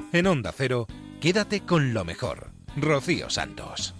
En Onda Cero, quédate con lo mejor. Rocío Santos.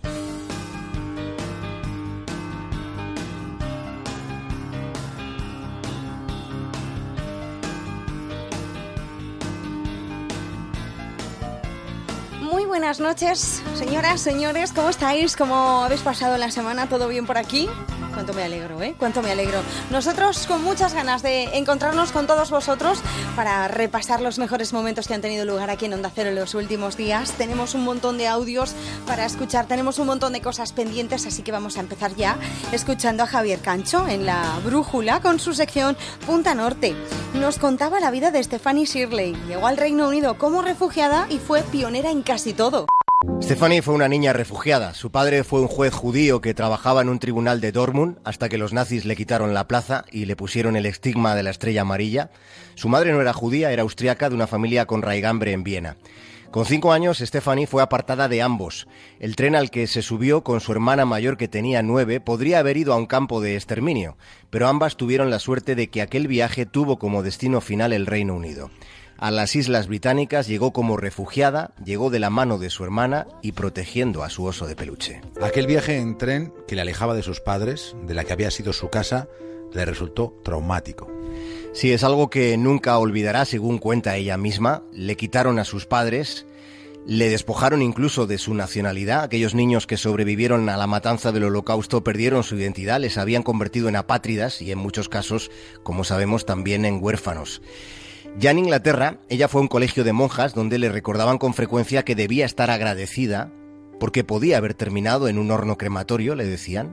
Muy buenas noches, señoras, señores, ¿cómo estáis? ¿Cómo habéis pasado la semana? ¿Todo bien por aquí? Cuánto me alegro, ¿eh? Cuánto me alegro. Nosotros con muchas ganas de encontrarnos con todos vosotros para repasar los mejores momentos que han tenido lugar aquí en Onda Cero en los últimos días. Tenemos un montón de audios para escuchar, tenemos un montón de cosas pendientes, así que vamos a empezar ya escuchando a Javier Cancho en La Brújula con su sección Punta Norte. Nos contaba la vida de Stephanie Shirley. Llegó al Reino Unido como refugiada y fue pionera en casi todo. Stephanie fue una niña refugiada. Su padre fue un juez judío que trabajaba en un tribunal de Dortmund hasta que los nazis le quitaron la plaza y le pusieron el estigma de la estrella amarilla. Su madre no era judía, era austriaca de una familia con raigambre en Viena. Con 5 años, Stephanie fue apartada de ambos. El tren al que se subió con su hermana mayor, que tenía 9, podría haber ido a un campo de exterminio, pero ambas tuvieron la suerte de que aquel viaje tuvo como destino final el Reino Unido. A las Islas Británicas llegó como refugiada, llegó de la mano de su hermana y protegiendo a su oso de peluche. Aquel viaje en tren que le alejaba de sus padres, de la que había sido su casa, le resultó traumático. Sí, es algo que nunca olvidará, según cuenta ella misma. Le quitaron a sus padres, le despojaron incluso de su nacionalidad. Aquellos niños que sobrevivieron a la matanza del Holocausto perdieron su identidad, les habían convertido en apátridas y en muchos casos, como sabemos, también en huérfanos. Ya en Inglaterra, ella fue a un colegio de monjas donde le recordaban con frecuencia que debía estar agradecida porque podía haber terminado en un horno crematorio, le decían.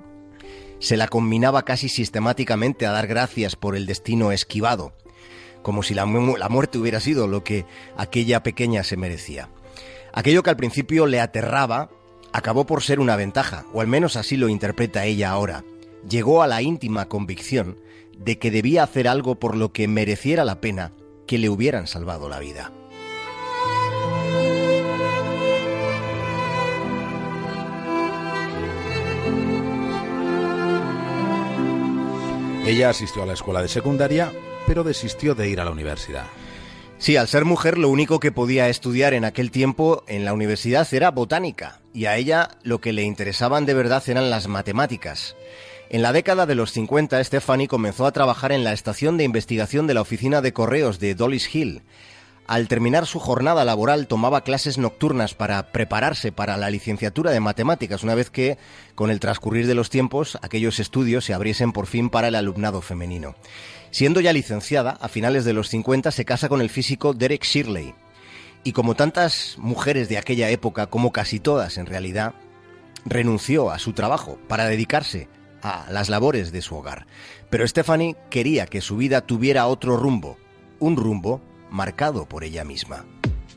Se la conminaba casi sistemáticamente a dar gracias por el destino esquivado, como si la muerte hubiera sido lo que aquella pequeña se merecía. Aquello que al principio le aterraba acabó por ser una ventaja, o al menos así lo interpreta ella ahora. Llegó a la íntima convicción de que debía hacer algo por lo que mereciera la pena que le hubieran salvado la vida. Ella asistió a la escuela de secundaria, pero desistió de ir a la universidad. Sí, al ser mujer, lo único que podía estudiar en aquel tiempo en la universidad era botánica, y a ella lo que le interesaban de verdad eran las matemáticas. En la década de los 50, Stephanie comenzó a trabajar en la estación de investigación de la oficina de correos de Dollis Hill. Al terminar su jornada laboral, tomaba clases nocturnas para prepararse para la licenciatura de matemáticas, una vez que, con el transcurrir de los tiempos, aquellos estudios se abriesen por fin para el alumnado femenino. Siendo ya licenciada, a finales de los 50 se casa con el físico Derek Shirley. Y como tantas mujeres de aquella época, como casi todas en realidad, renunció a su trabajo para dedicarse a las labores de su hogar. Pero Stephanie quería que su vida tuviera otro rumbo, un rumbo marcado por ella misma.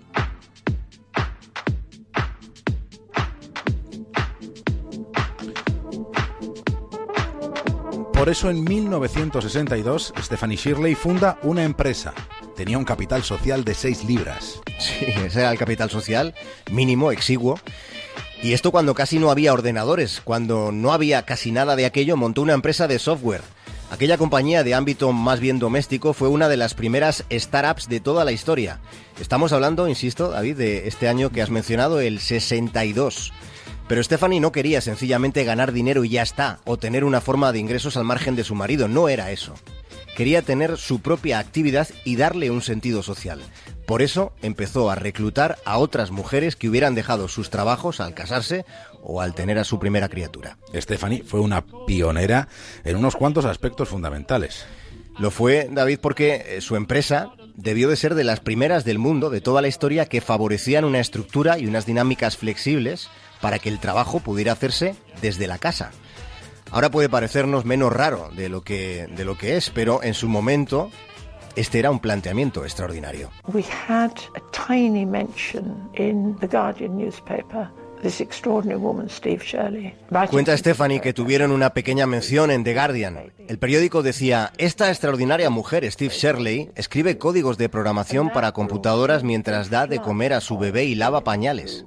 Por eso en 1962 Stephanie Shirley funda una empresa. Tenía un capital social de 6 libras. Sí, ese era el capital social, mínimo, exiguo. Y esto cuando casi no había ordenadores, cuando no había casi nada de aquello, montó una empresa de software. Aquella compañía de ámbito más bien doméstico fue una de las primeras startups de toda la historia. Estamos hablando, insisto, David, de este año que has mencionado, el 62. Pero Stephanie no quería sencillamente ganar dinero y ya está, o tener una forma de ingresos al margen de su marido, no era eso. Quería tener su propia actividad y darle un sentido social. Por eso empezó a reclutar a otras mujeres que hubieran dejado sus trabajos al casarse o al tener a su primera criatura. Stephanie fue una pionera en unos cuantos aspectos fundamentales. Lo fue, David, porque su empresa debió de ser de las primeras del mundo, de toda la historia, que favorecían una estructura y unas dinámicas flexibles para que el trabajo pudiera hacerse desde la casa. Ahora puede parecernos menos raro de lo que es, pero en su momento este era un planteamiento extraordinario. We had a tiny mention in the Guardian newspaper. This extraordinary woman, Steve Shirley. Cuenta Stephanie que tuvieron una pequeña mención en The Guardian. El periódico decía: esta extraordinaria mujer, Steve Shirley, escribe códigos de programación para computadoras mientras da de comer a su bebé y lava pañales.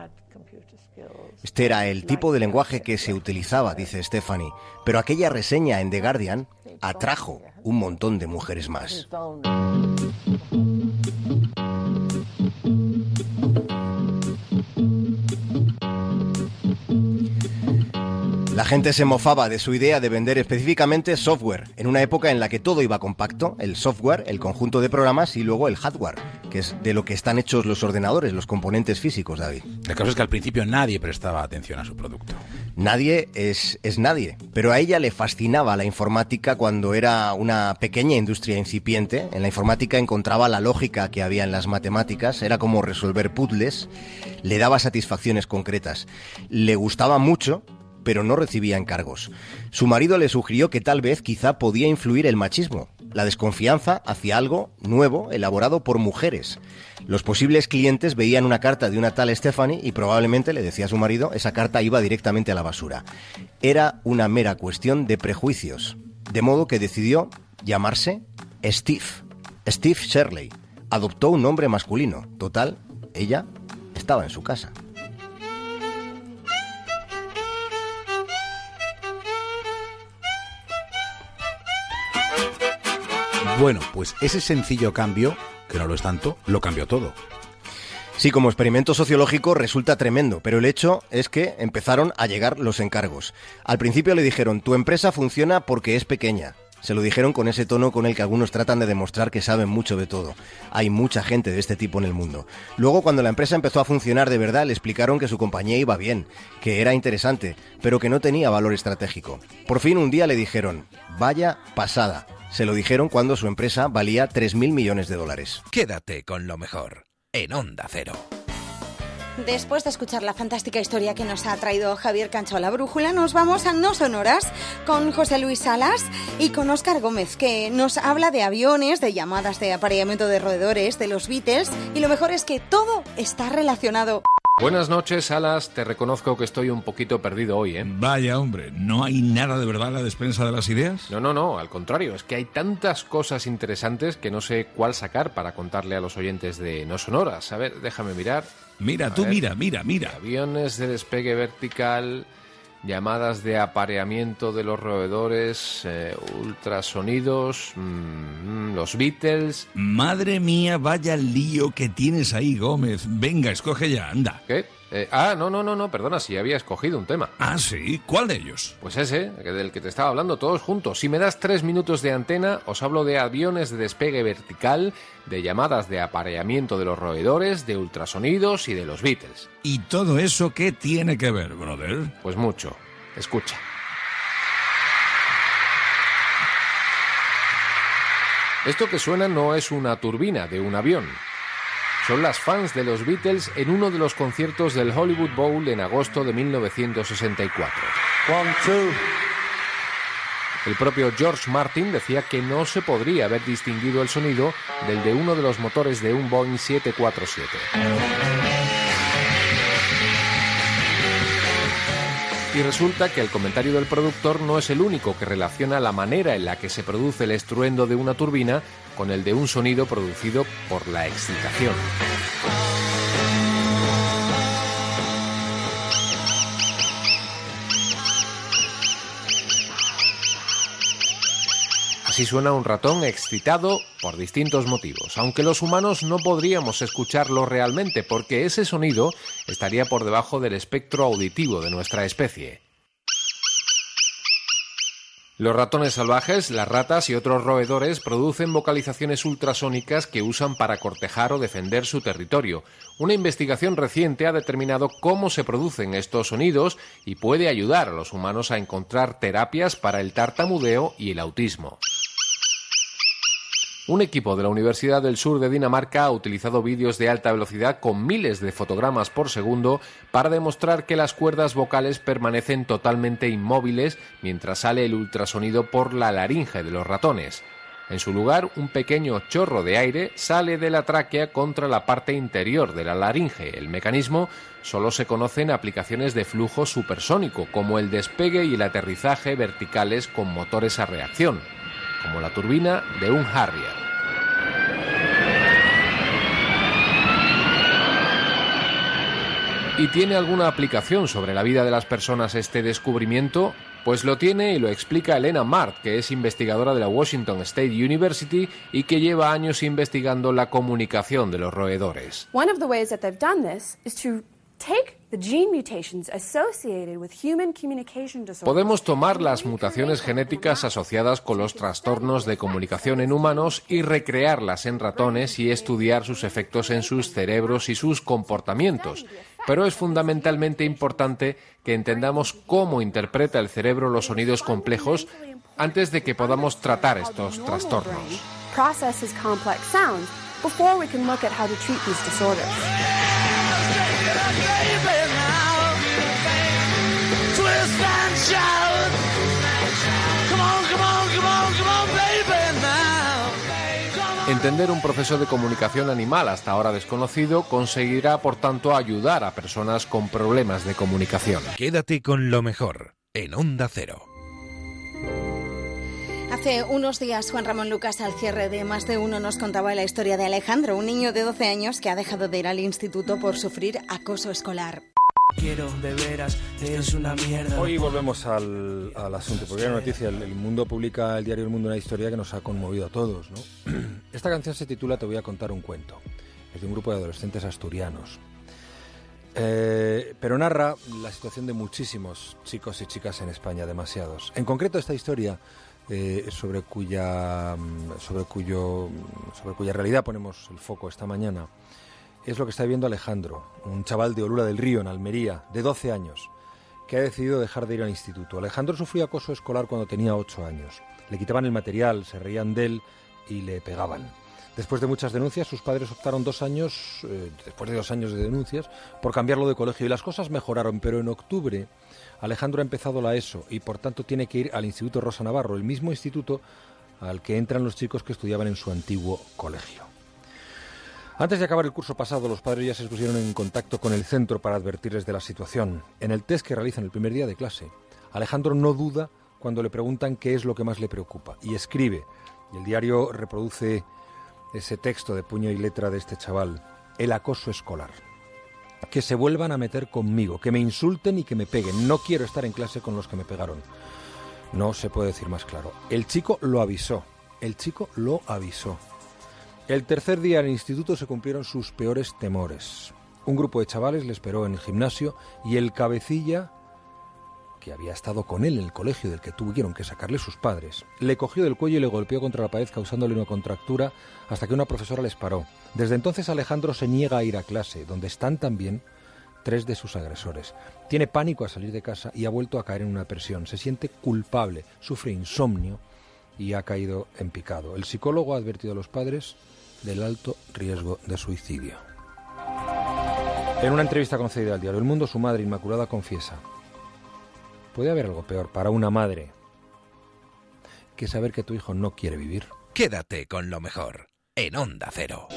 Este era el tipo de lenguaje que se utilizaba, dice Stephanie, pero aquella reseña en The Guardian atrajo un montón de mujeres más. La gente se mofaba de su idea de vender específicamente software, en una época en la que todo iba compacto, el software, el conjunto de programas y luego el hardware, que es de lo que están hechos los ordenadores, los componentes físicos, David. El caso es que al principio nadie prestaba atención a su producto. Nadie es nadie, pero a ella le fascinaba la informática cuando era una pequeña industria incipiente. En la informática encontraba la lógica que había en las matemáticas, era como resolver puzzles, le daba satisfacciones concretas. Le gustaba mucho, pero no recibía encargos. Su marido le sugirió que tal vez quizá podía influir el machismo, la desconfianza hacia algo nuevo elaborado por mujeres. Los posibles clientes veían una carta de una tal Stephanie y probablemente, le decía a su marido, esa carta iba directamente a la basura. Era una mera cuestión de prejuicios, de modo que decidió llamarse Steve Shirley. Adoptó un nombre masculino. Total, ella estaba en su casa. Bueno, pues ese sencillo cambio, que no lo es tanto, lo cambió todo. Sí, como experimento sociológico resulta tremendo, pero el hecho es que empezaron a llegar los encargos. Al principio le dijeron, tu empresa funciona porque es pequeña. Se lo dijeron con ese tono con el que algunos tratan de demostrar que saben mucho de todo. Hay mucha gente de este tipo en el mundo. Luego, cuando la empresa empezó a funcionar de verdad, le explicaron que su compañía iba bien, que era interesante, pero que no tenía valor estratégico. Por fin un día le dijeron, vaya pasada. Se lo dijeron cuando su empresa valía 3.000 millones de dólares. Quédate con lo mejor en Onda Cero. Después de escuchar la fantástica historia que nos ha traído Javier Cancho a la brújula, nos vamos a No Sonoras con José Luis Salas y con Óscar Gómez, que nos habla de aviones, de llamadas de apareamiento de roedores, de los Beatles, y lo mejor es que todo está relacionado. Buenas noches, Salas. Te reconozco que estoy un poquito perdido hoy, ¿eh? Vaya, hombre, ¿no hay nada de verdad en la despensa de las ideas? No, al contrario. Es que hay tantas cosas interesantes que no sé cuál sacar para contarle a los oyentes de No Sonoras. A ver, déjame mirar. Mira, tú mira. Aviones de despegue vertical, llamadas de apareamiento de los roedores, ultrasonidos, los Beatles... Madre mía, vaya lío que tienes ahí, Gómez. Venga, escoge ya, anda. ¿Qué? No, perdona, si había escogido un tema. Ah, ¿sí? ¿Cuál de ellos? Pues ese, del que te estaba hablando, todos juntos. Si me das 3 minutos de antena, os hablo de aviones de despegue vertical, de llamadas de apareamiento de los roedores, de ultrasonidos y de los Beatles. ¿Y todo eso qué tiene que ver, brother? Pues mucho. Escucha. Esto que suena no es una turbina de un avión. Son las fans de los Beatles en uno de los conciertos del Hollywood Bowl en agosto de 1964. El propio George Martin decía que no se podría haber distinguido el sonido del de uno de los motores de un Boeing 747. Y resulta que el comentario del productor no es el único que relaciona la manera en la que se produce el estruendo de una turbina con el de un sonido producido por la excitación. Así suena un ratón excitado por distintos motivos, aunque los humanos no podríamos escucharlo realmente porque ese sonido estaría por debajo del espectro auditivo de nuestra especie. Los ratones salvajes, las ratas y otros roedores producen vocalizaciones ultrasónicas que usan para cortejar o defender su territorio. Una investigación reciente ha determinado cómo se producen estos sonidos y puede ayudar a los humanos a encontrar terapias para el tartamudeo y el autismo. Un equipo de la Universidad del Sur de Dinamarca ha utilizado vídeos de alta velocidad con miles de fotogramas por segundo para demostrar que las cuerdas vocales permanecen totalmente inmóviles mientras sale el ultrasonido por la laringe de los ratones. En su lugar, un pequeño chorro de aire sale de la tráquea contra la parte interior de la laringe. El mecanismo solo se conoce en aplicaciones de flujo supersónico, como el despegue y el aterrizaje verticales con motores a reacción, como la turbina de un Harrier. ¿Y tiene alguna aplicación sobre la vida de las personas este descubrimiento? Pues lo tiene y lo explica Elena Mart, que es investigadora de la Washington State University y que lleva años investigando la comunicación de los roedores. One of the ways that they've done this is to take Podemos tomar las mutaciones genéticas asociadas con los trastornos de comunicación en humanos y recrearlas en ratones y estudiar sus efectos en sus cerebros y sus comportamientos. Pero es fundamentalmente importante que entendamos cómo interpreta el cerebro los sonidos complejos antes de que podamos tratar estos trastornos. Entender un proceso de comunicación animal hasta ahora desconocido conseguirá, por tanto, ayudar a personas con problemas de comunicación. Quédate con lo mejor en Onda Cero. Hace unos días Juan Ramón Lucas, al cierre de Más de Uno, nos contaba la historia de Alejandro, un niño de 12 años que ha dejado de ir al instituto por sufrir acoso escolar. Quiero, de veras, es una mierda. Hoy volvemos al asunto, porque hay una noticia. El Mundo publica, el diario El Mundo, una historia que nos ha conmovido a todos, ¿no? Esta canción se titula Te voy a contar un cuento. Es de un grupo de adolescentes asturianos. Pero narra la situación de muchísimos chicos y chicas en España, demasiados. En concreto, esta historia, sobre cuya realidad ponemos el foco esta mañana, es lo que está viviendo Alejandro, un chaval de Olula del Río, en Almería, de 12 años, que ha decidido dejar de ir al instituto. Alejandro sufrió acoso escolar cuando tenía 8 años. Le quitaban el material, se reían de él y le pegaban. Después de muchas denuncias, sus padres optaron después de 2 años de denuncias, por cambiarlo de colegio. Y las cosas mejoraron, pero en octubre Alejandro ha empezado la ESO y por tanto tiene que ir al Instituto Rosa Navarro, el mismo instituto al que entran los chicos que estudiaban en su antiguo colegio. Antes de acabar el curso pasado, los padres ya se pusieron en contacto con el centro para advertirles de la situación. En el test que realizan el primer día de clase, Alejandro no duda cuando le preguntan qué es lo que más le preocupa y escribe, y el diario reproduce ese texto de puño y letra de este chaval: el acoso escolar. Que se vuelvan a meter conmigo, que me insulten y que me peguen. No quiero estar en clase con los que me pegaron. No se puede decir más claro. El chico lo avisó. El tercer día en el instituto se cumplieron sus peores temores. Un grupo de chavales le esperó en el gimnasio y el cabecilla, que había estado con él en el colegio del que tuvieron que sacarle sus padres, le cogió del cuello y le golpeó contra la pared, causándole una contractura, hasta que una profesora les paró. Desde entonces Alejandro se niega a ir a clase, donde están también 3 de sus agresores. Tiene pánico a salir de casa y ha vuelto a caer en una depresión. Se siente culpable, sufre insomnio y ha caído en picado. El psicólogo ha advertido a los padres del alto riesgo de suicidio. En una entrevista concedida al diario El Mundo, su madre Inmaculada confiesa: ¿puede haber algo peor para una madre que saber que tu hijo no quiere vivir? Quédate con lo mejor en Onda Cero.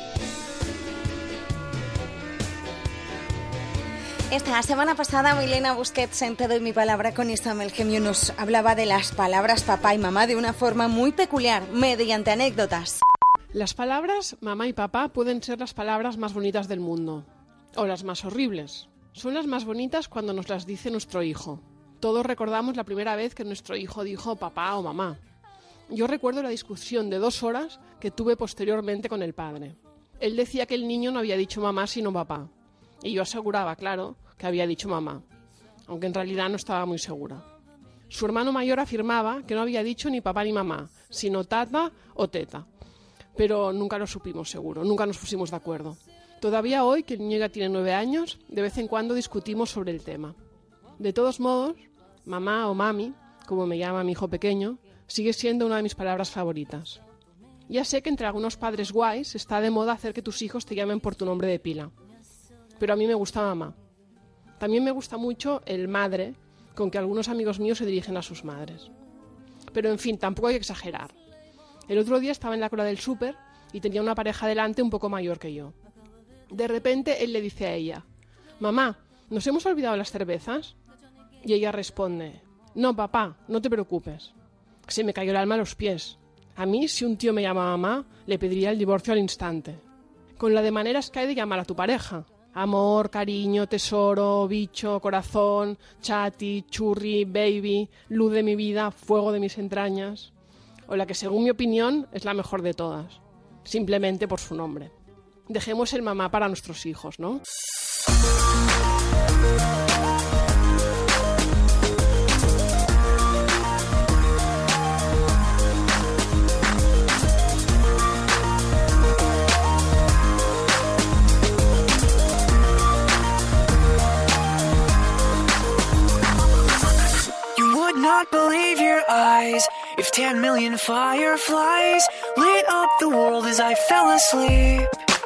Esta semana pasada, Milena Busquets, en Te doy mi palabra con Isabel Gemio, nos hablaba de las palabras papá y mamá de una forma muy peculiar, mediante anécdotas. Las palabras mamá y papá pueden ser las palabras más bonitas del mundo, o las más horribles. Son las más bonitas cuando nos las dice nuestro hijo. Todos recordamos la primera vez que nuestro hijo dijo papá o mamá. Yo recuerdo la discusión de 2 horas que tuve posteriormente con el padre. Él decía que el niño no había dicho mamá sino papá. Y yo aseguraba, claro, que había dicho mamá, aunque en realidad no estaba muy segura. Su hermano mayor afirmaba que no había dicho ni papá ni mamá, sino tata o teta. Pero nunca lo supimos seguro, nunca nos pusimos de acuerdo. Todavía hoy, que el niño ya tiene 9 años, de vez en cuando discutimos sobre el tema. De todos modos, mamá o mami, como me llama mi hijo pequeño, sigue siendo una de mis palabras favoritas. Ya sé que entre algunos padres guays está de moda hacer que tus hijos te llamen por tu nombre de pila. Pero a mí me gusta mamá. También me gusta mucho el madre, con que algunos amigos míos se dirigen a sus madres. Pero en fin, tampoco hay que exagerar. El otro día estaba en la cola del súper y tenía una pareja delante un poco mayor que yo. De repente él le dice a ella: mamá, ¿nos hemos olvidado las cervezas? Y ella responde: no, papá, no te preocupes. Se me cayó el alma a los pies. A mí, si un tío me llama mamá, le pediría el divorcio al instante. Con la de maneras que hay de llamar a tu pareja. Amor, cariño, tesoro, bicho, corazón, chati, churri, baby, luz de mi vida, fuego de mis entrañas. O la que, según mi opinión, es la mejor de todas. Simplemente por su nombre. Dejemos el mamá para nuestros hijos, ¿no? Not believe your eyes if 10 million fireflies lit up the world as I fell asleep.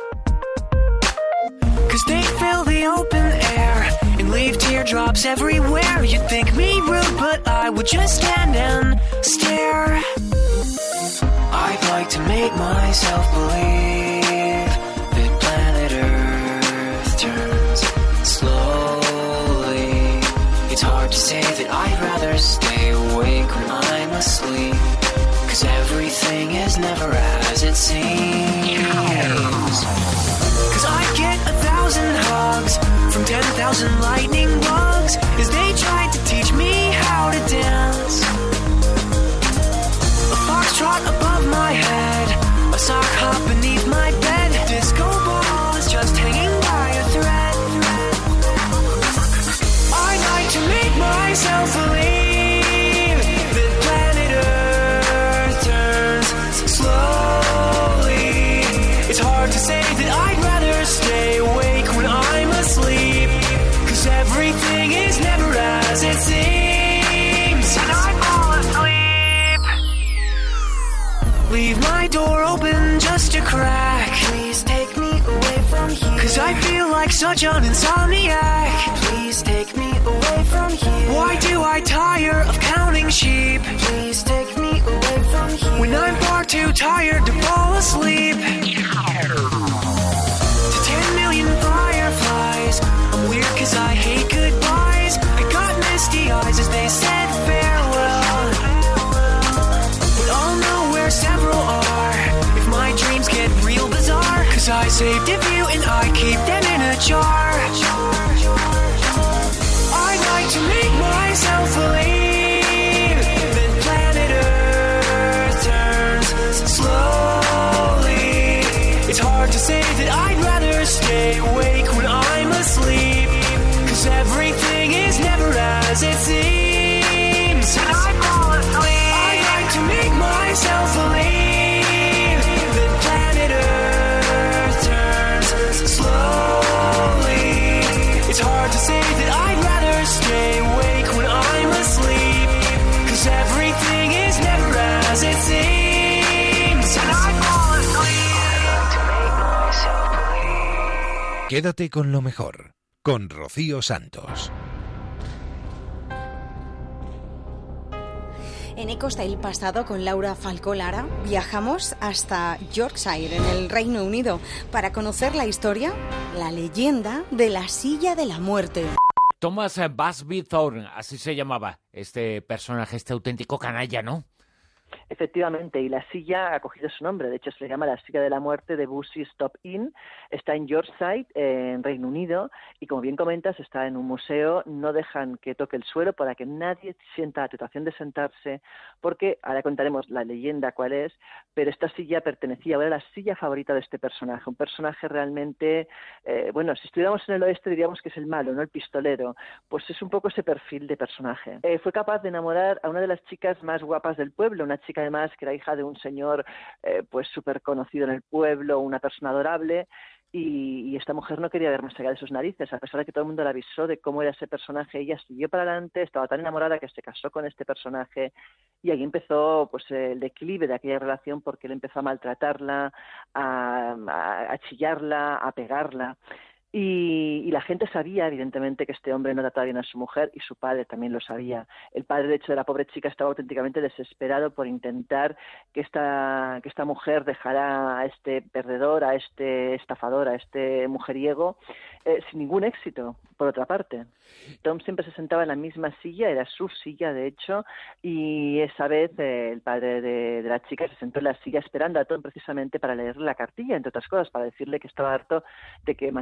'Cause they fill the open air and leave teardrops everywhere. You'd think me rude, but I would just stand and stare. I'd like to make myself believe that planet Earth turns slowly. It's hard to say that I'd rather stay awake when I'm asleep, 'cause everything is never as it seems. 'Cause I get 1,000 hugs from 10,000 lightning bugs as they tried to teach me how to dance. A foxtrot above my head, a sock hop beneath my bed, a disco ball is just hanging by a thread. I'd like to make myself believe that planet Earth turns slowly. It's hard to say that I'd rather stay awake when I'm asleep, 'cause everything is never as it seems. And I fall asleep. Leave my door open just a crack. Please take me away from here, 'cause I feel like such an insomniac. Please take me away from here. Why do I tire of counting sheep? Please take me away from here, when I'm far too tired to fall asleep. To 10 million fireflies, I'm weird 'cause I hate goodbyes. I got misty eyes as they said farewell, but I'll know where several are if my dreams get real bizarre, 'cause I saved a few and I keep them in a jar. I'd like to make myself believe that planet Earth turns slowly. It's hard to say that I'd rather stay awake when I'm asleep, 'cause everything is never as it seems. And I fall asleep. I'd like to make myself believe that planet Earth turns slowly. It's hard to say that I'd rather stay awake when I'm asleep, 'cause everything is never as it seems. And I fall asleep. I'd like to make myself believe. Quédate con lo mejor, con Rocío Santos. En Ecos del Pasado con Laura Falcó Lara viajamos hasta Yorkshire, en el Reino Unido, para conocer la historia, la leyenda de la Silla de la Muerte. Thomas Busby Thorne, así se llamaba este personaje, este auténtico canalla, ¿no? Efectivamente, y la silla ha cogido su nombre, de hecho se le llama la Silla de la Muerte de Busby Stop Inn, está en Yorkshire, en Reino Unido, y como bien comentas, está en un museo, no dejan que toque el suelo para que nadie sienta la tentación de sentarse, porque ahora contaremos la leyenda cuál es, pero esta silla pertenecía, era la silla favorita de este personaje, un personaje realmente, bueno, si estuviéramos en el oeste diríamos que es el malo, no el pistolero, pues es un poco ese perfil de personaje. Fue capaz de enamorar a una de las chicas más guapas del pueblo, una chica además que era hija de un señor pues súper conocido en el pueblo, una persona adorable, y esta mujer no quería ver más allá de sus narices, a pesar de que todo el mundo le avisó de cómo era ese personaje. Ella siguió para adelante, estaba tan enamorada que se casó con este personaje, y ahí empezó pues el declive de aquella relación, porque él empezó a maltratarla, a chillarla, a pegarla. Y la gente sabía, evidentemente, que este hombre no trataba bien a su mujer, y su padre también lo sabía. El padre, de hecho, de la pobre chica estaba auténticamente desesperado por intentar que esta mujer dejara a este perdedor, a este estafador, a este mujeriego, sin ningún éxito, por otra parte. Tom siempre se sentaba en la misma silla, era su silla, de hecho, y esa vez el padre de la chica se sentó en la silla esperando a Tom precisamente para leerle la cartilla, entre otras cosas, para decirle que estaba harto de que maltratara a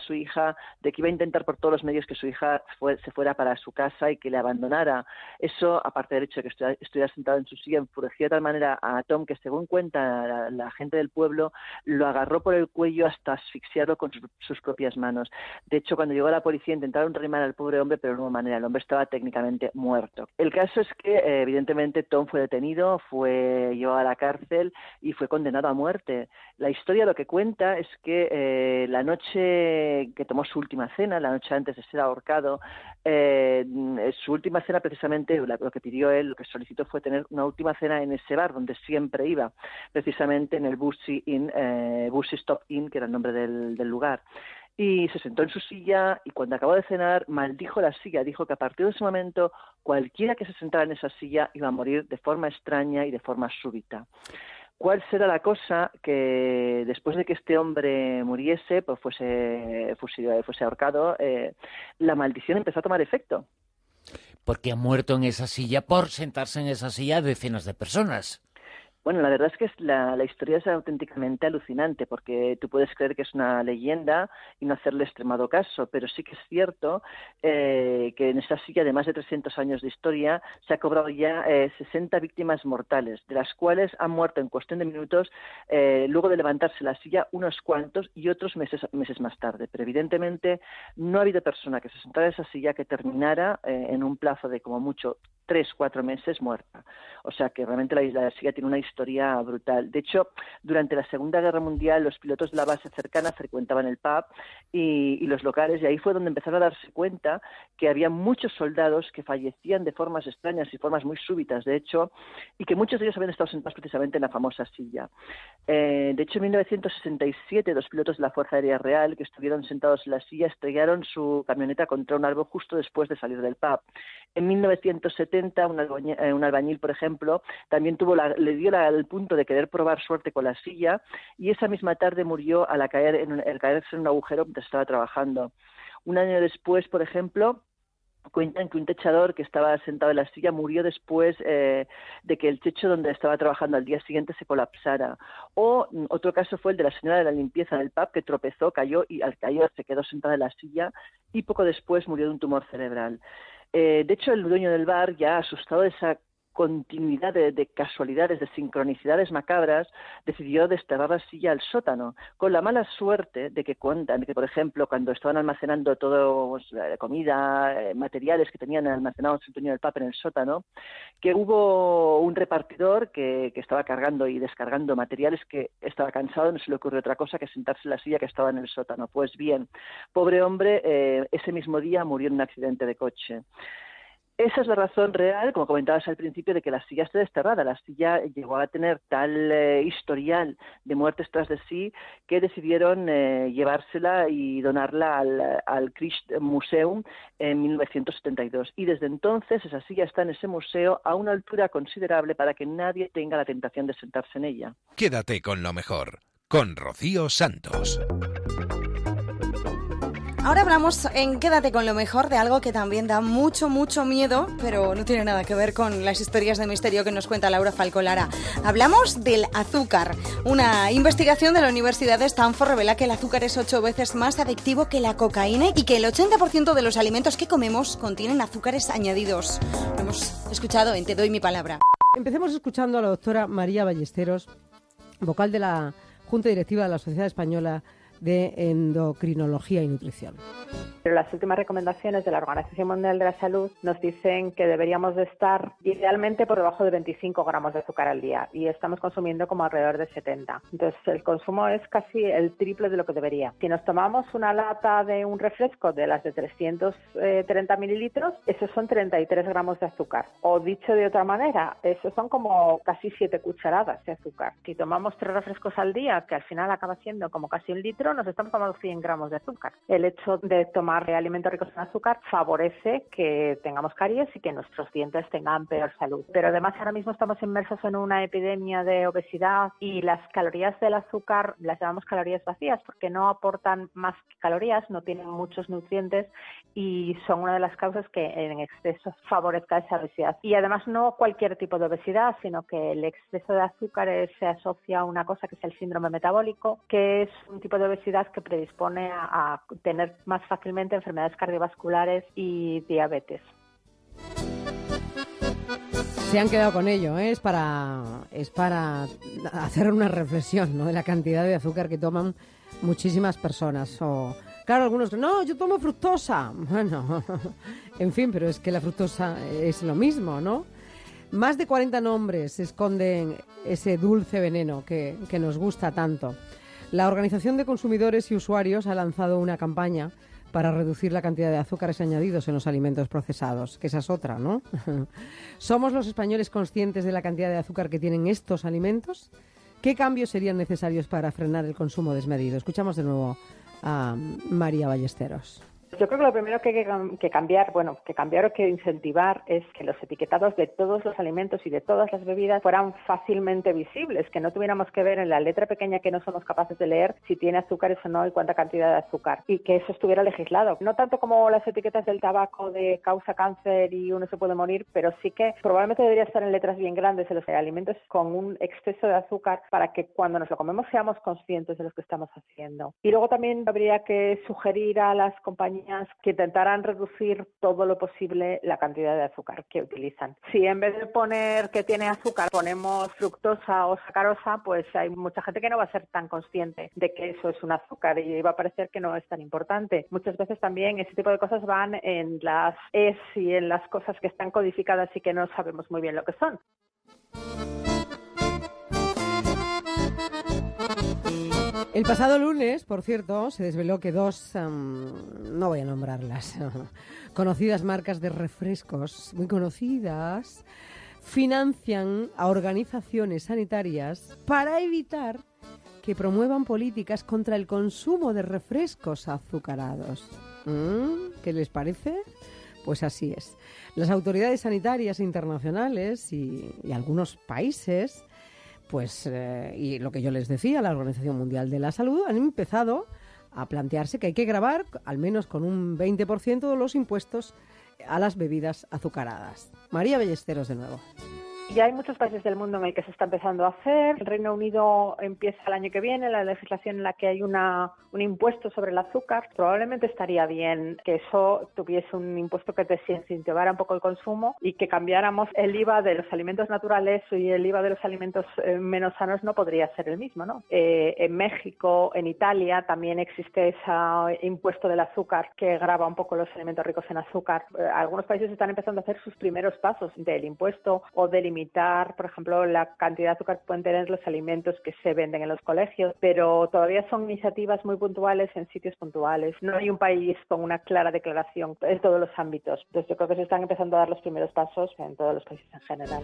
su hija de que iba a intentar por todos los medios que su hija se fuera para su casa y que le abandonara. Eso, aparte del hecho de que estuviera sentado en su silla, enfureció de tal manera a Tom que, según cuenta la gente del pueblo, lo agarró por el cuello hasta asfixiarlo con sus propias manos. De hecho, cuando llegó la policía intentaron reanimar al pobre hombre, pero de alguna manera el hombre estaba técnicamente muerto. El caso es que, evidentemente, Tom fue detenido, fue llevado a la cárcel y fue condenado a muerte. La historia lo que cuenta es que la noche que tomó su última cena, la noche antes de ser ahorcado, su última cena precisamente, lo que pidió él, lo que solicitó fue tener una última cena en ese bar donde siempre iba, precisamente en el Bushy Stop Inn, que era el nombre del lugar. Y se sentó en su silla y cuando acabó de cenar maldijo la silla, dijo que a partir de ese momento cualquiera que se sentara en esa silla iba a morir de forma extraña y de forma súbita. ¿Cuál será la cosa que después de que este hombre muriese, pues fuese ahorcado, la maldición empezó a tomar efecto? Porque ha muerto en esa silla por sentarse en esa silla decenas de personas. Bueno, la verdad es que la historia es auténticamente alucinante, porque tú puedes creer que es una leyenda y no hacerle extremado caso, pero sí que es cierto que en esa silla de más de 300 años de historia se ha cobrado ya 60 víctimas mortales, de las cuales han muerto en cuestión de minutos, luego de levantarse la silla, unos cuantos y otros meses más tarde. Pero evidentemente no ha habido persona que se sentara en esa silla que terminara en un plazo de como mucho 3-4 meses muerta. O sea que realmente la silla tiene una historia brutal. De hecho, durante la Segunda Guerra Mundial los pilotos de la base cercana frecuentaban el pub y los locales, y ahí fue donde empezaron a darse cuenta que había muchos soldados que fallecían de formas extrañas y formas muy súbitas, de hecho, y que muchos de ellos habían estado sentados precisamente en la famosa silla. De hecho, en 1967 dos pilotos de la Fuerza Aérea Real que estuvieron sentados en la silla estrellaron su camioneta contra un árbol justo después de salir del pub. En 1970 un albañil, por ejemplo, también le dio el punto de querer probar suerte con la silla y esa misma tarde murió al caerse en un agujero mientras estaba trabajando. Un año después, por ejemplo, cuentan que un techador que estaba sentado en la silla murió después de que el techo donde estaba trabajando al día siguiente se colapsara. O otro caso fue el de la señora de la limpieza del pub que tropezó, cayó y al caer se quedó sentada en la silla y poco después murió de un tumor cerebral. De hecho, el dueño del bar, ya asustado de esa continuidad de casualidades, de sincronicidades macabras, decidió desterrar la silla al sótano, con la mala suerte de que cuentan que, por ejemplo, cuando estaban almacenando todo, comida, materiales que tenían almacenados el dueño del pub en el sótano, que hubo un repartidor que estaba cargando y descargando materiales, que estaba cansado, no se le ocurrió otra cosa que sentarse en la silla que estaba en el sótano. Pues bien, pobre hombre, ese mismo día murió en un accidente de coche. Esa es la razón real, como comentabas al principio, de que la silla esté desterrada. La silla llegó a tener tal historial de muertes tras de sí que decidieron llevársela y donarla al Christmuseum en 1972. Y desde entonces esa silla está en ese museo a una altura considerable para que nadie tenga la tentación de sentarse en ella. Quédate con lo mejor, con Rocío Santos. Ahora hablamos en Quédate con lo mejor de algo que también da mucho miedo, pero no tiene nada que ver con las historias de misterio que nos cuenta Laura Falcolara. Hablamos del azúcar. Una investigación de la Universidad de Stanford revela que el azúcar es 8 veces más adictivo que la cocaína y que el 80% de los alimentos que comemos contienen azúcares añadidos. Lo hemos escuchado en Te doy mi palabra. Empecemos escuchando a la doctora María Ballesteros, vocal de la Junta Directiva de la Sociedad Española de Endocrinología y Nutrición. Pero las últimas recomendaciones de la Organización Mundial de la Salud nos dicen que deberíamos de estar idealmente por debajo de 25 gramos de azúcar al día y estamos consumiendo como alrededor de 70. Entonces el consumo es casi el triple de lo que debería. Si nos tomamos una lata de un refresco de las de 330 mililitros, esos son 33 gramos de azúcar. O dicho de otra manera, esos son como casi 7 cucharadas de azúcar. Si tomamos 3 refrescos al día, que al final acaba siendo como casi 1 litro, nos estamos tomando 100 gramos de azúcar. El hecho de tomar alimentos ricos en azúcar favorece que tengamos caries y que nuestros dientes tengan peor salud. Pero además ahora mismo estamos inmersos en una epidemia de obesidad y las calorías del azúcar las llamamos calorías vacías porque no aportan más calorías, no tienen muchos nutrientes y son una de las causas que en exceso favorezca esa obesidad. Y además no cualquier tipo de obesidad, sino que el exceso de azúcar se asocia a una cosa que es el síndrome metabólico, que es un tipo de obesidad obesidad que predispone a tener más fácilmente enfermedades cardiovasculares y diabetes. Se han quedado con ello, ¿eh? Es para hacer una reflexión, ¿no?, de la cantidad de azúcar que toman muchísimas personas. O, claro, algunos, no, yo tomo fructosa. Bueno, en fin, pero es que la fructosa es lo mismo, ¿no? Más de 40 nombres esconden ese dulce veneno que nos gusta tanto. La Organización de Consumidores y Usuarios ha lanzado una campaña para reducir la cantidad de azúcares añadidos en los alimentos procesados, que esa es otra, ¿no? ¿Somos los españoles conscientes de la cantidad de azúcar que tienen estos alimentos? ¿Qué cambios serían necesarios para frenar el consumo desmedido? Escuchamos de nuevo a María Ballesteros. Yo creo que lo primero que hay que cambiar o que incentivar es que los etiquetados de todos los alimentos y de todas las bebidas fueran fácilmente visibles, que no tuviéramos que ver en la letra pequeña que no somos capaces de leer si tiene azúcares o no y cuánta cantidad de azúcar, y que eso estuviera legislado. No tanto como las etiquetas del tabaco de causa cáncer y uno se puede morir, pero sí que probablemente debería estar en letras bien grandes en los alimentos con un exceso de azúcar para que cuando nos lo comemos seamos conscientes de lo que estamos haciendo. Y luego también habría que sugerir a las compañías que intentaran reducir todo lo posible la cantidad de azúcar que utilizan. Si en vez de poner que tiene azúcar ponemos fructosa o sacarosa, pues hay mucha gente que no va a ser tan consciente de que eso es un azúcar y va a parecer que no es tan importante. Muchas veces también ese tipo de cosas van en las ES y en las cosas que están codificadas y que no sabemos muy bien lo que son. El pasado lunes, por cierto, se desveló que dos, no voy a nombrarlas, conocidas marcas de refrescos, muy conocidas, financian a organizaciones sanitarias para evitar que promuevan políticas contra el consumo de refrescos azucarados. ¿Qué les parece? Pues así es. Las autoridades sanitarias internacionales y algunos países, pues, y lo que yo les decía, la Organización Mundial de la Salud, han empezado a plantearse que hay que gravar al menos con un 20% de los impuestos a las bebidas azucaradas. María Ballesteros de nuevo. Ya hay muchos países del mundo en el que se está empezando a hacer. El Reino Unido empieza el año que viene la legislación en la que hay un impuesto sobre el azúcar. Probablemente estaría bien que eso tuviese un impuesto que desincentivara un poco el consumo y que cambiáramos el IVA de los alimentos naturales y el IVA de los alimentos menos sanos no podría ser el mismo, ¿no? En México, en Italia también existe ese impuesto del azúcar que grava un poco los alimentos ricos en azúcar. Algunos países están empezando a hacer sus primeros pasos del impuesto o del limitar, por ejemplo, la cantidad de azúcar que pueden tener los alimentos que se venden en los colegios, pero todavía son iniciativas muy puntuales en sitios puntuales. No hay un país con una clara declaración en todos los ámbitos. Entonces yo creo que se están empezando a dar los primeros pasos en todos los países en general.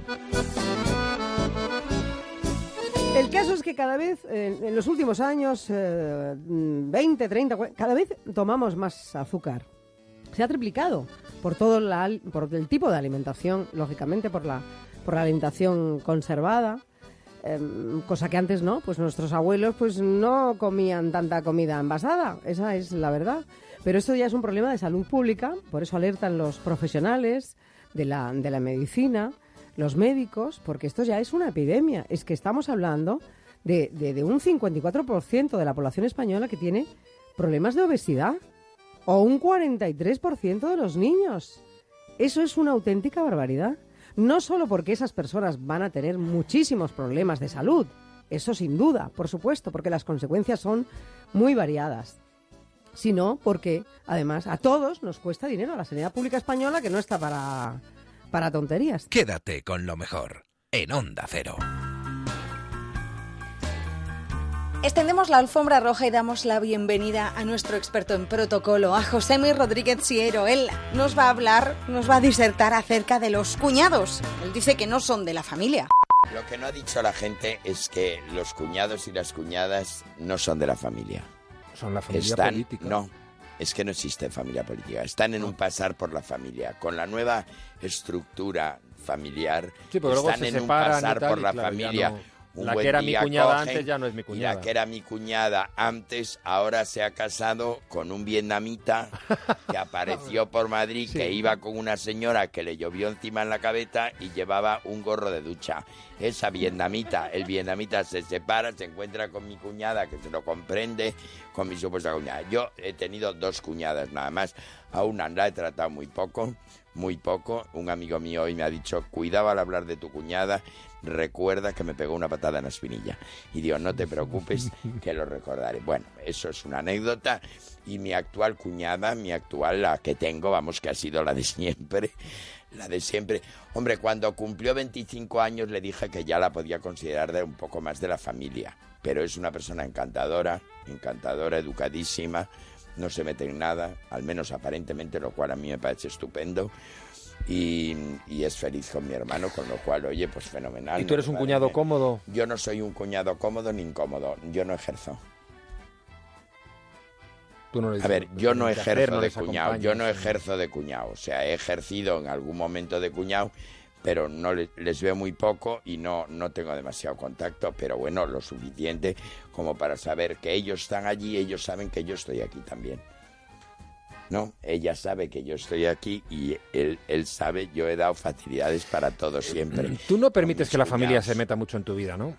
El caso es que cada vez, en los últimos años, 20, 30, cada vez tomamos más azúcar. Se ha triplicado por el tipo de alimentación, lógicamente por la alimentación conservada, cosa que antes no, pues nuestros abuelos pues no comían tanta comida envasada, esa es la verdad. Pero esto ya es un problema de salud pública, por eso alertan los profesionales de la medicina, los médicos, porque esto ya es una epidemia. Es que estamos hablando de un 54% de la población española que tiene problemas de obesidad, o un 43% de los niños. Eso es una auténtica barbaridad. No solo porque esas personas van a tener muchísimos problemas de salud, eso sin duda, por supuesto, porque las consecuencias son muy variadas, sino porque, además, a todos nos cuesta dinero, a la sanidad pública española, que no está para tonterías. Quédate con lo mejor, en Onda Cero. Extendemos la alfombra roja y damos la bienvenida a nuestro experto en protocolo, a Josemi Rodríguez Siero. Él nos va a disertar acerca de los cuñados. Él dice que no son de la familia. Lo que no ha dicho la gente es que los cuñados y las cuñadas no son de la familia. Son la familia política. No, es que no existe familia política. Están en un pasar por la familia. Con la nueva estructura familiar, sí, pero luego están en un pasar por la familia. La que era mi cuñada antes ya no es mi cuñada. Y la que era mi cuñada antes, ahora se ha casado con un vietnamita que apareció por Madrid, sí, que iba con una señora que le llovió encima en la cabeza y llevaba un gorro de ducha. esa vietnamita. El vietnamita se separa, se encuentra con mi cuñada, que se lo comprende, con mi supuesta cuñada. Yo he tenido 2 cuñadas nada más. A una la he tratado muy poco. Un amigo mío hoy me ha dicho, cuidado al hablar de tu cuñada, recuerda que me pegó una patada en la espinilla. Y digo, no te preocupes, que lo recordaré. Bueno, eso es una anécdota. Y mi actual cuñada, la que tengo, vamos, que ha sido la de siempre. Hombre, cuando cumplió 25 años le dije que ya la podía considerar de un poco más de la familia. Pero es una persona encantadora, educadísima, no se mete en nada, al menos aparentemente, lo cual a mí me parece estupendo. Y es feliz con mi hermano, con lo cual, oye, pues fenomenal. ¿Y tú eres un cuñado cómodo? Yo no soy un cuñado cómodo ni incómodo, yo no ejerzo. A ver, yo no ejerzo de cuñado, o sea, he ejercido en algún momento de cuñado, pero no les veo muy poco y no tengo demasiado contacto, pero bueno, lo suficiente como para saber que ellos están allí, ellos saben que yo estoy aquí también. ¿No? Ella sabe que yo estoy aquí y él sabe, yo he dado facilidades para todo siempre. Tú no permites que la familia se meta mucho en tu vida, ¿no?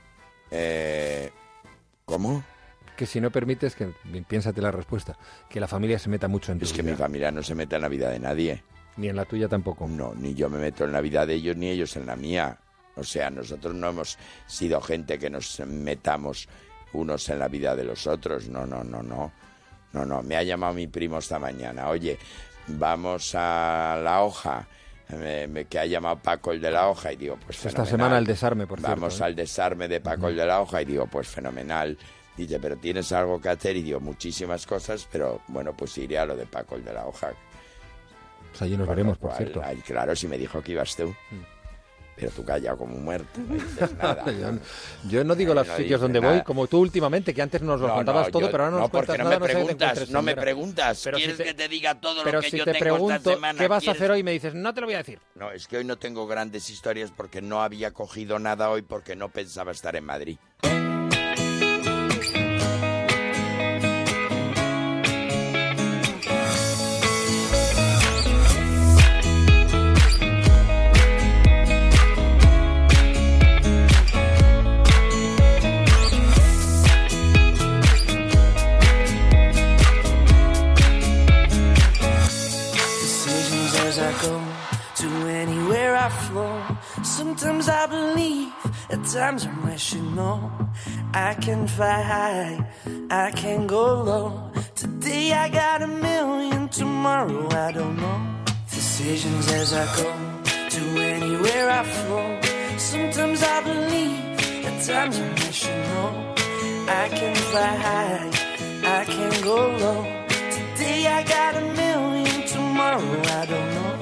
¿Cómo? Que si no permites, piénsate la respuesta, que la familia se meta mucho en tu vida. Es que mi familia no se mete en la vida de nadie. Ni en la tuya tampoco. No, ni yo me meto en la vida de ellos, ni ellos en la mía. O sea, nosotros no hemos sido gente que nos metamos unos en la vida de los otros. No. No, me ha llamado mi primo esta mañana. Oye, vamos a La Hoja. Que ha llamado Paco el de La Hoja y digo, pues fenomenal. Esta semana al desarme, por cierto. Vamos al desarme de Paco el de La Hoja y digo, pues fenomenal. Dice, pero ¿tienes algo que hacer? Y digo, muchísimas cosas, pero bueno, pues iré a lo de Paco el de La Hoja. Pues allí nos veremos, por cierto. Ay, claro, si me dijo que ibas tú. Pero tú callado como un muerto, no dices nada. Yo no digo los sitios donde voy, como tú últimamente, que antes nos lo contabas todo, pero ahora no nos cuentas nada. No me preguntas, pero ¿quieres que te diga todo pero lo que si yo te tengo pregunto, esta semana? ¿qué vas a hacer hoy? Me dices, no te lo voy a decir. No, es que hoy no tengo grandes historias porque no había cogido nada hoy porque no pensaba estar en Madrid. Sometimes I believe, at times I wish you know. I can fly high, I can go low. Today I got 1,000,000, tomorrow I don't know. Decisions as I go, to anywhere I flow. Sometimes I believe, at times I wish you know. I can fly high, I can go low. Today I got 1,000,000, tomorrow I don't know.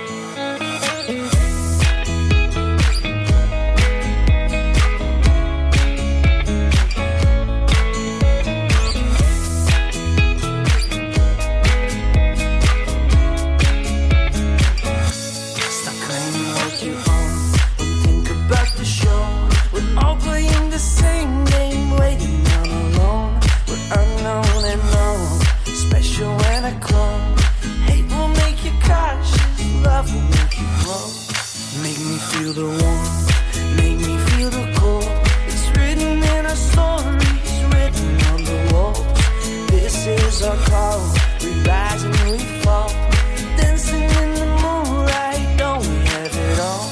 Feel the warmth, make me feel the cold. It's written in our stories, written on the walls. This is our call, we rise and we fall. Dancing in the moonlight, don't we have it all?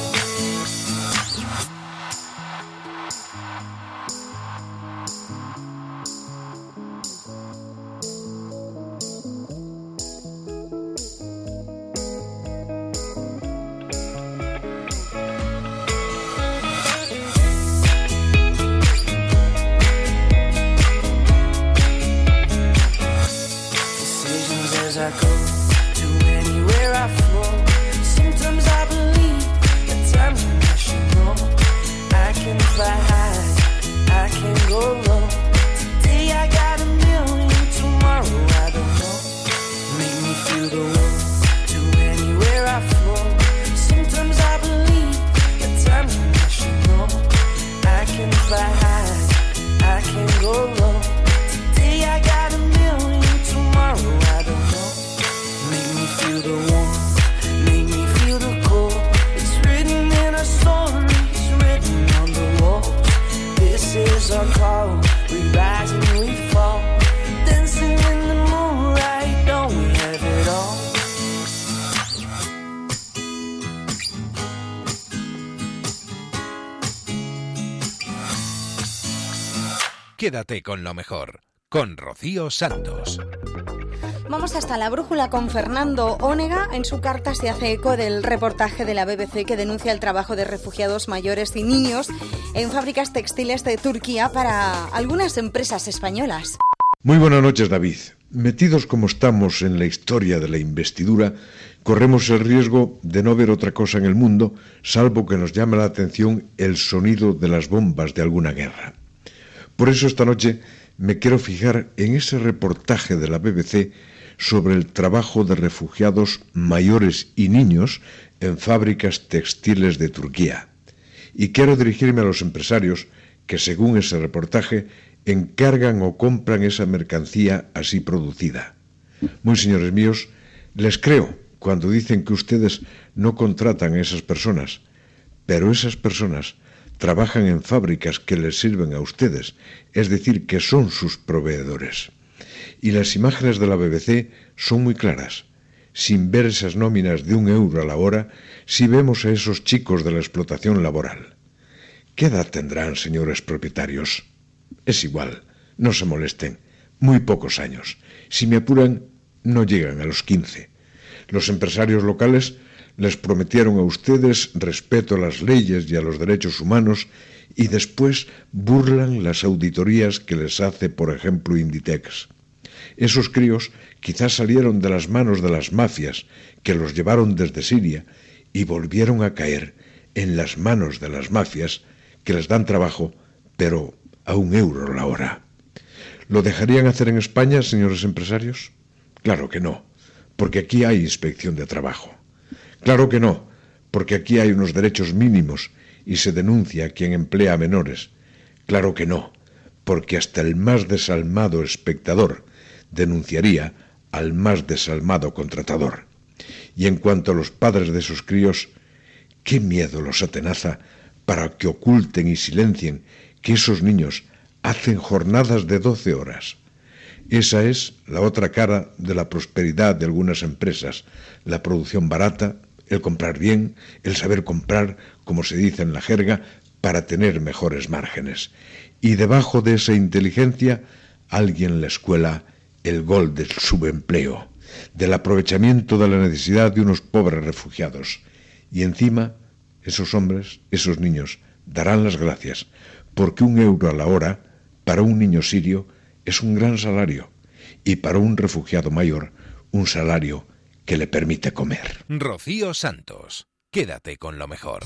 I go to anywhere I flow. Sometimes I believe, at times I wish you know. I can fly high, I can go low. Today I got 1,000,000, tomorrow I don't know. Make me feel the warmth, to anywhere I flow. Sometimes I believe, at times I wish you know. I can fly high, I can go low. Today I got 1,000,000, tomorrow I don't know. Quédate con lo mejor, con Rocío Santos. Vamos hasta la brújula con Fernando Ónega. En su carta se hace eco del reportaje de la BBC que denuncia el trabajo de refugiados mayores y niños en fábricas textiles de Turquía para algunas empresas españolas. Muy buenas noches, David. Metidos como estamos en la historia de la investidura, corremos el riesgo de no ver otra cosa en el mundo, salvo que nos llame la atención el sonido de las bombas de alguna guerra. Por eso esta noche me quiero fijar en ese reportaje de la BBC sobre el trabajo de refugiados mayores y niños en fábricas textiles de Turquía. Y quiero dirigirme a los empresarios que, según ese reportaje, encargan o compran esa mercancía así producida. Muy señores míos, les creo cuando dicen que ustedes no contratan a esas personas, pero esas personas trabajan en fábricas que les sirven a ustedes, es decir, que son sus proveedores. Y las imágenes de la BBC son muy claras. Sin ver esas nóminas de €1 a la hora, si vemos a esos chicos de la explotación laboral. ¿Qué edad tendrán, señores propietarios? Es igual, no se molesten, muy pocos años. Si me apuran, no llegan a los 15. Los empresarios locales les prometieron a ustedes respeto a las leyes y a los derechos humanos y después burlan las auditorías que les hace, por ejemplo, Inditex. Esos críos quizás salieron de las manos de las mafias que los llevaron desde Siria y volvieron a caer en las manos de las mafias que les dan trabajo, pero a €1 la hora. ¿Lo dejarían hacer en España, señores empresarios? Claro que no, porque aquí hay inspección de trabajo. Claro que no, porque aquí hay unos derechos mínimos y se denuncia a quien emplea a menores. Claro que no, porque hasta el más desalmado espectador denunciaría al más desalmado contratador. Y en cuanto a los padres de esos críos, qué miedo los atenaza para que oculten y silencien que esos niños hacen jornadas de 12 horas. Esa es la otra cara de la prosperidad de algunas empresas, la producción barata, el comprar bien, el saber comprar, como se dice en la jerga, para tener mejores márgenes. Y debajo de esa inteligencia, alguien les cuela el gol del subempleo, del aprovechamiento de la necesidad de unos pobres refugiados. Y encima, esos hombres, esos niños, darán las gracias, porque €1 a la hora, para un niño sirio, es un gran salario, y para un refugiado mayor, un salario que le permite comer. Rocío Santos, quédate con lo mejor.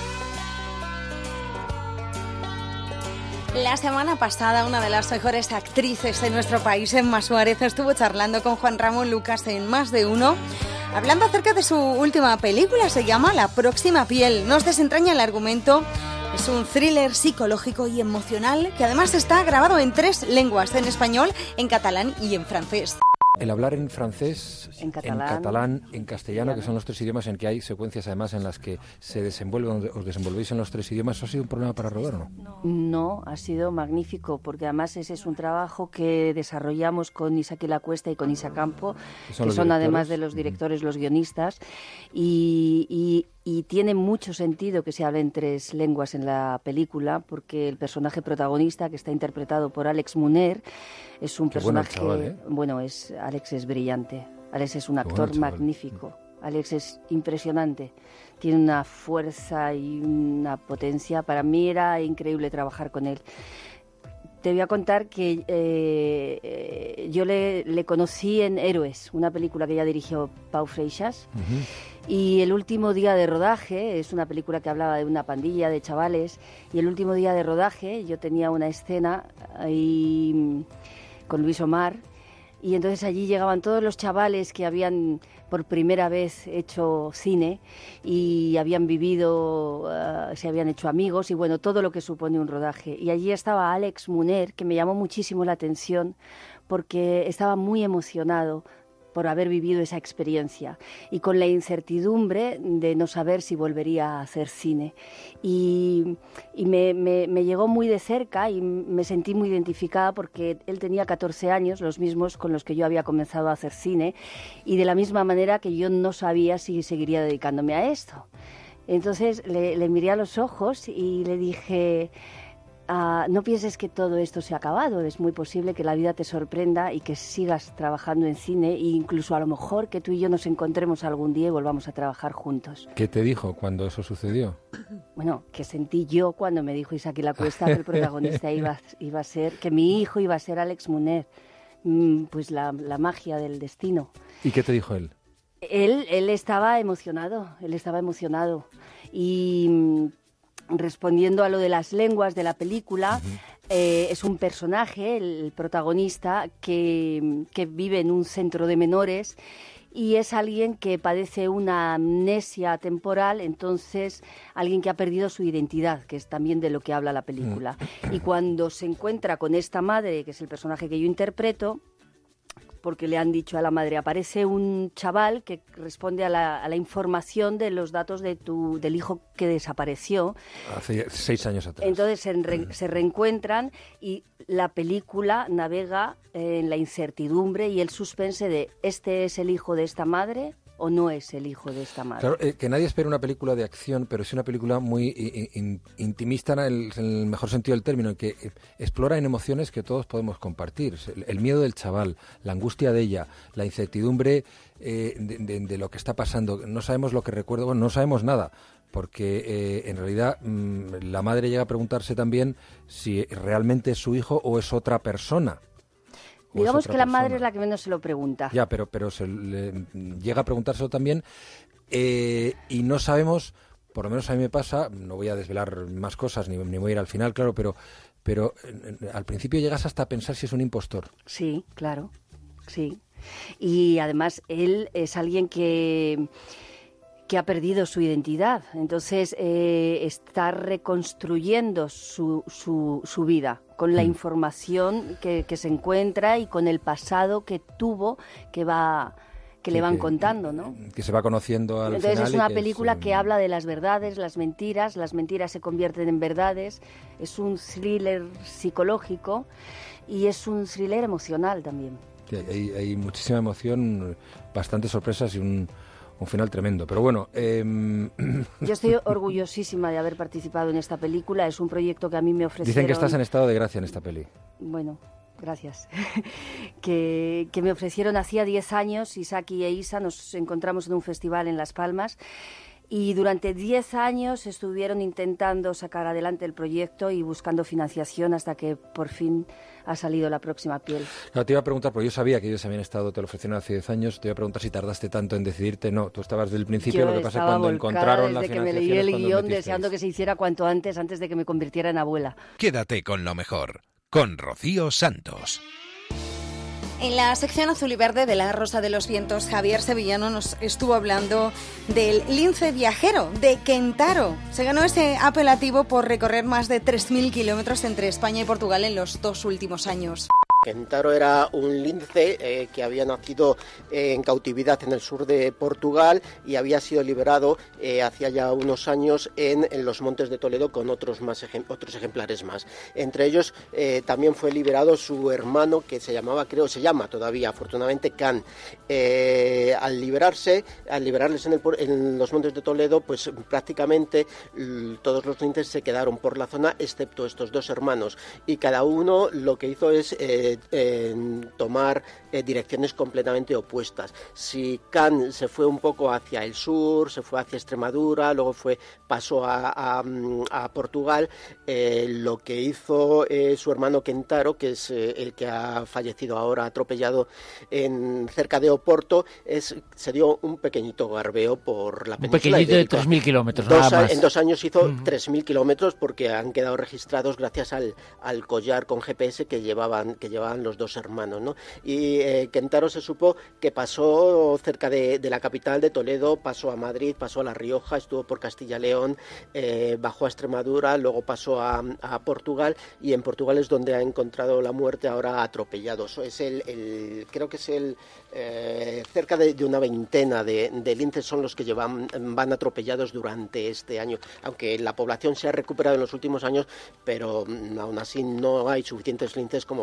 La semana pasada, una de las mejores actrices de nuestro país, Emma Suárez, estuvo charlando con Juan Ramón Lucas en Más de Uno, hablando acerca de su última película. Se llama La próxima piel. Nos desentraña el argumento. Es un thriller psicológico y emocional que además está grabado en 3 lenguas, en español, en catalán y en francés. El hablar en francés, en catalán, en castellano, que son los 3 idiomas en que hay secuencias además en las que se desenvuelven, os desenvolvéis en los 3 idiomas, ¿eso ha sido un problema para rodar o no? No, ha sido magnífico, porque además ese es un trabajo que desarrollamos con Isaac Lacuesta y con Isa Campo, que son además de los directores, los guionistas, y tiene mucho sentido que se hable en 3 lenguas en la película, porque el personaje protagonista, que está interpretado por Àlex Muner, es un personaje... Bueno, el chaval, ¿eh? Bueno, Àlex es brillante. Àlex es un actor magnífico. Àlex es impresionante. Tiene una fuerza y una potencia. Para mí era increíble trabajar con él. Te voy a contar que yo le conocí en Héroes, una película que ya dirigió Pau Freixas. Y el último día de rodaje, es una película que hablaba de una pandilla de chavales, y el último día de rodaje yo tenía una escena ahí con Luis Omar, y entonces allí llegaban todos los chavales que habían por primera vez hecho cine y habían vivido, se habían hecho amigos y bueno, todo lo que supone un rodaje. Y allí estaba Àlex Muner, que me llamó muchísimo la atención porque estaba muy emocionado por haber vivido esa experiencia y con la incertidumbre de no saber si volvería a hacer cine. Y me llegó muy de cerca y me sentí muy identificada porque él tenía 14 años, los mismos con los que yo había comenzado a hacer cine, y de la misma manera que yo no sabía si seguiría dedicándome a esto. Entonces le miré a los ojos y le dije: no pienses que todo esto se ha acabado. Es muy posible que la vida te sorprenda y que sigas trabajando en cine, e incluso a lo mejor que tú y yo nos encontremos algún día y volvamos a trabajar juntos. ¿Qué te dijo cuando eso sucedió? Bueno, que sentí yo cuando me dijo Isaki La Cuesta que el protagonista iba a ser, que mi hijo iba a ser Alex Munner. Pues la magia del destino. ¿Y qué te dijo él? Él estaba emocionado, y respondiendo a lo de las lenguas de la película, es un personaje, el protagonista, que vive en un centro de menores y es alguien que padece una amnesia temporal, entonces alguien que ha perdido su identidad, que es también de lo que habla la película. Y cuando se encuentra con esta madre, que es el personaje que yo interpreto, porque le han dicho a la madre, aparece un chaval que responde a la información de los datos del hijo que desapareció. Hace 6 años atrás. Entonces se reencuentran y la película navega en la incertidumbre y el suspense de ¿este es el hijo de esta madre o no es el hijo de esta madre? Claro, que nadie espera una película de acción, pero es una película muy intimista en el mejor sentido del término, que explora en emociones que todos podemos compartir. El miedo del chaval, la angustia de ella, la incertidumbre de lo que está pasando. No sabemos lo que recuerda, bueno, no sabemos nada, porque en realidad la madre llega a preguntarse también si realmente es su hijo o es otra persona. Digamos que la madre es la que menos se lo pregunta. Ya, pero se llega a preguntárselo también y no sabemos, por lo menos a mí me pasa, no voy a desvelar más cosas ni voy a ir al final, claro, pero al principio llegas hasta a pensar si es un impostor. Sí, claro, sí. Y además él es alguien que ha perdido su identidad, entonces está reconstruyendo su vida con la información que se encuentra y con el pasado que tuvo que le van contando, ¿no? Que se va conociendo al Entonces final. Es una película que habla de las verdades, las mentiras se convierten en verdades, es un thriller psicológico y es un thriller emocional también. Sí, hay muchísima emoción, bastantes sorpresas y un final tremendo, pero bueno... Yo estoy orgullosísima de haber participado en esta película, es un proyecto que a mí me ofrecieron... Dicen que estás en estado de gracia en esta peli. Bueno, gracias. que me ofrecieron hacía 10 años, Isaki e Isa, nos encontramos en un festival en Las Palmas y durante 10 años estuvieron intentando sacar adelante el proyecto y buscando financiación hasta que por fin ha salido La próxima piel. No, te iba a preguntar, porque yo sabía que ellos habían estado, te lo ofrecieron hace 10 años, te iba a preguntar si tardaste tanto en decidirte. No, tú estabas desde el principio, lo que pasa es cuando encontraron la financiación. Desde que me leí el guión, deseando que se hiciera cuanto antes de que me convirtiera en abuela. Quédate con lo mejor, con Rocío Santos. En la sección azul y verde de La Rosa de los Vientos, Javier Sevillano nos estuvo hablando del lince viajero, de Kentaro. Se ganó ese apelativo por recorrer más de 3.000 kilómetros entre España y Portugal en los 2 últimos años. Kentaro era un lince que había nacido en cautividad en el sur de Portugal y había sido liberado hacía ya unos años en los Montes de Toledo con otros ejemplares más. Entre ellos también fue liberado su hermano, que se llama todavía afortunadamente Can. Al liberarles en los Montes de Toledo, pues prácticamente todos los linces se quedaron por la zona excepto estos 2 hermanos y cada uno lo que hizo es tomar direcciones completamente opuestas. Si Can se fue un poco hacia el sur, se fue hacia Extremadura, luego pasó a Portugal, lo que hizo su hermano Kentaro, que es el que ha fallecido ahora atropellado cerca de Oporto, se dio un pequeñito garbeo por la península pequeñito ibérica. de 3.000 kilómetros, nada más. En 2 años hizo 3.000 kilómetros porque han quedado registrados gracias al collar con GPS que llevaban los 2 hermanos, ¿no? Y Kentaro se supo que pasó cerca de la capital de Toledo, pasó a Madrid, pasó a La Rioja, estuvo por Castilla-León, bajó a Extremadura, luego pasó a Portugal y en Portugal es donde ha encontrado la muerte ahora atropellado. Eso es creo que es cerca de una veintena de linces son los que van atropellados durante este año, aunque la población se ha recuperado en los últimos años, pero aún así no hay suficientes linces como para permitir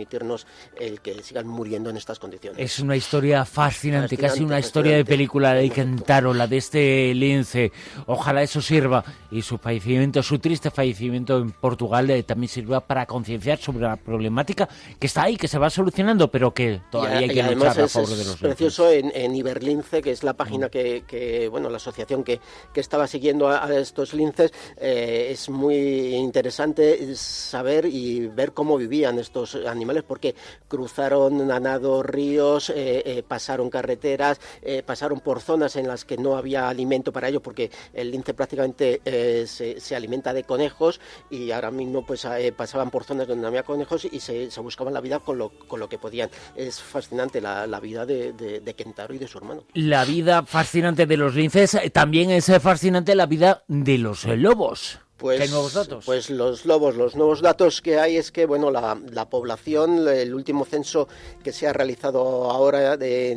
permitirnos el que sigan muriendo en estas condiciones. Es una historia fascinante, casi una historia de película de Kentaro, la de este lince. Ojalá eso sirva y su fallecimiento, su triste fallecimiento en Portugal también sirva para concienciar sobre la problemática que está ahí, que se va solucionando, pero que todavía hay que luchar a favor de los linces. Es precioso en Iberlince, que es la página que la asociación que estaba siguiendo a estos linces, es muy interesante saber y ver cómo vivían estos animales, porque cruzaron a nado ríos, pasaron carreteras, pasaron por zonas en las que no había alimento para ellos, porque el lince prácticamente se alimenta de conejos, y ahora mismo pues pasaban por zonas donde no había conejos y se buscaban la vida con lo que podían. Es fascinante la vida de Kentaro y de su hermano. La vida fascinante de los linces, también es fascinante la vida de los lobos. Pues, ¿Qué nuevos datos? Pues los nuevos datos que hay es que la población, el último censo que se ha realizado ahora,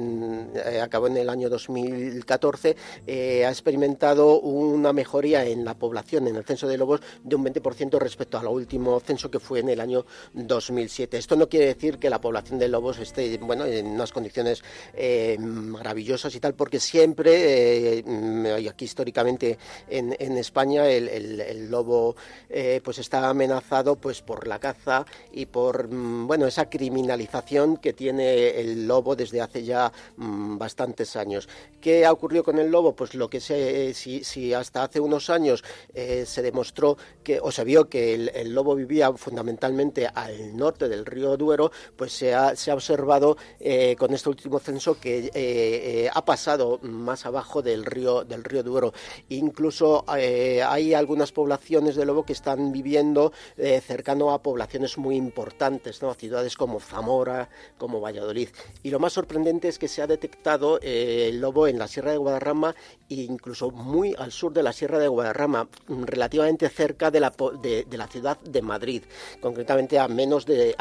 acabó en el año 2014, ha experimentado una mejoría en la población, en el censo de lobos, de un 20% respecto al último censo que fue en el año 2007. Esto no quiere decir que la población de lobos esté en unas condiciones maravillosas y tal, porque siempre, y aquí históricamente en España, el lobo pues está amenazado pues por la caza y por esa criminalización que tiene el lobo desde hace ya bastantes años. ¿Qué ha ocurrido con el lobo? Pues lo que si hasta hace unos años se demostró se vio que el lobo vivía fundamentalmente al norte del río Duero, pues se ha observado con este último censo que ha pasado más abajo del río Duero. Incluso hay algunas poblaciones de lobo que están viviendo cercano a poblaciones muy importantes, ¿no? A ciudades como Zamora, como Valladolid. Y lo más sorprendente es que se ha detectado el lobo en la Sierra de Guadarrama e incluso muy al sur de la Sierra de Guadarrama, relativamente cerca de la ciudad de Madrid, concretamente a menos de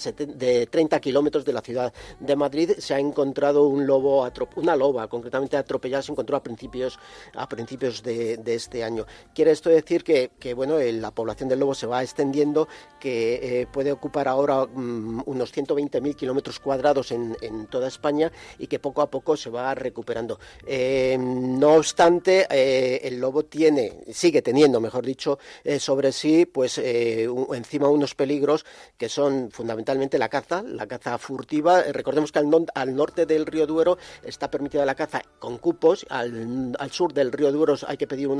30 kilómetros de la ciudad de Madrid. Se ha encontrado una loba concretamente atropellada, se encontró a principios de este año. Quiere esto decir que la población del lobo se va extendiendo, que puede ocupar ahora unos 120.000 kilómetros cuadrados en toda España, y que poco a poco se va recuperando. No obstante, el lobo sigue teniendo, mejor dicho, sobre sí, pues encima unos peligros que son fundamentalmente la caza furtiva. Recordemos que al norte del río Duero está permitida la caza con cupos, al sur del río Duero hay que pedir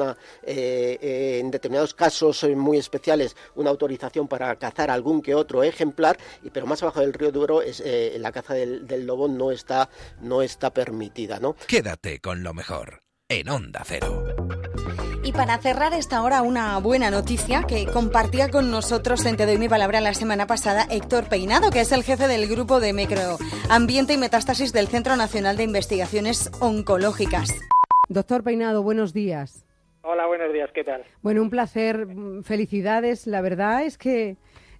en determinados casos muy especiales una autorización para cazar algún que otro ejemplar, pero más abajo del río Duero la caza del lobo no está permitida, ¿no? Quédate con lo mejor en Onda Cero. Y para cerrar esta hora, una buena noticia que compartía con nosotros en Te doy mi palabra la semana pasada Héctor Peinado, que es el jefe del grupo de microambiente y metástasis del Centro Nacional de Investigaciones Oncológicas. Doctor Peinado, buenos días. Hola, buenos días, ¿qué tal? Bueno, un placer, felicidades. La verdad es que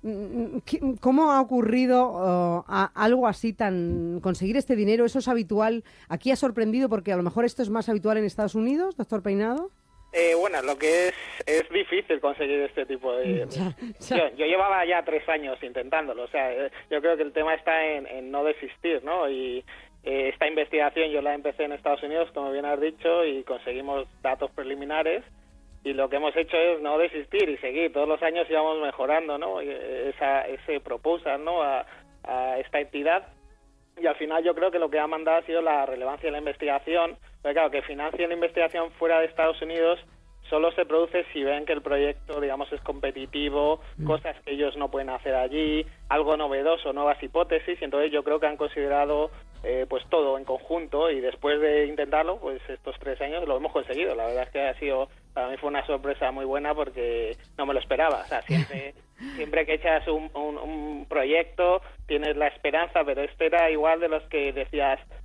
¿cómo ha ocurrido algo así conseguir este dinero? ¿Eso es habitual? ¿Aquí ha sorprendido porque a lo mejor esto es más habitual en Estados Unidos, doctor Peinado? Bueno, lo que es difícil conseguir este tipo de... Yo llevaba ya 3 años intentándolo, o sea, yo creo que el tema está en no desistir, ¿no? Y esta investigación yo la empecé en Estados Unidos, como bien has dicho, y conseguimos datos preliminares, y lo que hemos hecho es no desistir y seguir. Todos los años íbamos mejorando, ¿no? Ese proposal, ¿no? a esta entidad, y al final yo creo que lo que ha mandado ha sido la relevancia de la investigación, porque claro, que financien la investigación fuera de Estados Unidos solo se produce si ven que el proyecto, digamos, es competitivo, cosas que ellos no pueden hacer allí, algo novedoso, nuevas hipótesis, y entonces yo creo que han considerado pues todo en conjunto, y después de intentarlo, pues estos 3 años lo hemos conseguido. La verdad es que para mí fue una sorpresa muy buena porque no me lo esperaba. O sea, siempre que echas un proyecto tienes la esperanza, pero este era igual de los que decías,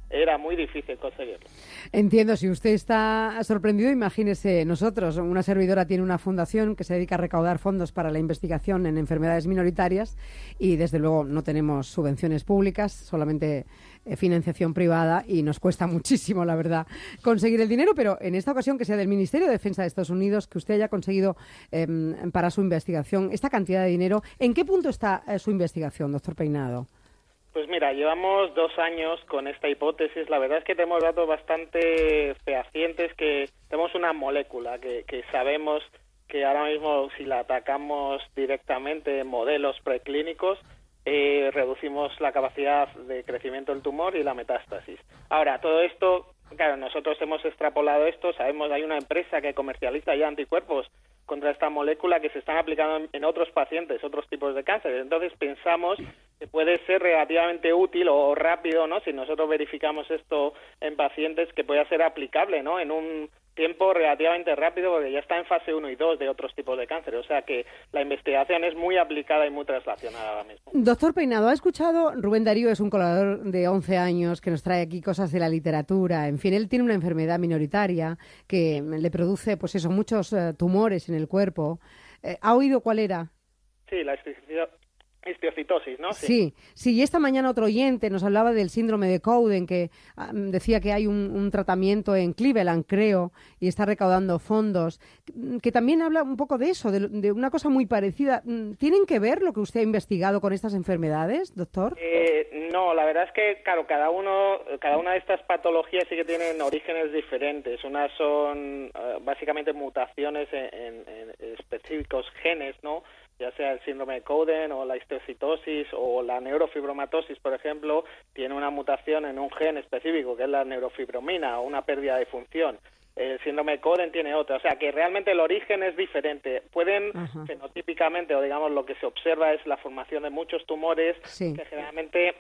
era muy difícil conseguirlo. Entiendo, si usted está sorprendido, imagínese nosotros. Una servidora tiene una fundación que se dedica a recaudar fondos para la investigación en enfermedades minoritarias y desde luego no tenemos subvenciones públicas, solamente financiación privada y nos cuesta muchísimo, la verdad, conseguir el dinero, pero en esta ocasión que sea del Ministerio de Defensa de Estados Unidos, que usted haya conseguido para su investigación esta cantidad de dinero, ¿en qué punto está su investigación, doctor Peinado? Pues mira, llevamos 2 años con esta hipótesis. La verdad es que tenemos datos bastante fehacientes, que tenemos una molécula que sabemos que ahora mismo, si la atacamos directamente en modelos preclínicos, reducimos la capacidad de crecimiento del tumor y la metástasis. Ahora, todo esto, claro, nosotros hemos extrapolado esto, sabemos, hay una empresa que comercializa ya anticuerpos contra esta molécula que se están aplicando en otros pacientes, otros tipos de cáncer. Entonces pensamos que puede ser relativamente útil o rápido, ¿no? Si nosotros verificamos esto en pacientes, que pueda ser aplicable, ¿no? En un tiempo relativamente rápido, porque ya está en fase 1 y 2 de otros tipos de cáncer. O sea que la investigación es muy aplicada y muy translacionada ahora mismo. Doctor Peinado, ¿ha escuchado? Rubén Darío es un colaborador de 11 años que nos trae aquí cosas de la literatura. En fin, él tiene una enfermedad minoritaria que le produce, pues eso, muchos tumores en el cuerpo. ¿Ha oído cuál era? Sí, la histiocytosis, ¿no? Sí, y esta mañana otro oyente nos hablaba del síndrome de Cowden, que decía que hay un tratamiento en Cleveland, creo, y está recaudando fondos, que también habla un poco de eso, de una cosa muy parecida. ¿Tienen que ver lo que usted ha investigado con estas enfermedades, doctor? No, la verdad es que, claro, cada una de estas patologías sí que tienen orígenes diferentes. Unas son básicamente mutaciones en específicos genes, ¿no? Ya sea el síndrome de Cowden o la histiocytosis o la neurofibromatosis, por ejemplo, tiene una mutación en un gen específico, que es la neurofibromina, o una pérdida de función. El síndrome de Cowden tiene otra, o sea que realmente el origen es diferente. Pueden, fenotípicamente, o digamos lo que se observa es la formación de muchos tumores que generalmente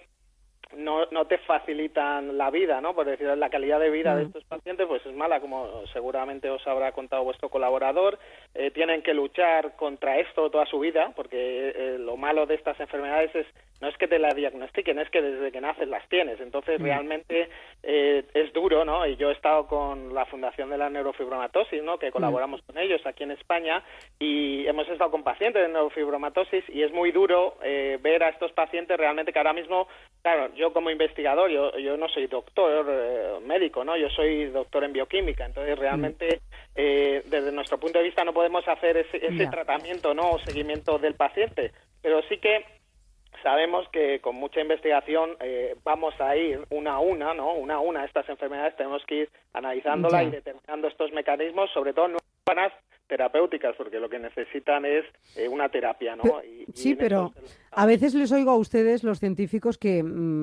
no te facilitan la vida, ¿no? Por decir, la calidad de vida de estos pacientes pues es mala, como seguramente os habrá contado vuestro colaborador. Tienen que luchar contra esto toda su vida, porque lo malo de estas enfermedades no es que te la diagnostiquen, es que desde que naces las tienes. Entonces realmente es duro, ¿no? Y yo he estado con la Fundación de la Neurofibromatosis, ¿no? Que colaboramos con ellos aquí en España, y hemos estado con pacientes de neurofibromatosis, y es muy duro ver a estos pacientes realmente que ahora mismo, claro, yo como investigador, yo no soy doctor médico, ¿no? Yo soy doctor en bioquímica, entonces realmente desde nuestro punto de vista no podemos hacer ese tratamiento, ¿no? O seguimiento del paciente, pero sí que sabemos que con mucha investigación vamos a ir una a una, ¿no? Una a una estas enfermedades, tenemos que ir analizándolas y determinando estos mecanismos, sobre todo no van terapéuticas, porque lo que necesitan es una terapia, ¿no? Pero a veces les oigo a ustedes, los científicos, que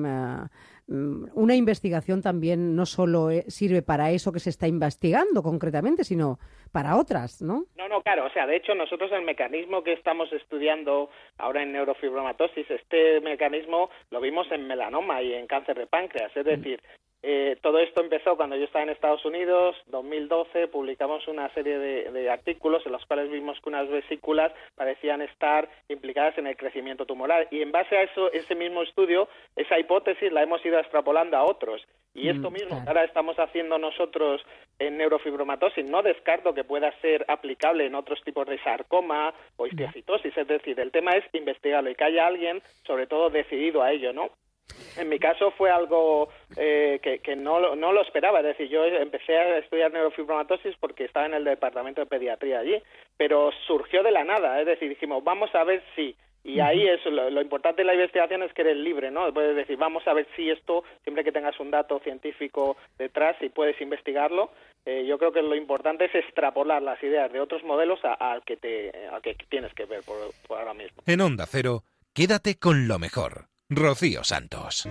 una investigación también no solo sirve para eso que se está investigando concretamente, sino para otras, ¿no? No, claro, o sea, de hecho nosotros el mecanismo que estamos estudiando ahora en neurofibromatosis, este mecanismo lo vimos en melanoma y en cáncer de páncreas, es decir, todo esto empezó cuando yo estaba en Estados Unidos, 2012, publicamos una serie de artículos en los cuales vimos que unas vesículas parecían estar implicadas en el crecimiento tumoral, y en base a eso, ese mismo estudio, esa hipótesis la hemos ido extrapolando a otros. Y esto mismo que ahora estamos haciendo nosotros en neurofibromatosis, no descarto que pueda ser aplicable en otros tipos de sarcoma o histiocytosis, es decir, el tema es investigarlo y que haya alguien, sobre todo, decidido a ello, ¿no? En mi caso fue algo que no lo esperaba, es decir, yo empecé a estudiar neurofibromatosis porque estaba en el departamento de pediatría allí, pero surgió de la nada, es decir, dijimos, vamos a ver si... Y ahí es lo importante de la investigación, es que eres libre, ¿no? Puedes decir, vamos a ver si esto, siempre que tengas un dato científico detrás y puedes investigarlo, yo creo que lo importante es extrapolar las ideas de otros modelos al que tienes que ver por ahora mismo. En Onda Cero, quédate con lo mejor. Rocío Santos.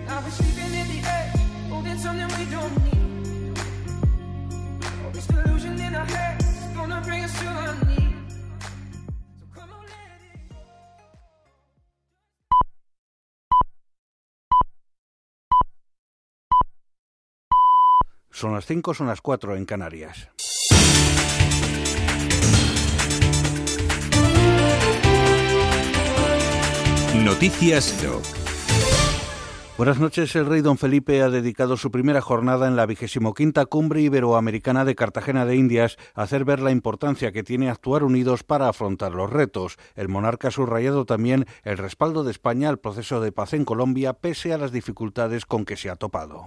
Son las 5, son las 4 en Canarias. Noticias Doc. Buenas noches. El rey don Felipe ha dedicado su primera jornada en la 25ª Cumbre Iberoamericana de Cartagena de Indias a hacer ver la importancia que tiene actuar unidos para afrontar los retos. El monarca ha subrayado también el respaldo de España al proceso de paz en Colombia, pese a las dificultades con que se ha topado.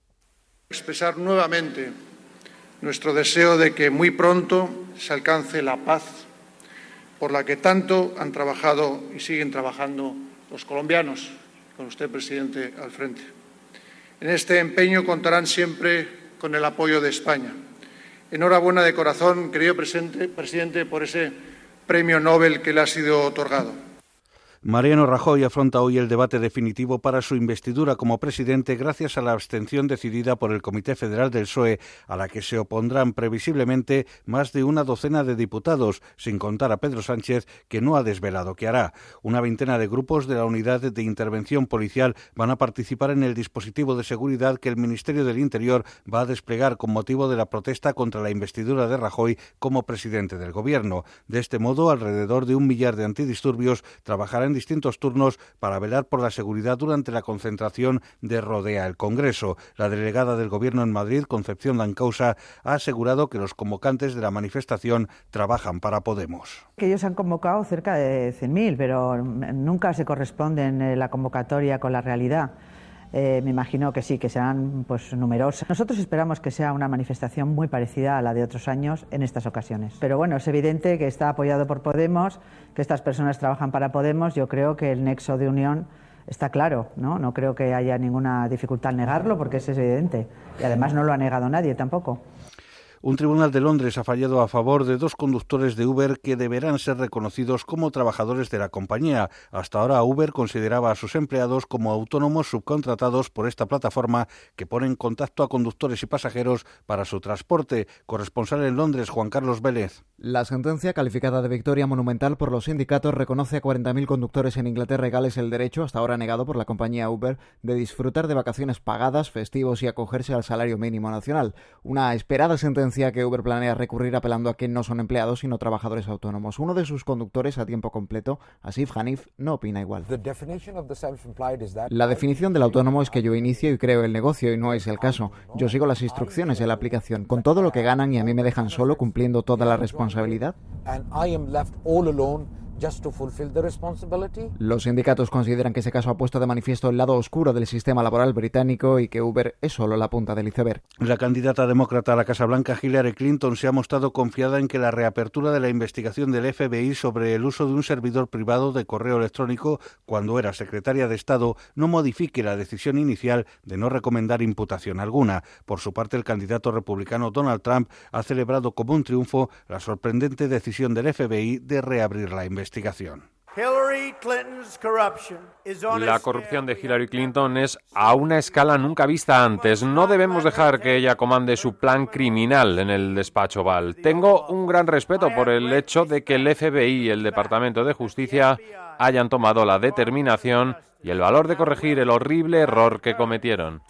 Expresar nuevamente nuestro deseo de que muy pronto se alcance la paz por la que tanto han trabajado y siguen trabajando los colombianos, con usted, presidente, al frente. En este empeño contarán siempre con el apoyo de España. Enhorabuena de corazón, querido presidente, por ese premio Nobel que le ha sido otorgado. Mariano Rajoy afronta hoy el debate definitivo para su investidura como presidente gracias a la abstención decidida por el Comité Federal del PSOE, a la que se opondrán previsiblemente más de una docena de diputados, sin contar a Pedro Sánchez, que no ha desvelado qué hará. Una veintena de grupos de la Unidad de Intervención Policial van a participar en el dispositivo de seguridad que el Ministerio del Interior va a desplegar con motivo de la protesta contra la investidura de Rajoy como presidente del Gobierno. De este modo, alrededor de 1 millar de antidisturbios trabajarán en distintos turnos para velar por la seguridad durante la concentración de Rodea el Congreso. La delegada del Gobierno en Madrid, Concepción Dancausa, ha asegurado que los convocantes de la manifestación trabajan para Podemos. Que ellos han convocado cerca de 100.000, pero nunca se corresponden la convocatoria con la realidad. Me imagino que sí, que serán pues numerosas. Nosotros esperamos que sea una manifestación muy parecida a la de otros años en estas ocasiones. Pero bueno, es evidente que está apoyado por Podemos, que estas personas trabajan para Podemos. Yo creo que el nexo de unión está claro, ¿no? No creo que haya ninguna dificultad en negarlo, porque es evidente. Y además no lo ha negado nadie tampoco. Un tribunal de Londres ha fallado a favor de 2 conductores de Uber que deberán ser reconocidos como trabajadores de la compañía. Hasta ahora Uber consideraba a sus empleados como autónomos subcontratados por esta plataforma que pone en contacto a conductores y pasajeros para su transporte. Corresponsal en Londres, Juan Carlos Vélez. La sentencia, calificada de victoria monumental por los sindicatos, reconoce a 40.000 conductores en Inglaterra y Gales el derecho, hasta ahora negado por la compañía Uber, de disfrutar de vacaciones pagadas, festivos y acogerse al salario mínimo nacional. Una esperada sentencia que Uber planea recurrir apelando a que no son empleados sino trabajadores autónomos. Uno de sus conductores a tiempo completo, Asif Hanif, no opina igual. La definición del autónomo es que yo inicio y creo el negocio y no es el caso. Yo sigo las instrucciones de la aplicación, con todo lo que ganan y a mí me dejan solo cumpliendo toda la responsabilidad. Los sindicatos consideran que ese caso ha puesto de manifiesto el lado oscuro del sistema laboral británico y que Uber es solo la punta del iceberg. La candidata demócrata a la Casa Blanca, Hillary Clinton, se ha mostrado confiada en que la reapertura de la investigación del FBI sobre el uso de un servidor privado de correo electrónico cuando era secretaria de Estado no modifique la decisión inicial de no recomendar imputación alguna. Por su parte, el candidato republicano Donald Trump ha celebrado como un triunfo la sorprendente decisión del FBI de reabrir la investigación. La corrupción de Hillary Clinton es a una escala nunca vista antes. No debemos dejar que ella comande su plan criminal en el despacho Oval. Tengo un gran respeto por el hecho de que el FBI y el Departamento de Justicia hayan tomado la determinación y el valor de corregir el horrible error que cometieron.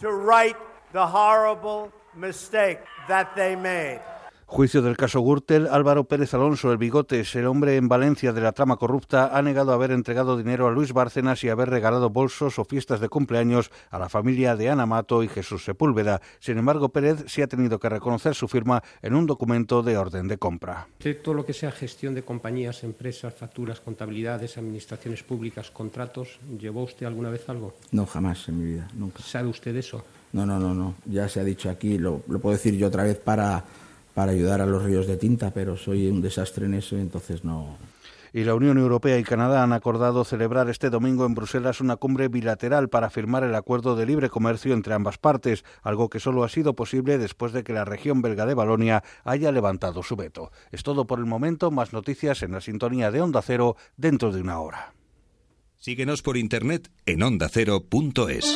Juicio del caso Gürtel. Álvaro Pérez Alonso, el Bigotes, el hombre en Valencia de la trama corrupta, ha negado haber entregado dinero a Luis Bárcenas y haber regalado bolsos o fiestas de cumpleaños a la familia de Ana Mato y Jesús Sepúlveda. Sin embargo, Pérez sí ha tenido que reconocer su firma en un documento de orden de compra. Todo lo que sea gestión de compañías, empresas, facturas, contabilidades, administraciones públicas, contratos, ¿llevó usted alguna vez algo? No, jamás en mi vida, nunca. ¿Sabe usted eso? No. Ya se ha dicho aquí, lo puedo decir yo otra vez para ayudar a los ríos de tinta, pero soy un desastre en eso, entonces no. Y la Unión Europea y Canadá han acordado celebrar este domingo en Bruselas una cumbre bilateral para firmar el acuerdo de libre comercio entre ambas partes, algo que solo ha sido posible después de que la región belga de Valonia haya levantado su veto. Es todo por el momento, más noticias en la sintonía de Onda Cero dentro de una hora. Síguenos por internet en ondacero.es.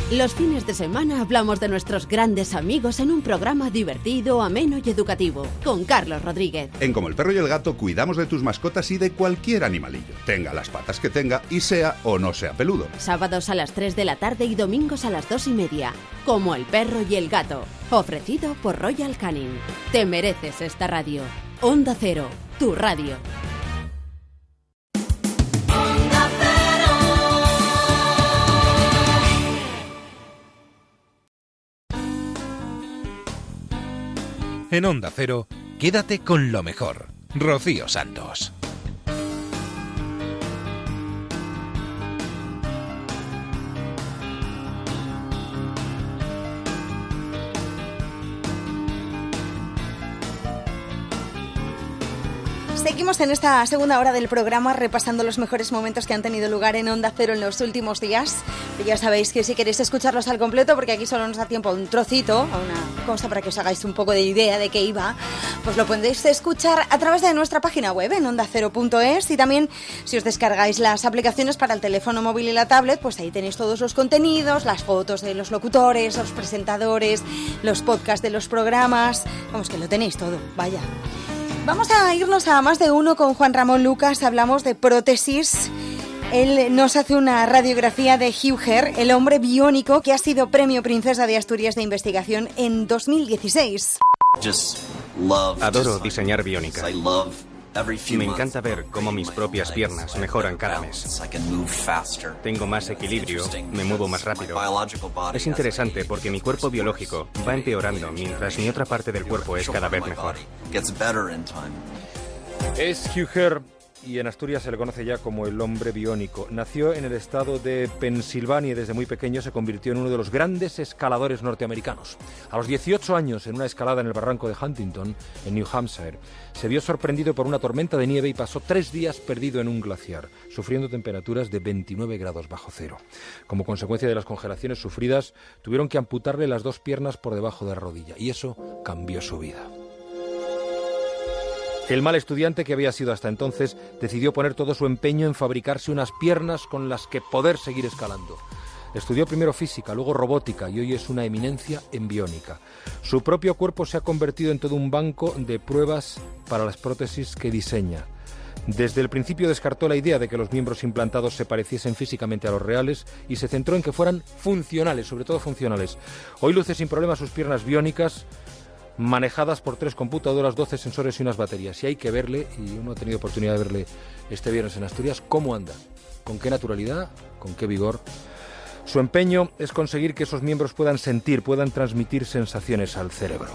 Los fines de semana hablamos de nuestros grandes amigos en un programa divertido, ameno y educativo, con Carlos Rodríguez. En Como el perro y el gato cuidamos de tus mascotas y de cualquier animalillo, tenga las patas que tenga y sea o no sea peludo. Sábados a las 3 de la tarde y domingos a las 2:30. Como el perro y el gato. Ofrecido por Royal Canin. Te mereces esta radio. Onda Cero, tu radio. En Onda Cero, quédate con lo mejor. Rocío Santos. Seguimos en esta segunda hora del programa repasando los mejores momentos que han tenido lugar en Onda Cero en los últimos días. Y ya sabéis que si queréis escucharlos al completo, porque aquí solo nos da tiempo a un trocito, a una cosa para que os hagáis un poco de idea de qué iba, pues lo podéis escuchar a través de nuestra página web en ondacero.es, y también si os descargáis las aplicaciones para el teléfono móvil y la tablet, pues ahí tenéis todos los contenidos, las fotos de los locutores, los presentadores, los podcasts de los programas. Vamos, que lo tenéis todo, vaya. Vamos a irnos a Más de Uno con Juan Ramón Lucas. Hablamos de prótesis. Él nos hace una radiografía de Hugh Herr, el hombre biónico que ha sido Premio Princesa de Asturias de Investigación en 2016. Adoro diseñar biónica. Me encanta ver cómo mis propias piernas mejoran cada mes. Tengo más equilibrio, me muevo más rápido. Es interesante porque mi cuerpo biológico va empeorando mientras mi otra parte del cuerpo es cada vez mejor. Es Hugh Herr, y en Asturias se le conoce ya como el hombre biónico. Nació en el estado de Pensilvania y desde muy pequeño se convirtió en uno de los grandes escaladores norteamericanos. A los 18 años, en una escalada en el barranco de Huntington, en New Hampshire, se vio sorprendido por una tormenta de nieve y pasó 3 días perdido en un glaciar, sufriendo temperaturas de 29 grados bajo cero. Como consecuencia de las congelaciones sufridas, tuvieron que amputarle las 2 piernas por debajo de la rodilla, y eso cambió su vida. El mal estudiante que había sido hasta entonces decidió poner todo su empeño en fabricarse unas piernas con las que poder seguir escalando. Estudió primero física, luego robótica y hoy es una eminencia en biónica. Su propio cuerpo se ha convertido en todo un banco de pruebas para las prótesis que diseña. Desde el principio descartó la idea de que los miembros implantados se pareciesen físicamente a los reales y se centró en que fueran funcionales, sobre todo funcionales. Hoy luce sin problema sus piernas biónicas, manejadas por 3 computadoras, 12 sensores y unas baterías. Y hay que verle, y uno ha tenido oportunidad de verle este viernes en Asturias, cómo anda, con qué naturalidad, con qué vigor. Su empeño es conseguir que esos miembros puedan sentir, puedan transmitir sensaciones al cerebro.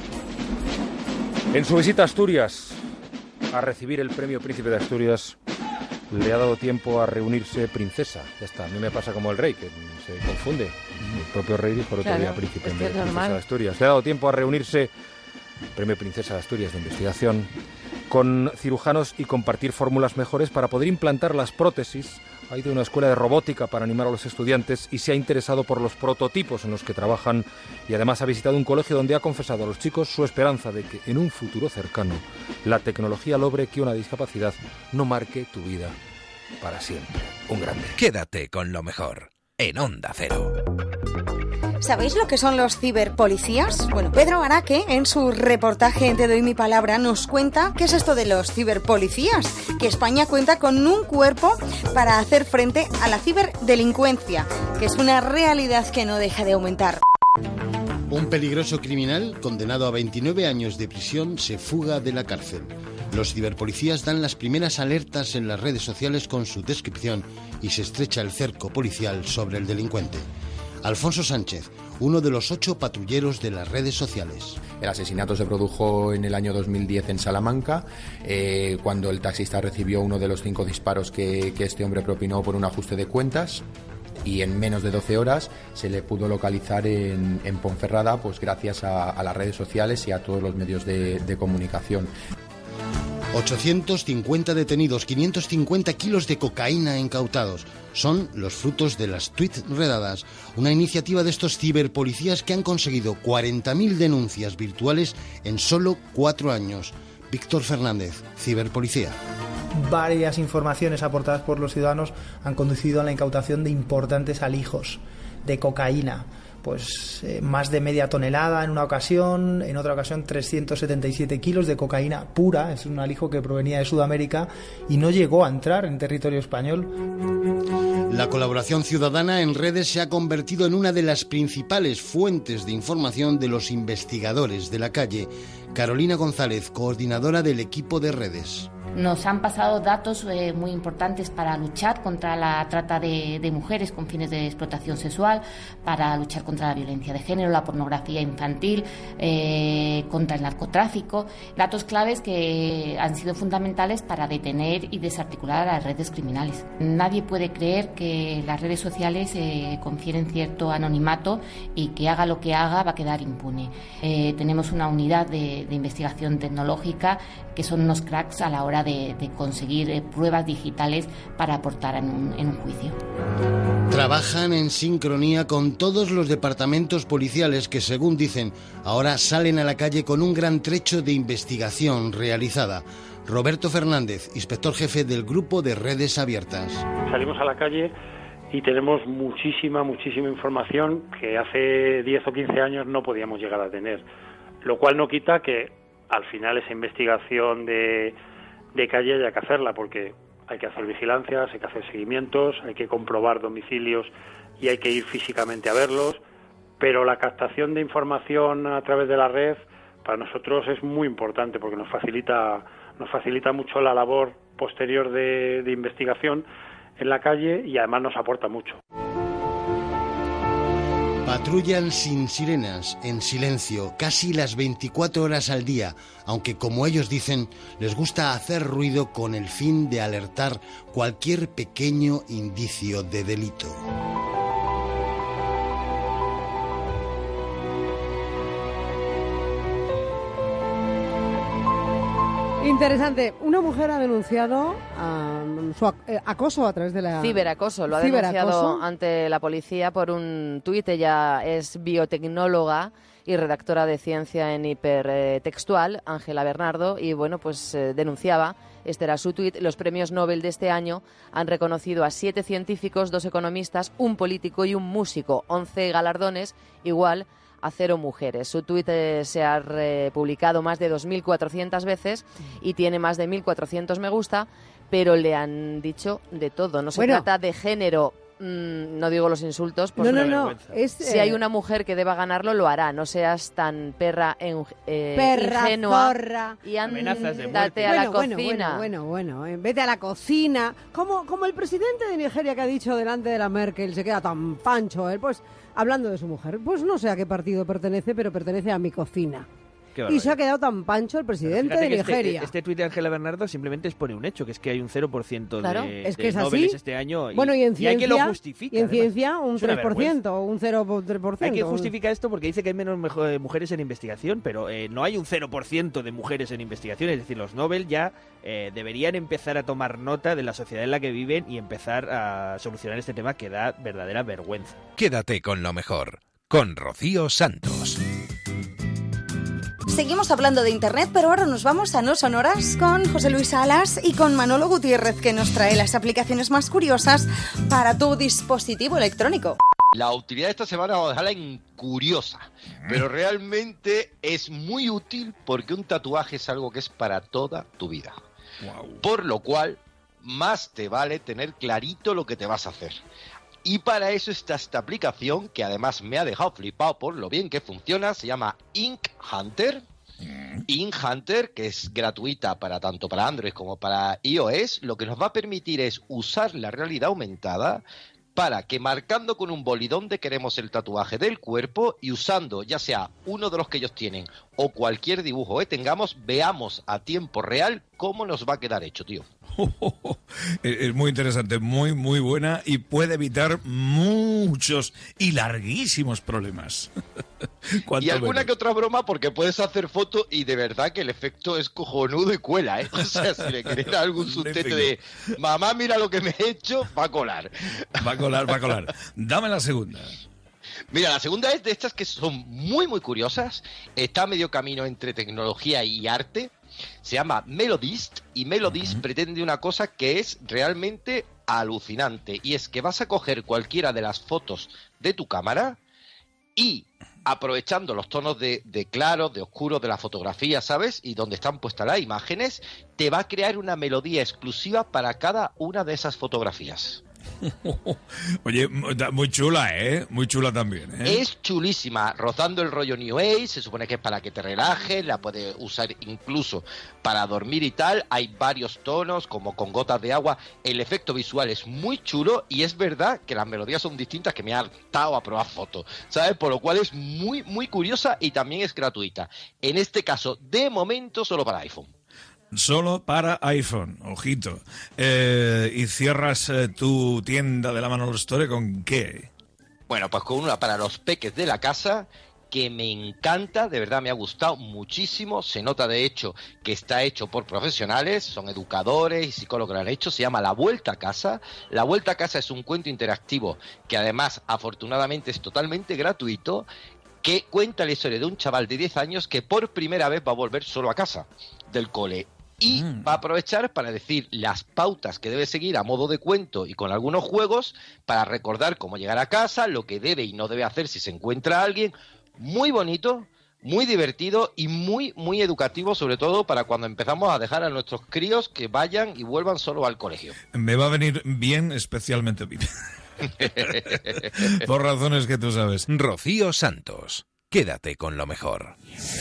En su visita a Asturias, a recibir el premio Príncipe de Asturias, le ha dado tiempo a reunirse princesa. Ya está, a mí me pasa como el rey, que se confunde. El propio rey dijo el otro día príncipe en vez de princesa de Asturias. Le ha dado tiempo a reunirse, premio Princesa de Asturias de Investigación, con cirujanos y compartir fórmulas mejores para poder implantar las prótesis. Ha ido a una escuela de robótica para animar a los estudiantes y se ha interesado por los prototipos en los que trabajan, y además ha visitado un colegio donde ha confesado a los chicos su esperanza de que en un futuro cercano la tecnología logre que una discapacidad no marque tu vida para siempre. Un grande. Quédate con lo mejor en Onda Cero. ¿Sabéis lo que son los ciberpolicías? Bueno, Pedro Araque, en su reportaje en Te doy mi palabra, nos cuenta qué es esto de los ciberpolicías, que España cuenta con un cuerpo para hacer frente a la ciberdelincuencia, que es una realidad que no deja de aumentar. Un peligroso criminal condenado a 29 años de prisión se fuga de la cárcel. Los ciberpolicías dan las primeras alertas en las redes sociales con su descripción y se estrecha el cerco policial sobre el delincuente. Alfonso Sánchez, uno de los 8 patrulleros de las redes sociales. El asesinato se produjo en el año 2010 en Salamanca, cuando el taxista recibió uno de los 5 disparos que este hombre propinó por un ajuste de cuentas, y en menos de 12 horas se le pudo localizar en Ponferrada, pues gracias a las redes sociales y a todos los medios de comunicación. 850 detenidos, 550 kilos de cocaína incautados. Son los frutos de las tweets redadas, una iniciativa de estos ciberpolicías que han conseguido 40.000 denuncias virtuales en solo 4 años. Víctor Fernández, ciberpolicía. Varias informaciones aportadas por los ciudadanos han conducido a la incautación de importantes alijos. de cocaína. Pues más de media tonelada en una ocasión, en otra ocasión 377 kilos de cocaína pura. Es un alijo que provenía de Sudamérica y no llegó a entrar en territorio español. La colaboración ciudadana en redes se ha convertido en una de las principales fuentes de información de los investigadores de la calle. Carolina González, coordinadora del equipo de redes. Nos han pasado datos muy importantes para luchar contra la trata de mujeres con fines de explotación sexual, para luchar contra la violencia de género, la pornografía infantil, contra el narcotráfico. Datos claves que han sido fundamentales para detener y desarticular a las redes criminales. Nadie puede creer que las redes sociales confieren cierto anonimato y que haga lo que haga va a quedar impune. Tenemos una unidad de investigación tecnológica que son unos cracks a la hora de conseguir pruebas digitales para aportar en un juicio. Trabajan en sincronía con todos los departamentos policiales que, según dicen, ahora salen a la calle con un gran trecho de investigación realizada. Roberto Fernández, inspector jefe del Grupo de Redes Abiertas. Salimos a la calle y tenemos muchísima información que hace 10 o 15 años no podíamos llegar a tener, lo cual no quita que al final esa investigación de calle haya que hacerla, porque hay que hacer vigilancias, hay que hacer seguimientos, hay que comprobar domicilios y hay que ir físicamente a verlos, pero la captación de información a través de la red para nosotros es muy importante porque nos facilita mucho la labor posterior de investigación en la calle y además nos aporta mucho. Patrullan sin sirenas, en silencio, casi las 24 horas al día, aunque como ellos dicen, les gusta hacer ruido con el fin de alertar cualquier pequeño indicio de delito. Interesante. Una mujer ha denunciado su acoso a través de la... Ciberacoso. Lo ha denunciado ante la policía por un tuit. Ella es biotecnóloga y redactora de ciencia en hipertextual, Ángela Bernardo, y bueno, pues denunciaba, este era su tuit, los premios Nobel de este año han reconocido a 7 científicos, 2 economistas, un político y un músico, 11 galardones, igual a 0 mujeres. Su tuit se ha republicado más de 2.400 veces y tiene más de 1.400 me gusta, pero le han dicho de todo. No se trata de género, no digo los insultos, pues no. Si hay una mujer que deba ganarlo, lo hará. No seas tan perra ingenua zorra. Y ándate a la cocina. Bueno, vete a la cocina. Como el presidente de Nigeria que ha dicho delante de la Merkel, se queda tan pancho, pues hablando de su mujer, pues no sé a qué partido pertenece, pero pertenece a mi cocina. Y se ha quedado tan pancho el presidente de Nigeria. Este tuit de Ángela Bernardo simplemente expone un hecho, que es que hay un 0% claro, de es Nobeles este año. Bueno, y en ciencia, hay que lo justifica. Y en ciencia un 3% o un 0,3%. Hay que justificar esto porque dice que hay menos mujeres en investigación, pero no hay un 0% de mujeres en investigación. Es decir, los Nobel ya deberían empezar a tomar nota de la sociedad en la que viven y empezar a solucionar este tema que da verdadera vergüenza. Quédate con lo mejor, con Rocío Santos. Seguimos hablando de Internet, pero ahora nos vamos a No Sonoras con José Luis Salas y con Manolo Gutiérrez, que nos trae las aplicaciones más curiosas para tu dispositivo electrónico. La utilidad de esta semana vamos a dejarla en curiosa, pero realmente es muy útil porque un tatuaje es algo que es para toda tu vida. Wow. Por lo cual, más te vale tener clarito lo que te vas a hacer. Y para eso está esta aplicación, que además me ha dejado flipado por lo bien que funciona, se llama Ink Hunter. Ink Hunter, que es gratuita tanto para Android como para iOS, lo que nos va a permitir es usar la realidad aumentada para que marcando con un boli donde queremos el tatuaje del cuerpo y usando ya sea uno de los que ellos tienen o cualquier dibujo que tengamos, veamos a tiempo real cómo nos va a quedar hecho, tío. Es muy interesante, muy buena y puede evitar muchos y larguísimos problemas. Y alguna que otra broma porque puedes hacer fotos y de verdad que el efecto es cojonudo y cuela, ¿eh? O sea, si le queréis algún sustete de mamá, mira lo que me he hecho, va a colar. Va a colar. Dame la segunda. Mira, la segunda es de estas que son muy, muy curiosas. Está a medio camino entre tecnología y arte. Se llama Melodist y Melodist pretende una cosa que es realmente alucinante. Y es que vas a coger cualquiera de las fotos de tu cámara y, aprovechando los tonos de claro, de oscuro de la fotografía, ¿sabes? Y donde están puestas las imágenes, te va a crear una melodía exclusiva para cada una de esas fotografías. Oye, muy chula, ¿eh? Muy chula también, ¿eh? Es chulísima, rozando el rollo New Age, se supone que es para que te relajes, la puedes usar incluso para dormir y tal, hay varios tonos, como con gotas de agua, el efecto visual es muy chulo y es verdad que las melodías son distintas, que me ha hartado a probar fotos, ¿sabes? Por lo cual es muy, muy curiosa y también es gratuita. En este caso, de momento, solo para iPhone. Solo para iPhone, ojito. ¿Y cierras tu tienda de la Manolo Store con qué? Bueno, pues con una para los peques de la casa, que me encanta, de verdad me ha gustado muchísimo. Se nota de hecho que está hecho por profesionales, son educadores y psicólogos que lo han hecho. Se llama La Vuelta a Casa. La Vuelta a Casa es un cuento interactivo que además afortunadamente es totalmente gratuito, que cuenta la historia de un chaval de 10 años que por primera vez va a volver solo a casa del cole. Y va a aprovechar para decir las pautas que debe seguir a modo de cuento y con algunos juegos para recordar cómo llegar a casa, lo que debe y no debe hacer si se encuentra a alguien. Muy bonito, muy divertido y muy, muy educativo, sobre todo para cuando empezamos a dejar a nuestros críos que vayan y vuelvan solo al colegio. Me va a venir bien, especialmente bien. Por razones que tú sabes. Rocío Santos, quédate con lo mejor.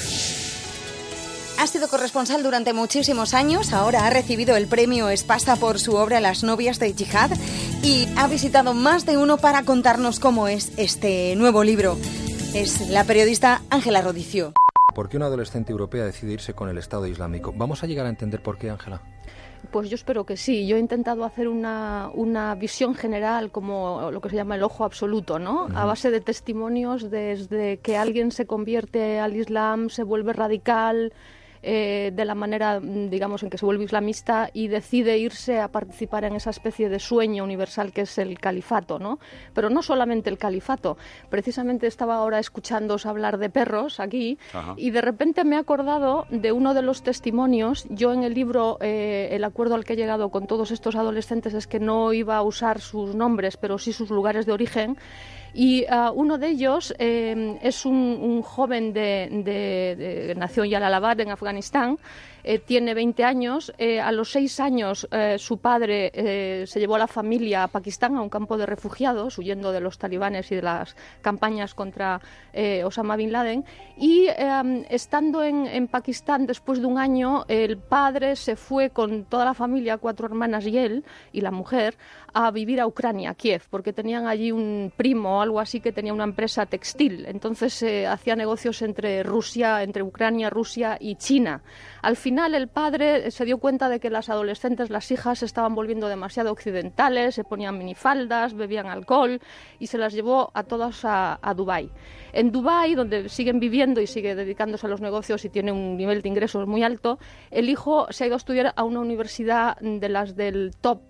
Ha sido corresponsal durante muchísimos años, ahora ha recibido el premio Espasa por su obra Las novias de Yihad y ha visitado más de uno para contarnos cómo es este nuevo libro. Es la periodista Ángela Rodicio. ¿Por qué una adolescente europea decide irse con el Estado Islámico? ¿Vamos a llegar a entender por qué, Ángela? Pues yo espero que sí. Yo he intentado hacer una visión general, como lo que se llama el ojo absoluto, ¿no? A base de testimonios desde que alguien se convierte al Islam, se vuelve radical, de la manera, digamos, en que se vuelve islamista y decide irse a participar en esa especie de sueño universal que es el califato, ¿no? Pero no solamente el califato. Precisamente estaba ahora escuchándoos hablar de perros aquí. Ajá. Y de repente me he acordado de uno de los testimonios. Yo en el libro, el acuerdo al que he llegado con todos estos adolescentes es que no iba a usar sus nombres, pero sí sus lugares de origen. Y uno de ellos es un joven nació en Jalalabad, en Afganistán, tiene 20 años. A los 6 años su padre se llevó a la familia a Pakistán, a un campo de refugiados, huyendo de los talibanes y de las campañas contra Osama Bin Laden. Y estando en Pakistán, después de un año, el padre se fue con toda la familia, 4 hermanas y él, y la mujer, a vivir a Ucrania, a Kiev, porque tenían allí un primo o algo así que tenía una empresa textil. Entonces hacía negocios entre Ucrania, Rusia y China. Al final el padre se dio cuenta de que las adolescentes, las hijas, se estaban volviendo demasiado occidentales, se ponían minifaldas, bebían alcohol y se las llevó a todas a Dubái. En Dubái, donde siguen viviendo y sigue dedicándose a los negocios y tiene un nivel de ingresos muy alto, el hijo se ha ido a estudiar a una universidad de las del top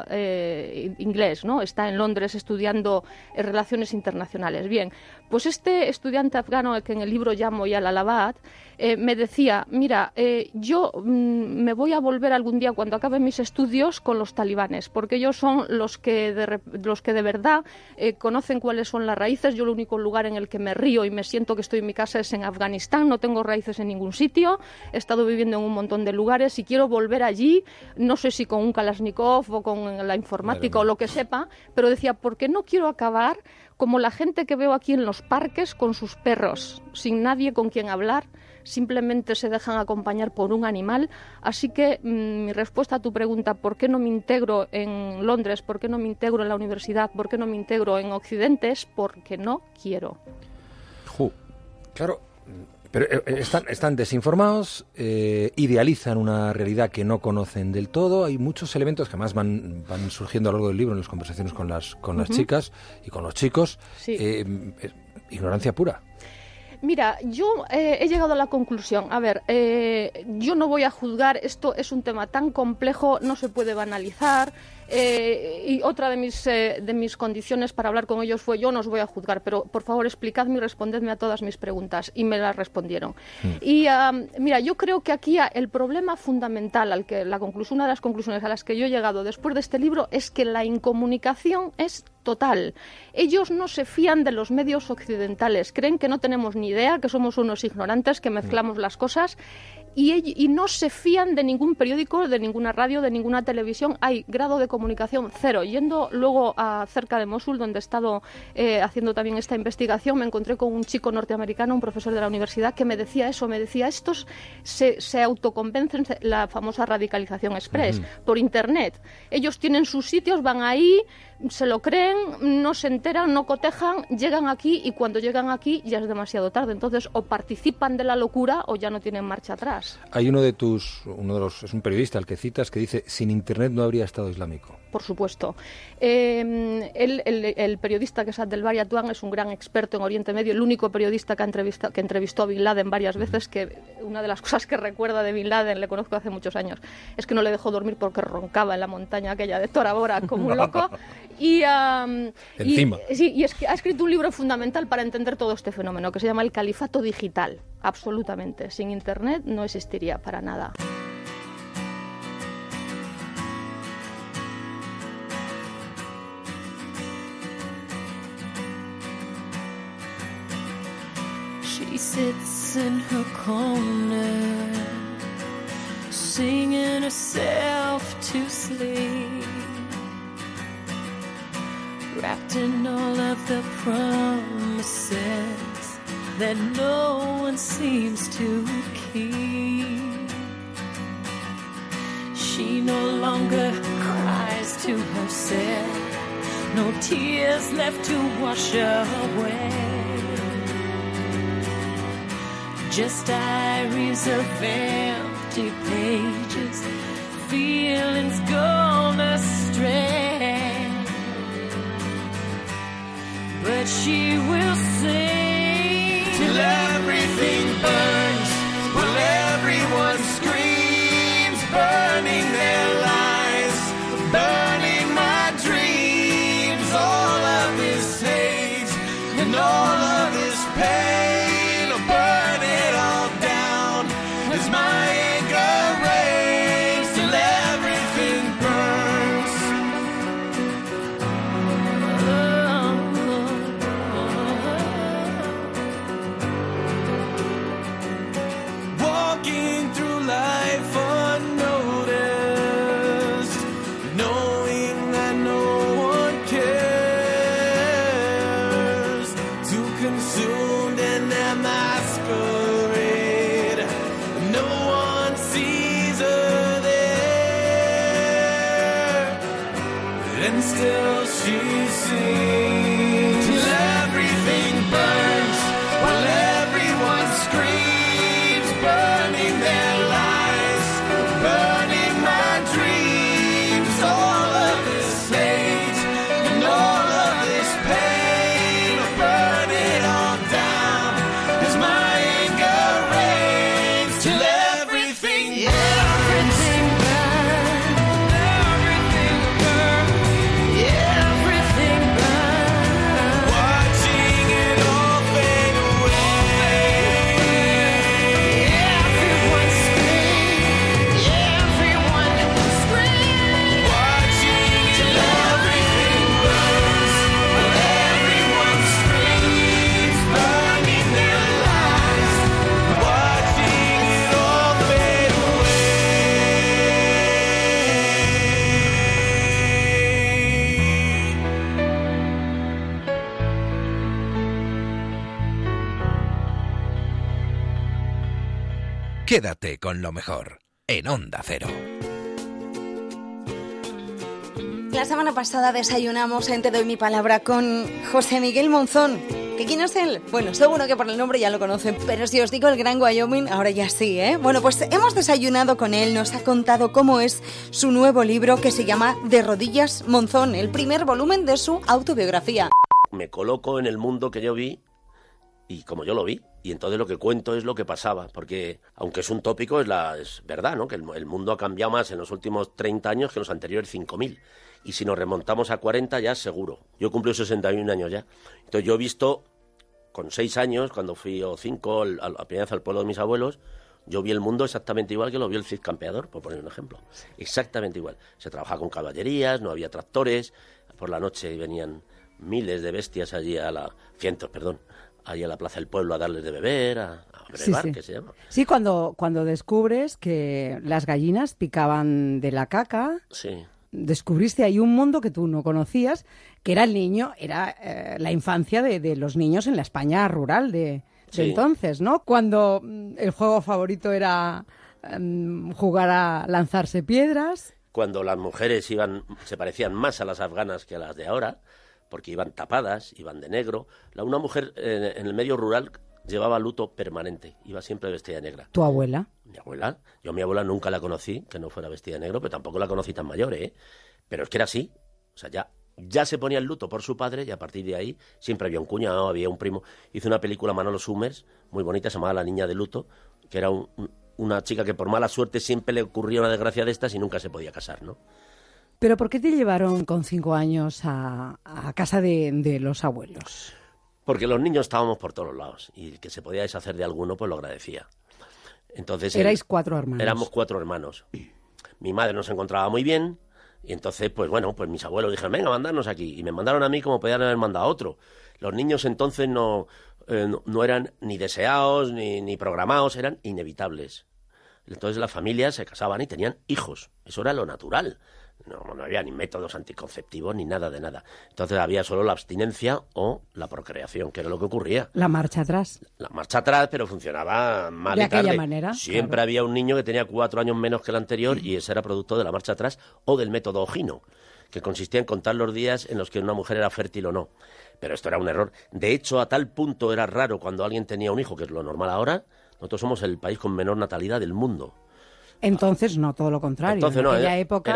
inglés, ¿no? Está en Londres estudiando relaciones internacionales. Bien, pues este estudiante afgano que en el libro llamo Jalalabad me decía, mira, yo me voy a volver algún día cuando acabe mis estudios con los talibanes, porque ellos son los que de verdad conocen cuáles son las raíces. Yo el único lugar en el que me río y me siento que estoy en mi casa es en Afganistán, no tengo raíces en ningún sitio, he estado viviendo en un montón de lugares y quiero volver allí, no sé si con un Kalashnikov o con la informática o lo que sepa, pero decía, porque no quiero acabar como la gente que veo aquí en los parques con sus perros, sin nadie con quien hablar, simplemente se dejan acompañar por un animal. Así que mi respuesta a tu pregunta, ¿por qué no me integro en Londres? ¿Por qué no me integro en la universidad? ¿Por qué no me integro en Occidente? Es porque no quiero. Claro, pero están desinformados, idealizan una realidad que no conocen del todo. Hay muchos elementos que además van surgiendo a lo largo del libro en las conversaciones con las chicas y con los chicos. Sí. Ignorancia pura. Mira, yo he llegado a la conclusión, a ver, yo no voy a juzgar, esto es un tema tan complejo, no se puede banalizar, Y otra de mis condiciones para hablar con ellos fue: yo no os voy a juzgar, pero por favor explicadme y respondedme a todas mis preguntas. Y me las respondieron. Y mira, yo creo que aquí el problema fundamental, una de las conclusiones a las que yo he llegado después de este libro, es que la incomunicación es total. Ellos no se fían de los medios occidentales, creen que no tenemos ni idea, que somos unos ignorantes, que mezclamos las cosas, y no se fían de ningún periódico, de ninguna radio, de ninguna televisión. Hay grado de comunicación cero. Yendo luego cerca de Mosul, donde he estado haciendo también esta investigación, me encontré con un chico norteamericano, un profesor de la universidad, que me decía eso, estos se autoconvencen, la famosa radicalización express, por internet. Ellos tienen sus sitios, van ahí, se lo creen, no se enteran, no cotejan, llegan aquí, y cuando llegan aquí ya es demasiado tarde. Entonces, o participan de la locura o ya no tienen marcha atrás. Hay es un periodista al que citas, que dice: sin internet no habría Estado Islámico. Por supuesto. El periodista que es Abdelbari Atuán es un gran experto en Oriente Medio, el único periodista que entrevistó a Bin Laden varias veces, que una de las cosas que recuerda de Bin Laden, le conozco hace muchos años, es que no le dejó dormir porque roncaba en la montaña aquella de Tora Bora como un loco. Y es que ha escrito un libro fundamental para entender todo este fenómeno, que se llama El Califato Digital. Absolutamente. Sin internet no existiría para nada. She sits in her corner, singing herself to sleep, wrapped in all of the promises that no one seems to keep. She no longer cries to herself, no tears left to wash away. Just diaries of empty pages, feelings gone astray. But she will sing till everything burns, while everyone screams, burning their lives, burning my dreams. All of this hate and all of this pain, still she sings till everything burns, while everyone screams, burning their lives, burning my dreams. All of this hate and all of this pain, burn it all down, 'cause my anger reigns till everything burns. Quédate con lo mejor en Onda Cero. La semana pasada desayunamos en Te Doy Mi Palabra con José Miguel Monzón. ¿Que quién es él? Bueno, seguro que por el nombre ya lo conocen, pero si os digo el Gran Wyoming, ahora ya sí, ¿eh? Bueno, pues hemos desayunado con él, nos ha contado cómo es su nuevo libro que se llama De Rodillas Monzón, el primer volumen de su autobiografía. Me coloco en el mundo que yo vi y como yo lo vi. Y entonces lo que cuento es lo que pasaba, porque aunque es un tópico, es verdad, ¿no? Que el mundo ha cambiado más en los últimos 30 años que en los anteriores 5.000. Y si nos remontamos a 40 ya seguro. Yo cumplo 61 años ya. Entonces yo he visto, con 6 años, cuando fui, o 5, a la primera vez al pueblo de mis abuelos, yo vi el mundo exactamente igual que lo vio el Cid Campeador, por poner un ejemplo. Exactamente igual. Se trabajaba con caballerías, no había tractores, por la noche venían miles de bestias allí allí a la plaza del pueblo a darles de beber, a brevar, que se llama. Sí, cuando descubres que las gallinas picaban de la caca, sí, descubriste ahí un mundo que tú no conocías, que era la infancia de los niños en la España rural de entonces, ¿no? Cuando el juego favorito era jugar a lanzarse piedras. Cuando las mujeres se parecían más a las afganas que a las de ahora, porque iban tapadas, iban de negro. Una mujer en el medio rural llevaba luto permanente, iba siempre vestida de negra. ¿Tu abuela? Mi abuela. Yo a mi abuela nunca la conocí, que no fuera vestida de negro, pero tampoco la conocí tan mayor, ¿eh? Pero es que era así. O sea, ya se ponía el luto por su padre y a partir de ahí siempre había un cuñado, había un primo. Hizo una película Manolo Summers, muy bonita, se llamaba La niña de luto, que era una chica que por mala suerte siempre le ocurría una desgracia de estas y nunca se podía casar, ¿no? ¿Pero por qué te llevaron con 5 años a casa de los abuelos? Porque los niños estábamos por todos lados y el que se podía deshacer de alguno, pues lo agradecía. Entonces ¿Erais 4 hermanos? Éramos 4 hermanos. Mi madre no se encontraba muy bien y entonces, pues bueno, pues mis abuelos dijeron, venga, mandarnos aquí. Y me mandaron a mí como podían haber mandado a otro. Los niños entonces no eran ni deseados ni programados, eran inevitables. Entonces las familias se casaban y tenían hijos. Eso era lo natural. No había ni métodos anticonceptivos ni nada de nada. Entonces había solo la abstinencia o la procreación, que era lo que ocurría. La marcha atrás. La marcha atrás, pero funcionaba mal de y tarde. aquella manera. Siempre había un niño que tenía 4 años menos que el anterior y ese era producto de la marcha atrás o del método Ogino, que consistía en contar los días en los que una mujer era fértil o no. Pero esto era un error. De hecho, a tal punto era raro cuando alguien tenía un hijo, que es lo normal ahora. Nosotros somos el país con menor natalidad del mundo. Entonces no, todo lo contrario. Entonces en aquella época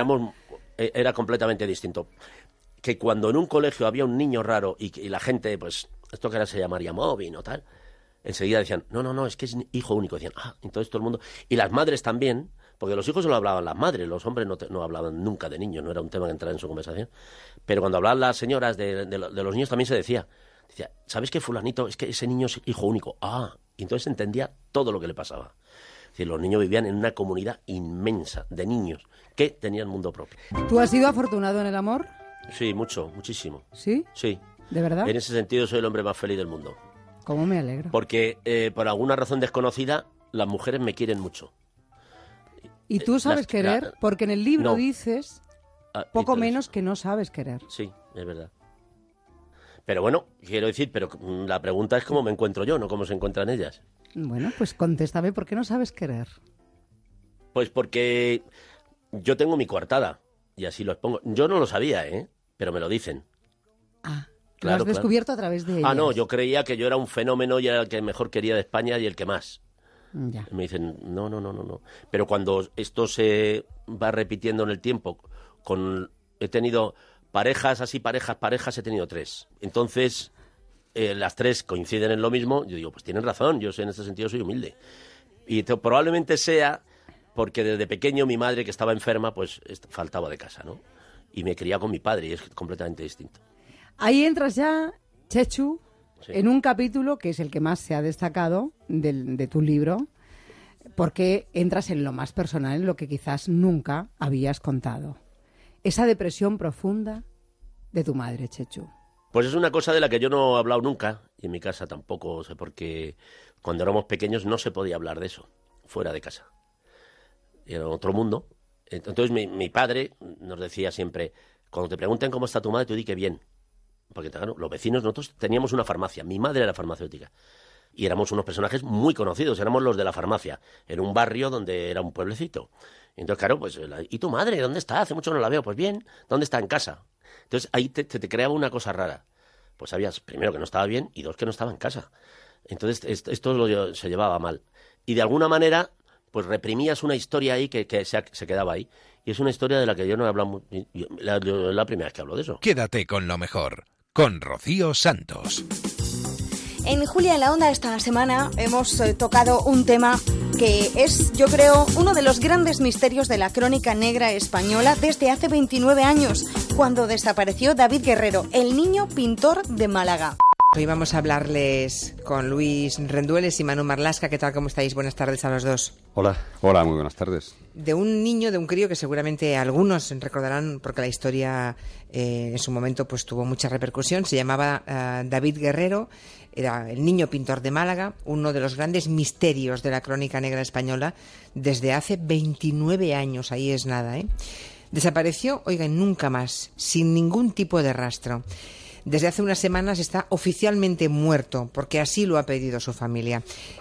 era completamente distinto. Que cuando en un colegio había un niño raro y la gente, pues, esto que ahora se llamaría móvil o tal, enseguida decían, no, es que es hijo único. Decían, entonces todo el mundo... Y las madres también, porque los hijos solo hablaban las madres, los hombres no hablaban nunca de niños, no era un tema que entrara en su conversación. Pero cuando hablaban las señoras de los niños también se decía, ¿sabes qué, fulanito? Es que ese niño es hijo único. Y entonces se entendía todo lo que le pasaba. Es decir, los niños vivían en una comunidad inmensa de niños que tenían mundo propio. ¿Tú has sido afortunado en el amor? Sí, muchísimo. ¿Sí? Sí. ¿De verdad? En ese sentido soy el hombre más feliz del mundo. ¿Cómo me alegro? Porque por alguna razón desconocida, las mujeres me quieren mucho. ¿Y tú sabes querer? Porque en el libro dices poco menos que no sabes querer. Sí, es verdad. Pero bueno, quiero decir, la pregunta es cómo me encuentro yo, no cómo se encuentran ellas. Bueno, pues contéstame, ¿por qué no sabes querer? Pues porque yo tengo mi coartada, y así lo expongo. Yo no lo sabía, pero me lo dicen. Lo has descubierto a través de ellas. No, yo creía que yo era un fenómeno y era el que mejor quería de España y el que más. Ya. Me dicen, no. Pero cuando esto se va repitiendo en el tiempo, he tenido parejas, he tenido 3. Entonces, las 3 coinciden en lo mismo. Yo digo, pues tienen razón, yo en este sentido soy humilde. Y probablemente sea porque desde pequeño mi madre, que estaba enferma, pues faltaba de casa, ¿no? Y me criaba con mi padre y es completamente distinto. Ahí entras ya, Chechu, en un capítulo que es el que más se ha destacado de tu libro, porque entras en lo más personal, en lo que quizás nunca habías contado. Esa depresión profunda de tu madre, Chechu. Pues es una cosa de la que yo no he hablado nunca, y en mi casa tampoco, porque cuando éramos pequeños no se podía hablar de eso, fuera de casa. Era otro mundo. Entonces mi padre nos decía siempre, cuando te pregunten cómo está tu madre, tú di que bien. Porque claro, los vecinos, nosotros teníamos una farmacia, mi madre era farmacéutica. Y éramos unos personajes muy conocidos, éramos los de la farmacia, en un barrio donde era un pueblecito. Entonces, claro, pues, ¿y tu madre? ¿Dónde está? Hace mucho no la veo. Pues bien, ¿dónde está? En casa. Entonces, ahí te creaba una cosa rara. Pues sabías, primero, que no estaba bien, y 2, que no estaba en casa. Entonces, esto se llevaba mal. Y de alguna manera, pues reprimías una historia ahí que se quedaba ahí. Y es una historia de la que yo no he hablado, la primera vez que hablo de eso. Quédate con lo mejor, con Rocío Santos. En Julia en la Onda esta semana hemos tocado un tema que es, yo creo, uno de los grandes misterios de la crónica negra española desde hace 29 años. cuando desapareció David Guerrero, el niño pintor de Málaga. Hoy vamos a hablarles con Luis Rendueles y Manu Marlasca. ¿Qué tal? ¿Cómo estáis? Buenas tardes a los dos. Hola, muy buenas tardes. De un niño, de un crío que seguramente algunos recordarán porque la historia en su momento pues tuvo mucha repercusión. Se llamaba David Guerrero, era el niño pintor de Málaga, uno de los grandes misterios de la crónica negra española desde hace 29 años, ahí es nada, ¿eh? Desapareció, oigan, nunca más, sin ningún tipo de rastro. Desde hace unas semanas está oficialmente muerto, porque así lo ha pedido su familia.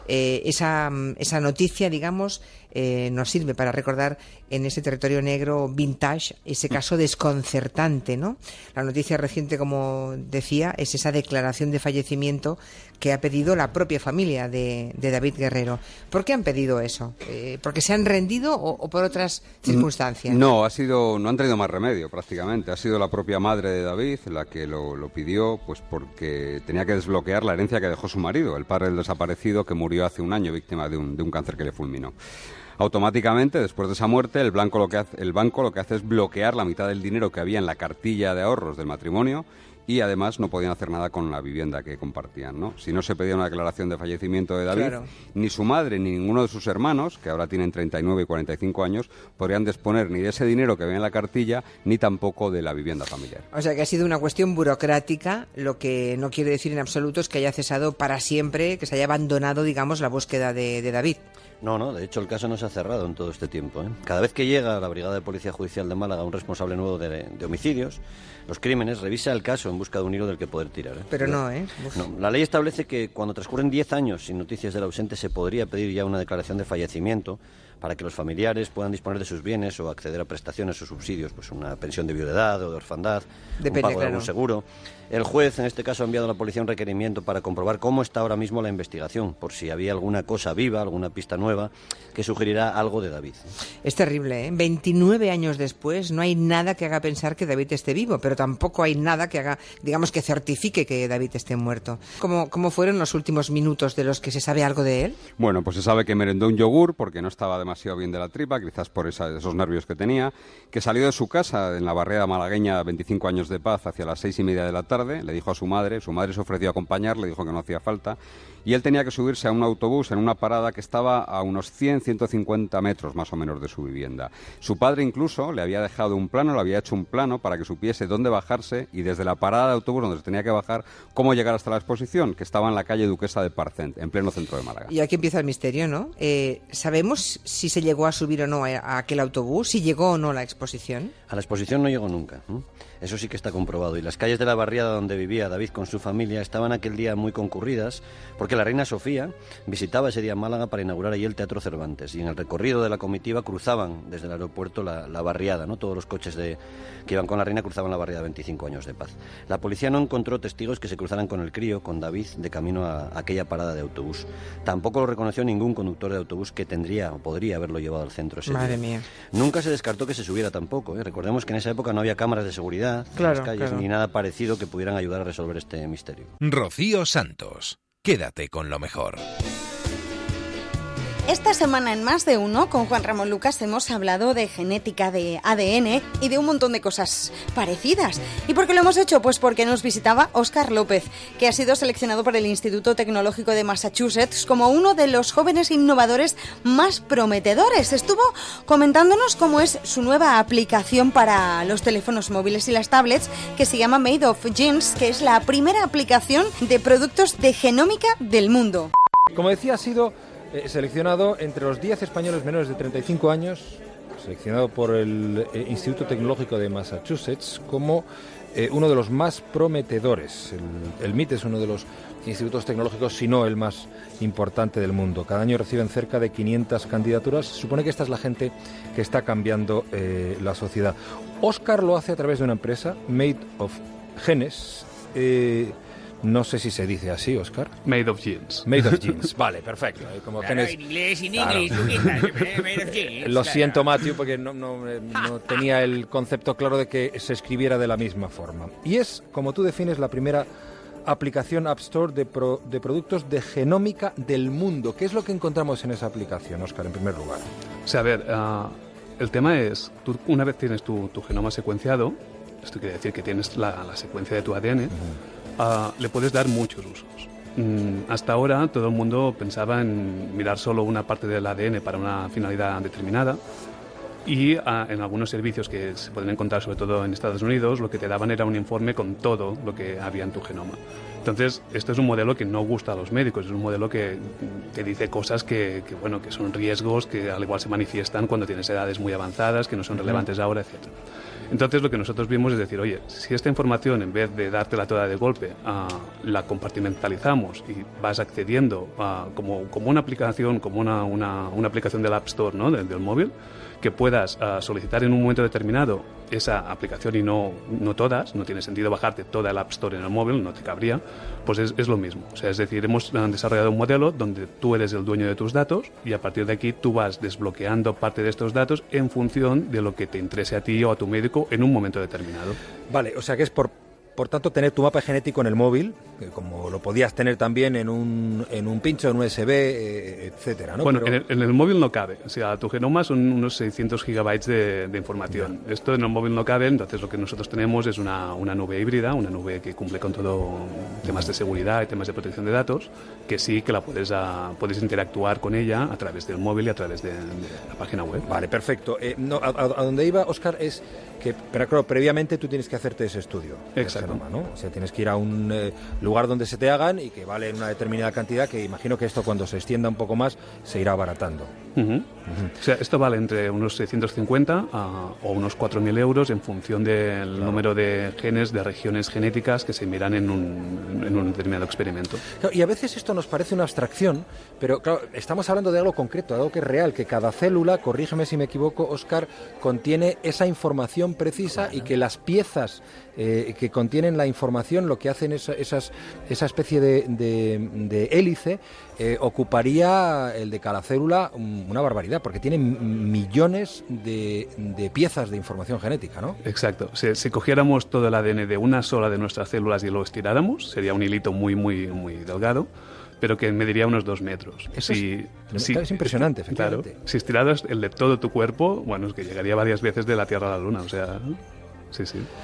Esa noticia, digamos, nos sirve para recordar en ese territorio negro vintage ese caso desconcertante, ¿no? La noticia reciente, como decía, es esa declaración de fallecimiento que ha pedido la propia familia de David Guerrero. ¿Por qué han pedido eso? ¿Porque se han rendido o por otras circunstancias? No, no han tenido más remedio prácticamente. Ha sido la propia madre de David la que lo pidió, pues porque tenía que desbloquear la herencia que dejó su marido, el padre del desaparecido, que murió hace un año víctima de un cáncer que le fulminó. Automáticamente, después de esa muerte, el banco lo que hace es bloquear la mitad del dinero que había en la cartilla de ahorros del matrimonio y además no podían hacer nada con la vivienda que compartían, ¿no? Si no se pedía una declaración de fallecimiento de David, claro, ni su madre ni ninguno de sus hermanos, que ahora tienen 39 y 45 años, podrían disponer ni de ese dinero que había en la cartilla, ni tampoco de la vivienda familiar. O sea que ha sido una cuestión burocrática, lo que no quiere decir en absoluto es que haya cesado para siempre, que se haya abandonado, digamos, la búsqueda de David. No, de hecho el caso no se ha cerrado en todo este tiempo, ¿eh? Cada vez que llega a la Brigada de Policía Judicial de Málaga un responsable nuevo de homicidios, los crímenes, revisa el caso en busca de un hilo del que poder tirar, ¿eh? Pero no, ¿eh? No, la ley establece que cuando transcurren 10 años sin noticias del ausente se podría pedir ya una declaración de fallecimiento para que los familiares puedan disponer de sus bienes o acceder a prestaciones o subsidios, pues una pensión de viudedad o de orfandad, un pago de algún seguro. El juez, en este caso, ha enviado a la policía un requerimiento para comprobar cómo está ahora mismo la investigación, por si había alguna cosa viva, alguna pista nueva que sugerirá algo de David. Es terrible, ¿eh? 29 años después no hay nada que haga pensar que David esté vivo, pero tampoco hay nada que haga, digamos, que certifique que David esté muerto. ¿Cómo fueron los últimos minutos de los que se sabe algo de él? Bueno, pues se sabe que merendó un yogur porque no estaba demasiado bien de la tripa, quizás por esos nervios que tenía, que salió de su casa en la barriada malagueña 25 años de paz hacia las 6:30 de la tarde, le dijo a su madre se ofreció a acompañarle, dijo que no hacía falta, y él tenía que subirse a un autobús en una parada que estaba a unos 100-150 metros más o menos de su vivienda. Su padre incluso le había dejado un plano, le había hecho un plano para que supiese dónde bajarse y desde la parada de autobús donde se tenía que bajar, cómo llegar hasta la exposición, que estaba en la calle Duquesa de Parcent, en pleno centro de Málaga. Y aquí empieza el misterio, ¿no? ¿Sabemos si se llegó a subir o no a aquel autobús? ¿Si llegó o no a la exposición? A la exposición no llegó nunca, ¿eh? Eso sí que está comprobado. Y las calles de la barriada donde vivía David con su familia estaban aquel día muy concurridas porque la reina Sofía visitaba ese día Málaga para inaugurar allí el Teatro Cervantes. Y en el recorrido de la comitiva cruzaban desde el aeropuerto la barriada, ¿no? Todos los coches que iban con la reina cruzaban la barriada 25 años de paz. La policía no encontró testigos que se cruzaran con el crío, con David, de camino a aquella parada de autobús. Tampoco lo reconoció ningún conductor de autobús que tendría o podría haberlo llevado al centro ese día. Madre mía. Nunca se descartó que se subiera tampoco, ¿eh? Recordemos que en esa época no había cámaras de seguridad en las calles, ni nada parecido que pudieran ayudar a resolver este misterio. Rocío Santos, quédate con lo mejor. Esta semana en Más de Uno, con Juan Ramón Lucas, hemos hablado de genética, de ADN y de un montón de cosas parecidas. ¿Y por qué lo hemos hecho? Pues porque nos visitaba Óscar López, que ha sido seleccionado por el Instituto Tecnológico de Massachusetts como uno de los jóvenes innovadores más prometedores. Estuvo comentándonos cómo es su nueva aplicación para los teléfonos móviles y las tablets, que se llama Made of Genes, que es la primera aplicación de productos de genómica del mundo. Como decía, ha sido seleccionado entre los 10 españoles menores de 35 años, seleccionado por el Instituto Tecnológico de Massachusetts como uno de los más prometedores. El MIT es uno de los institutos tecnológicos, si no el más importante del mundo. Cada año reciben cerca de 500 candidaturas. Se supone que esta es la gente que está cambiando la sociedad. Óscar lo hace a través de una empresa, Made of Genes. No sé si se dice así, Óscar. Made of Genes. Made of Genes, vale, perfecto. Como claro, genes... en inglés, Claro. Made of Genes. Lo siento, Matthew, porque no tenía el concepto claro de que se escribiera de la misma forma. Y es, como tú defines, la primera aplicación App Store de productos de genómica del mundo. ¿Qué es lo que encontramos en esa aplicación, Óscar, en primer lugar? O sea, a ver, el tema es, tú una vez tienes tu genoma secuenciado, esto quiere decir que tienes la secuencia de tu ADN, le puedes dar muchos usos. Hasta ahora todo el mundo pensaba en mirar solo una parte del ADN para una finalidad determinada, y en algunos servicios que se pueden encontrar sobre todo en Estados Unidos, lo que te daban era un informe con todo lo que había en tu genoma. Entonces, esto es un modelo que no gusta a los médicos, es un modelo que te dice cosas que son riesgos que al igual se manifiestan cuando tienes edades muy avanzadas, que no son relevantes ahora, etc. Entonces, lo que nosotros vimos es decir, oye, si esta información, en vez de dártela toda de golpe, la compartimentalizamos y vas accediendo como una aplicación, como una aplicación del App Store, ¿no? del móvil, que puedas solicitar en un momento determinado esa aplicación y no todas, no tiene sentido bajarte toda el App Store en el móvil, no te cabría, pues es lo mismo. O sea, es decir, hemos desarrollado un modelo donde tú eres el dueño de tus datos y a partir de aquí tú vas desbloqueando parte de estos datos en función de lo que te interese a ti o a tu médico en un momento determinado. Vale, o sea que es por tanto, tener tu mapa genético en el móvil, como lo podías tener también en un pincho, en un USB, etcétera, ¿no? Bueno, Pero... en el móvil no cabe. O sea, tu genoma son unos 600 gigabytes de información. Yeah. Esto en el móvil no cabe, entonces lo que nosotros tenemos es una nube híbrida, una nube que cumple con todo temas de seguridad y temas de protección de datos, que sí que la puedes interactuar con ella a través del móvil y a través de la página web. Vale, perfecto. A donde iba, Óscar, es que, pero claro, previamente tú tienes que hacerte ese estudio. Exacto. Genoma, ¿no? O sea, tienes que ir a un lugar donde se te hagan y que vale una determinada cantidad, que imagino que esto cuando se extienda un poco más se irá abaratando. O sea, esto vale entre unos 650 o unos 4.000 euros en función del número de genes, de regiones genéticas que se miran en un determinado experimento. Claro, y a veces esto nos parece una abstracción, pero claro, estamos hablando de algo concreto, algo que es real, que cada célula, corrígeme si me equivoco, Óscar, contiene esa información precisa y que las piezas que contienen la información lo que hacen esa especie de hélice ocuparía el de cada célula una barbaridad, porque tiene millones de piezas de información genética, ¿no? Exacto. Si cogiéramos todo el ADN de una sola de nuestras células y lo estiráramos, sería un hilito muy, muy, muy delgado, pero que mediría unos 2 metros. Eso es impresionante, efectivamente. Claro, si estiraras el de todo tu cuerpo, bueno, es que llegaría varias veces de la Tierra a la Luna, o sea, sí.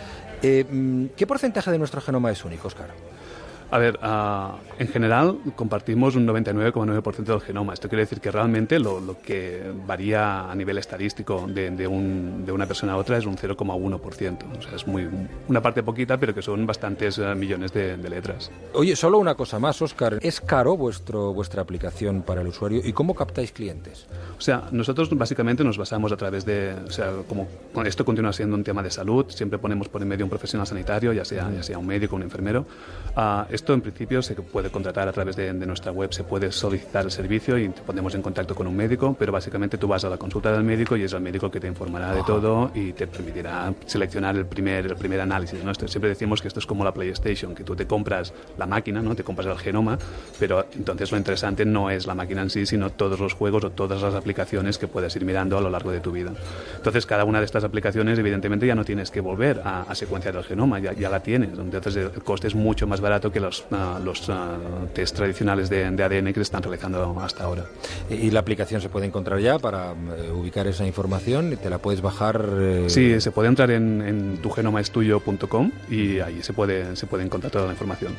¿Qué porcentaje de nuestro genoma es único, Óscar? A ver, en general compartimos un 99,9% del genoma. Esto quiere decir que realmente lo que varía a nivel estadístico de una persona a otra es un 0,1%. O sea, es una parte poquita, pero que son bastantes millones de letras. Oye, solo una cosa más, Óscar. ¿Es caro vuestra aplicación para el usuario? ¿Y cómo captáis clientes? O sea, nosotros básicamente nos basamos a través de... O sea, como esto continúa siendo un tema de salud, siempre ponemos por en medio un profesional sanitario, ya sea un médico o un enfermero. Esto en principio se puede contratar a través de nuestra web, se puede solicitar el servicio y te ponemos en contacto con un médico, pero básicamente tú vas a la consulta del médico y es el médico que te informará de todo y te permitirá seleccionar el primer análisis, ¿no? Siempre decimos que esto es como la PlayStation, que tú te compras la máquina, ¿no? Te compras el genoma, pero entonces lo interesante no es la máquina en sí, sino todos los juegos o todas las aplicaciones que puedes ir mirando a lo largo de tu vida. Entonces cada una de estas aplicaciones evidentemente ya no tienes que volver a secuenciar el genoma, ya la tienes, entonces el coste es mucho más barato que los test tradicionales de ADN que se están realizando hasta ahora. ¿Y la aplicación se puede encontrar ya para ubicar esa información? ¿Te la puedes bajar? Sí, se puede entrar en tugenomaestuyo.com y ahí se puede encontrar toda la información.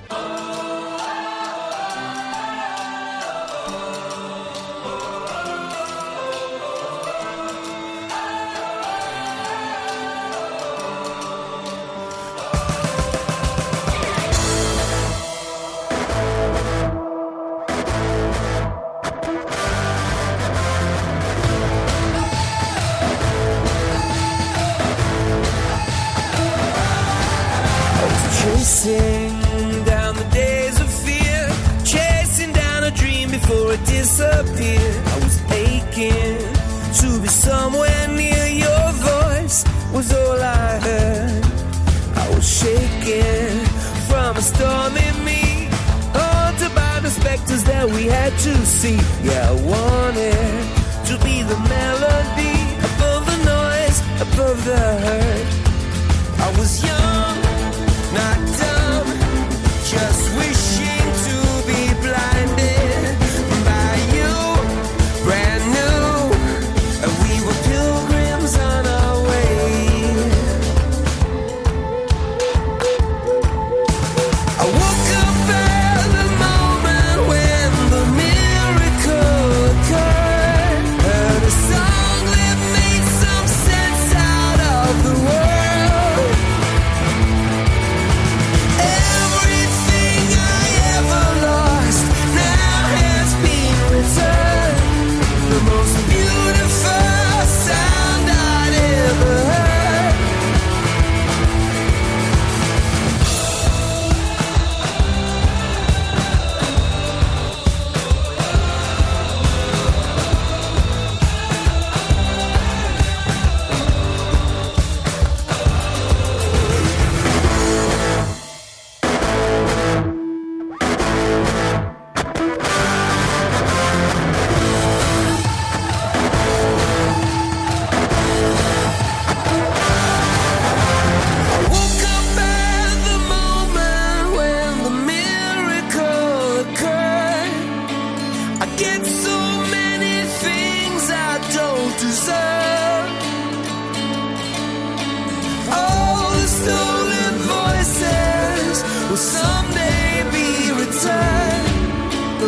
Chasing down the days of fear, chasing down a dream before it disappeared. I was aching to be somewhere near. Your voice was all I heard. I was shaking from a storm in me, haunted by the specters that we had to see. Yeah, I wanted to be the melody above the noise, above the hurt. I was young, not dumb, just wishing to be blinded by you, brand new, and we were pilgrims on our way.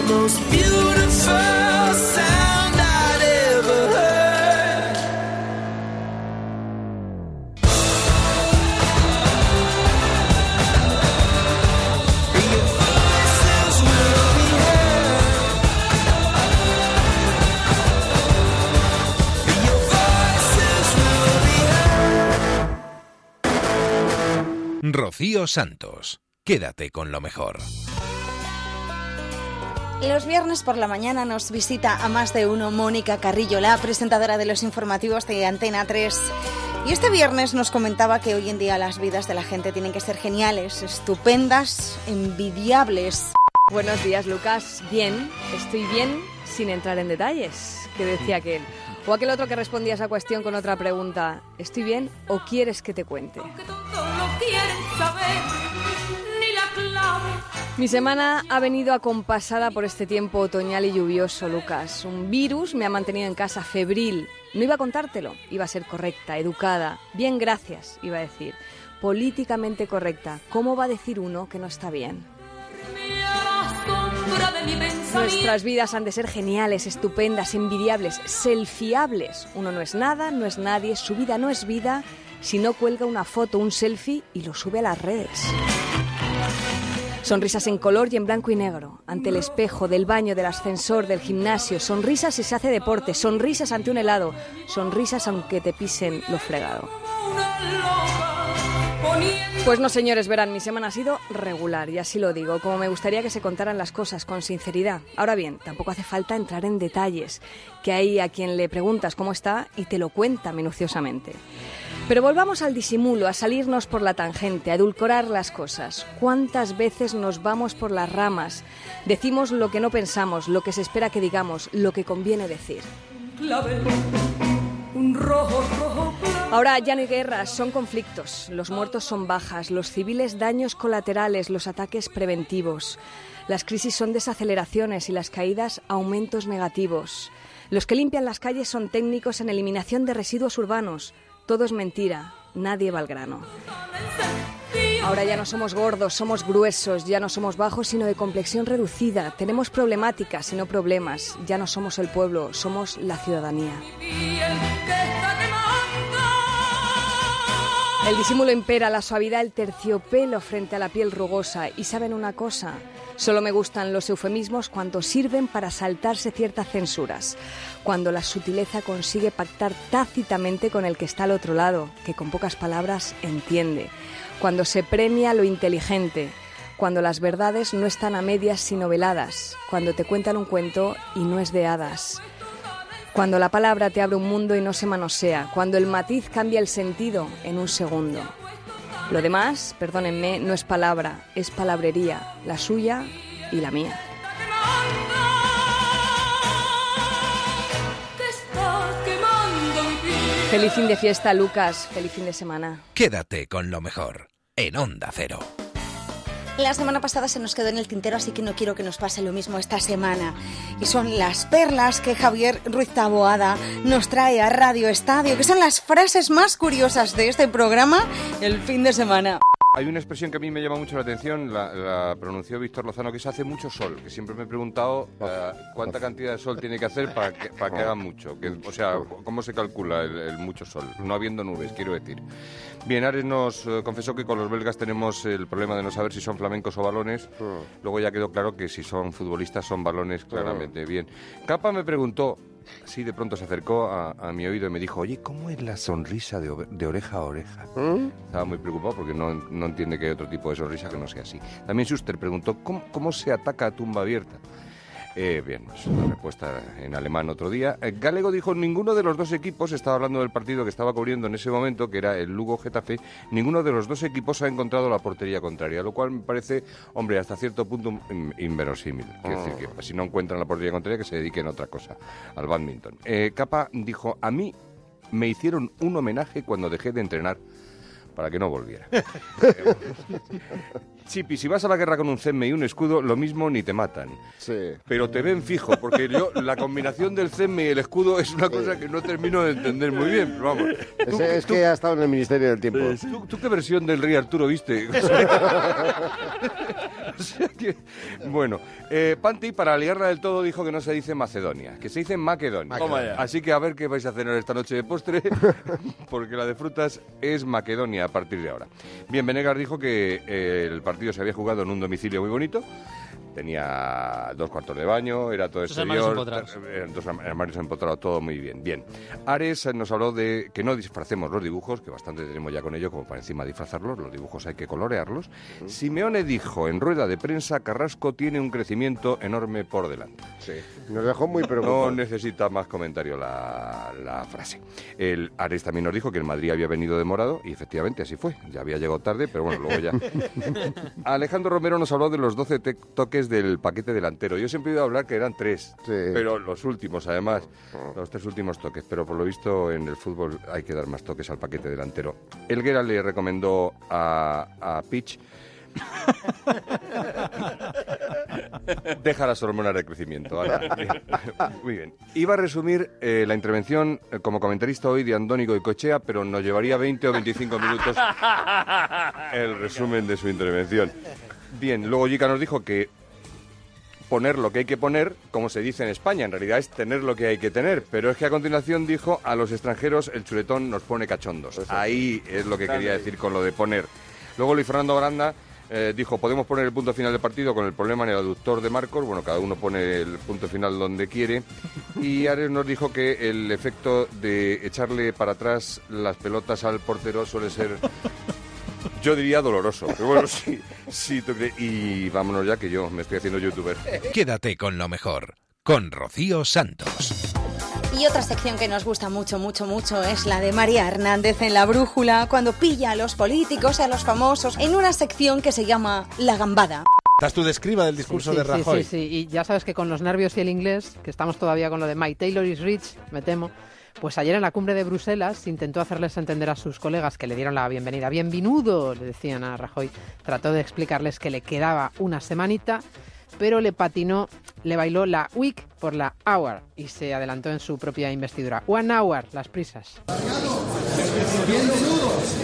the most beautiful sound I'd ever heard. Your voices will be heard. Your voices will be heard. Rocío Santos. Quédate con lo mejor. Los viernes por la mañana nos visita a más de uno Mónica Carrillo, la presentadora de los informativos de Antena 3. Y este viernes nos comentaba que hoy en día las vidas de la gente tienen que ser geniales, estupendas, envidiables. Buenos días, Lucas. Bien, estoy bien sin entrar en detalles, que decía aquel. O aquel otro que respondía a esa cuestión con otra pregunta. ¿Estoy bien o quieres que te cuente? Mi semana ha venido acompasada por este tiempo otoñal y lluvioso, Lucas. Un virus me ha mantenido en casa febril. No iba a contártelo, iba a ser correcta, educada. Bien, gracias, iba a decir. Políticamente correcta. ¿Cómo va a decir uno que no está bien? Nuestras vidas han de ser geniales, estupendas, envidiables, selfiables. Uno no es nada, no es nadie, su vida no es vida si no cuelga una foto, un selfie y lo sube a las redes. Sonrisas en color y en blanco y negro, ante el espejo, del baño, del ascensor, del gimnasio. Sonrisas si se hace deporte, sonrisas ante un helado, sonrisas aunque te pisen lo fregado. Pues no, señores, verán, mi semana ha sido regular, y así lo digo, como me gustaría que se contaran las cosas con sinceridad. Ahora bien, tampoco hace falta entrar en detalles, que hay a quien le preguntas cómo está y te lo cuenta minuciosamente. Pero volvamos al disimulo, a salirnos por la tangente, a edulcorar las cosas. ¿Cuántas veces nos vamos por las ramas? Decimos lo que no pensamos, lo que se espera que digamos, lo que conviene decir. Ahora ya no hay guerras, son conflictos. Los muertos son bajas, los civiles daños colaterales, los ataques preventivos. Las crisis son desaceleraciones y las caídas aumentos negativos. Los que limpian las calles son técnicos en eliminación de residuos urbanos. Todo es mentira, nadie va al grano. Ahora ya no somos gordos, somos gruesos, ya no somos bajos sino de complexión reducida. Tenemos problemáticas y no problemas. Ya no somos el pueblo, somos la ciudadanía. El disimulo impera, la suavidad, el terciopelo frente a la piel rugosa. ¿Y saben una cosa? Solo me gustan los eufemismos cuando sirven para saltarse ciertas censuras. Cuando la sutileza consigue pactar tácitamente con el que está al otro lado, que con pocas palabras entiende. Cuando se premia lo inteligente. Cuando las verdades no están a medias sino veladas. Cuando te cuentan un cuento y no es de hadas. Cuando la palabra te abre un mundo y no se manosea. Cuando el matiz cambia el sentido en un segundo. Lo demás, perdónenme, no es palabra, es palabrería, la suya y la mía. Feliz fin de fiesta, Lucas. Feliz fin de semana. Quédate con lo mejor en Onda Cero. La semana pasada se nos quedó en el tintero, así que no quiero que nos pase lo mismo esta semana. Y son las perlas que Javier Ruiz Taboada nos trae a Radio Estadio, que son las frases más curiosas de este programa el fin de semana. Hay una expresión que a mí me llama mucho la atención, la pronunció Víctor Lozano, que es hace mucho sol, que siempre me he preguntado cuánta cantidad de sol tiene que hacer para que haga mucho, o sea, cómo se calcula el mucho sol, no habiendo nubes, quiero decir. Bien, Ares nos confesó que con los belgas tenemos el problema de no saber si son flamencos o balones, luego ya quedó claro que si son futbolistas son balones, claramente. Bien, Capa me preguntó, sí, de pronto se acercó a mi oído y me dijo, oye, ¿cómo es la sonrisa de oreja a oreja? Estaba muy preocupado porque no entiende que hay otro tipo de sonrisa que no sea así. También Schuster preguntó, ¿cómo se ataca a tumba abierta? Bien, pues una respuesta en alemán otro día. Gallego dijo, ninguno de los dos equipos, estaba hablando del partido que estaba cubriendo en ese momento, que era el Lugo-Getafe, ninguno de los dos equipos ha encontrado la portería contraria, lo cual me parece, hombre, hasta cierto punto inverosímil. Quiero decir que si no encuentran la portería contraria, que se dediquen a otra cosa, al bádminton. Capa dijo, a mí me hicieron un homenaje cuando dejé de entrenar para que no volviera. Chipi, si vas a la guerra con un CEME y un escudo, lo mismo ni te matan. Pero te ven fijo, porque yo, la combinación del CEME y el escudo es una cosa que no termino de entender muy bien. Pero vamos. Es que ha estado en el Ministerio del Tiempo. ¿Tú qué versión del Rey Arturo viste? Bueno, Panti, para liarla del todo, dijo que no se dice Macedonia, que se dice Maquedonia. Así que a ver qué vais a cenar esta noche de postre, porque la de frutas es Maquedonia a partir de ahora. Bien, Venegas dijo que el partido se había jugado en un domicilio muy bonito. Tenía 2 cuartos de baño, era todo exterior, 2 armarios empotrados, todo muy bien. Bien, Ares nos habló de que no disfracemos los dibujos, que bastante tenemos ya con ello como para encima disfrazarlos, los dibujos hay que colorearlos. Simeone dijo en rueda de prensa, Carrasco tiene un crecimiento enorme por delante. Sí, nos dejó muy preocupados. No necesita más comentario la frase. El Ares también nos dijo que el Madrid había venido de morado, y efectivamente así fue, ya había llegado tarde, pero bueno, luego ya. Alejandro Romero nos habló de los 12 toques del paquete delantero. Yo siempre he oído hablar que eran 3, pero los últimos, además, los 3 últimos toques, pero por lo visto en el fútbol hay que dar más toques al paquete delantero. Elguera le recomendó a Pitch deja las hormonas de crecimiento. Muy bien. Iba a resumir la intervención como comentarista hoy de Andoni Goicoechea, pero nos llevaría 20 o 25 minutos el resumen de su intervención. Bien, luego Yica nos dijo que poner lo que hay que poner, como se dice en España, en realidad es tener lo que hay que tener, pero es que a continuación dijo, a los extranjeros el chuletón nos pone cachondos. Ahí es lo que quería decir con lo de poner. Luego Luis Fernando Baranda dijo, podemos poner el punto final del partido con el problema en el aductor de Marcos, bueno, cada uno pone el punto final donde quiere, y Ares nos dijo que el efecto de echarle para atrás las pelotas al portero suele ser... Yo diría doloroso, pero bueno, sí, tú crees. Y vámonos ya, que yo me estoy haciendo youtuber. Quédate con lo mejor, con Rocío Santos. Y otra sección que nos gusta mucho, mucho, mucho es la de María Hernández en La Brújula, cuando pilla a los políticos, a los famosos, en una sección que se llama La Gambada. ¿Estás tú describa del discurso de Rajoy? Sí, y ya sabes que con los nervios y el inglés, que estamos todavía con lo de My Taylor is rich, me temo, pues ayer en la cumbre de Bruselas intentó hacerles entender a sus colegas que le dieron la bienvenida. Bienvenido, le decían a Rajoy. Trató de explicarles que le quedaba una semanita, pero le patinó, le bailó la week por la hour y se adelantó en su propia investidura. 1 hour, las prisas. Bienvenidos.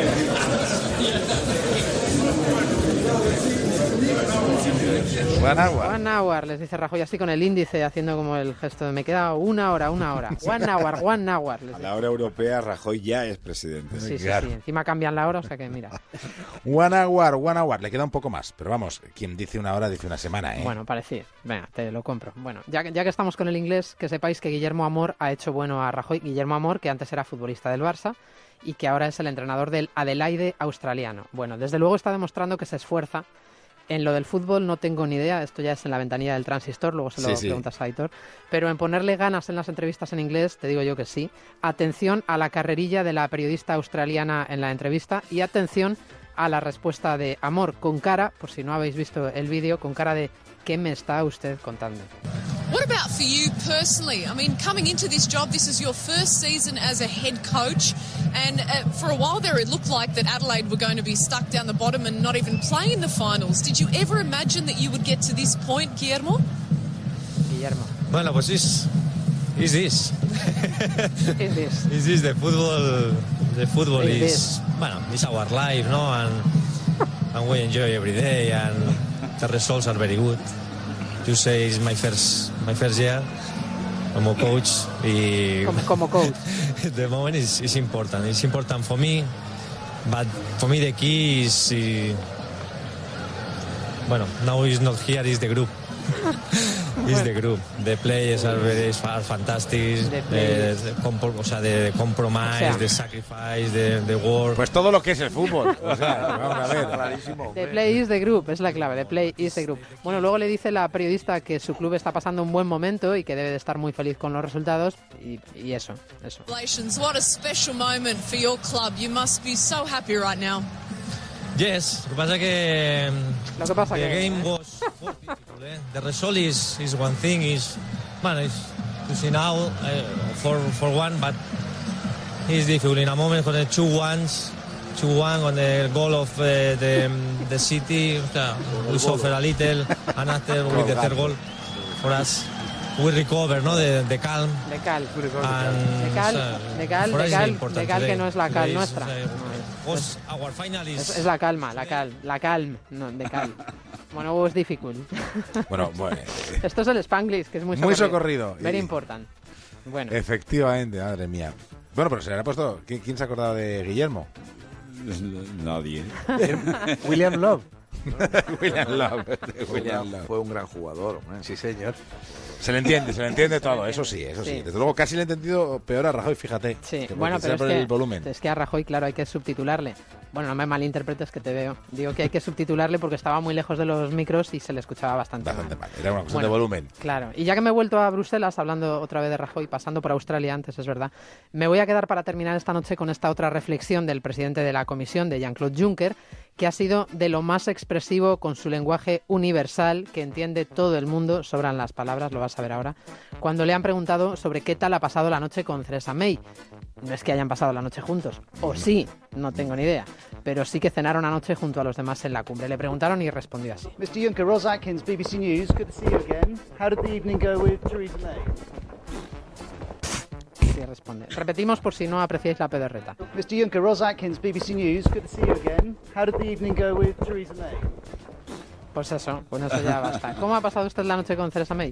One hour, les dice Rajoy así con el índice, haciendo como el gesto de me queda una hora. 1 hour. A la hora europea Rajoy ya es presidente. Sí, encima cambian la hora, o sea que mira. 1 hour, le queda un poco más, pero vamos, quien dice 1 hora dice una semana, ¿eh? Bueno, parecido, venga, te lo compro. Bueno, ya que estamos con el inglés, que sepáis que Guillermo Amor ha hecho bueno a Rajoy. Guillermo Amor, que antes era futbolista del Barça y que ahora es el entrenador del Adelaide australiano. Bueno, desde luego está demostrando que se esfuerza. En lo del fútbol no tengo ni idea, esto ya es en la ventanilla del transistor, luego se lo preguntas a Aitor, pero en ponerle ganas en las entrevistas en inglés, te digo yo que sí. Atención a la carrerilla de la periodista australiana en la entrevista y atención a la respuesta de Amor con cara, por si no habéis visto el vídeo, con cara de ¿qué me está usted contando? What about for you personally? I mean, coming into this job, this is your first season as a head coach, and for a while there it looked like that Adelaide were going to be stuck down the bottom and not even play in the finals. Did you ever imagine that you would get to this point, Guillermo? Bueno, pues is this. Is this the football? The football is bueno, it's our life, no? And we enjoy every day, and the results are very good. You say it's my first year como coach. Como coach. The moment is important. It's important for me, but for me the key is bueno, now is not here, is the group. Is the group. The players are fantastic. The compromise, the sacrifice, the work. Pues todo lo que es el fútbol. O sea, vamos a ver. Clarísimo. The play is the group, es la clave. The play is the group. Bueno, luego le dice la periodista que su club está pasando un buen momento y que debe de estar muy feliz con los resultados y eso. What a special moment for your club. You must be so happy right now. Yes, lo que pasa que the game was difficult. The result is one thing. Bueno, to see now for one, but it's difficult in a moment con the 2-1 2-1 con el goal of the city. O sea, we suffer a little, and after with the third goal for us. We recover, ¿no? De calm. De cal. And, de cal que no es la cal nuestra. Es la calma, la calm, no, de cal. Bueno, was difficult. Bueno. Esto es el Spanglish, que es muy socorrido. Very important. Bueno. Efectivamente, madre mía. Bueno, pero se le ha puesto... ¿Quién se ha acordado de Guillermo? Nadie. William Love. William Love. Fue un gran jugador, hombre. Sí, señor. Se le entiende todo, eso sí. Desde luego, casi le he entendido peor a Rajoy, fíjate. Sí, bueno, pero el volumen. Es que a Rajoy, claro, hay que subtitularle. Bueno, no me malinterpretes que te veo. Digo que hay que subtitularle porque estaba muy lejos de los micros y se le escuchaba bastante mal. Era una cuestión de volumen. Claro, y ya que me he vuelto a Bruselas, hablando otra vez de Rajoy, pasando por Australia antes, es verdad, me voy a quedar para terminar esta noche con esta otra reflexión del presidente de la Comisión, de Jean-Claude Juncker, que ha sido de lo más expresivo con su lenguaje universal, que entiende todo el mundo, sobran las palabras, lo vas a ver ahora, cuando le han preguntado sobre qué tal ha pasado la noche con Theresa May. No es que hayan pasado la noche juntos, o sí, no tengo ni idea, pero sí que cenaron anoche junto a los demás en la cumbre. Le preguntaron y respondió así. Mr. Juncker, Ros Atkins, BBC News, good to see you again. How did the evening go with Theresa May? Sí, responde. Repetimos por si no apreciáis la pedorreta. Mr. Juncker, Ros Atkins, BBC News, good to see you again. How did the evening go with Theresa May? Pues eso, con eso ya basta. ¿Cómo ha pasado usted la noche con Theresa May?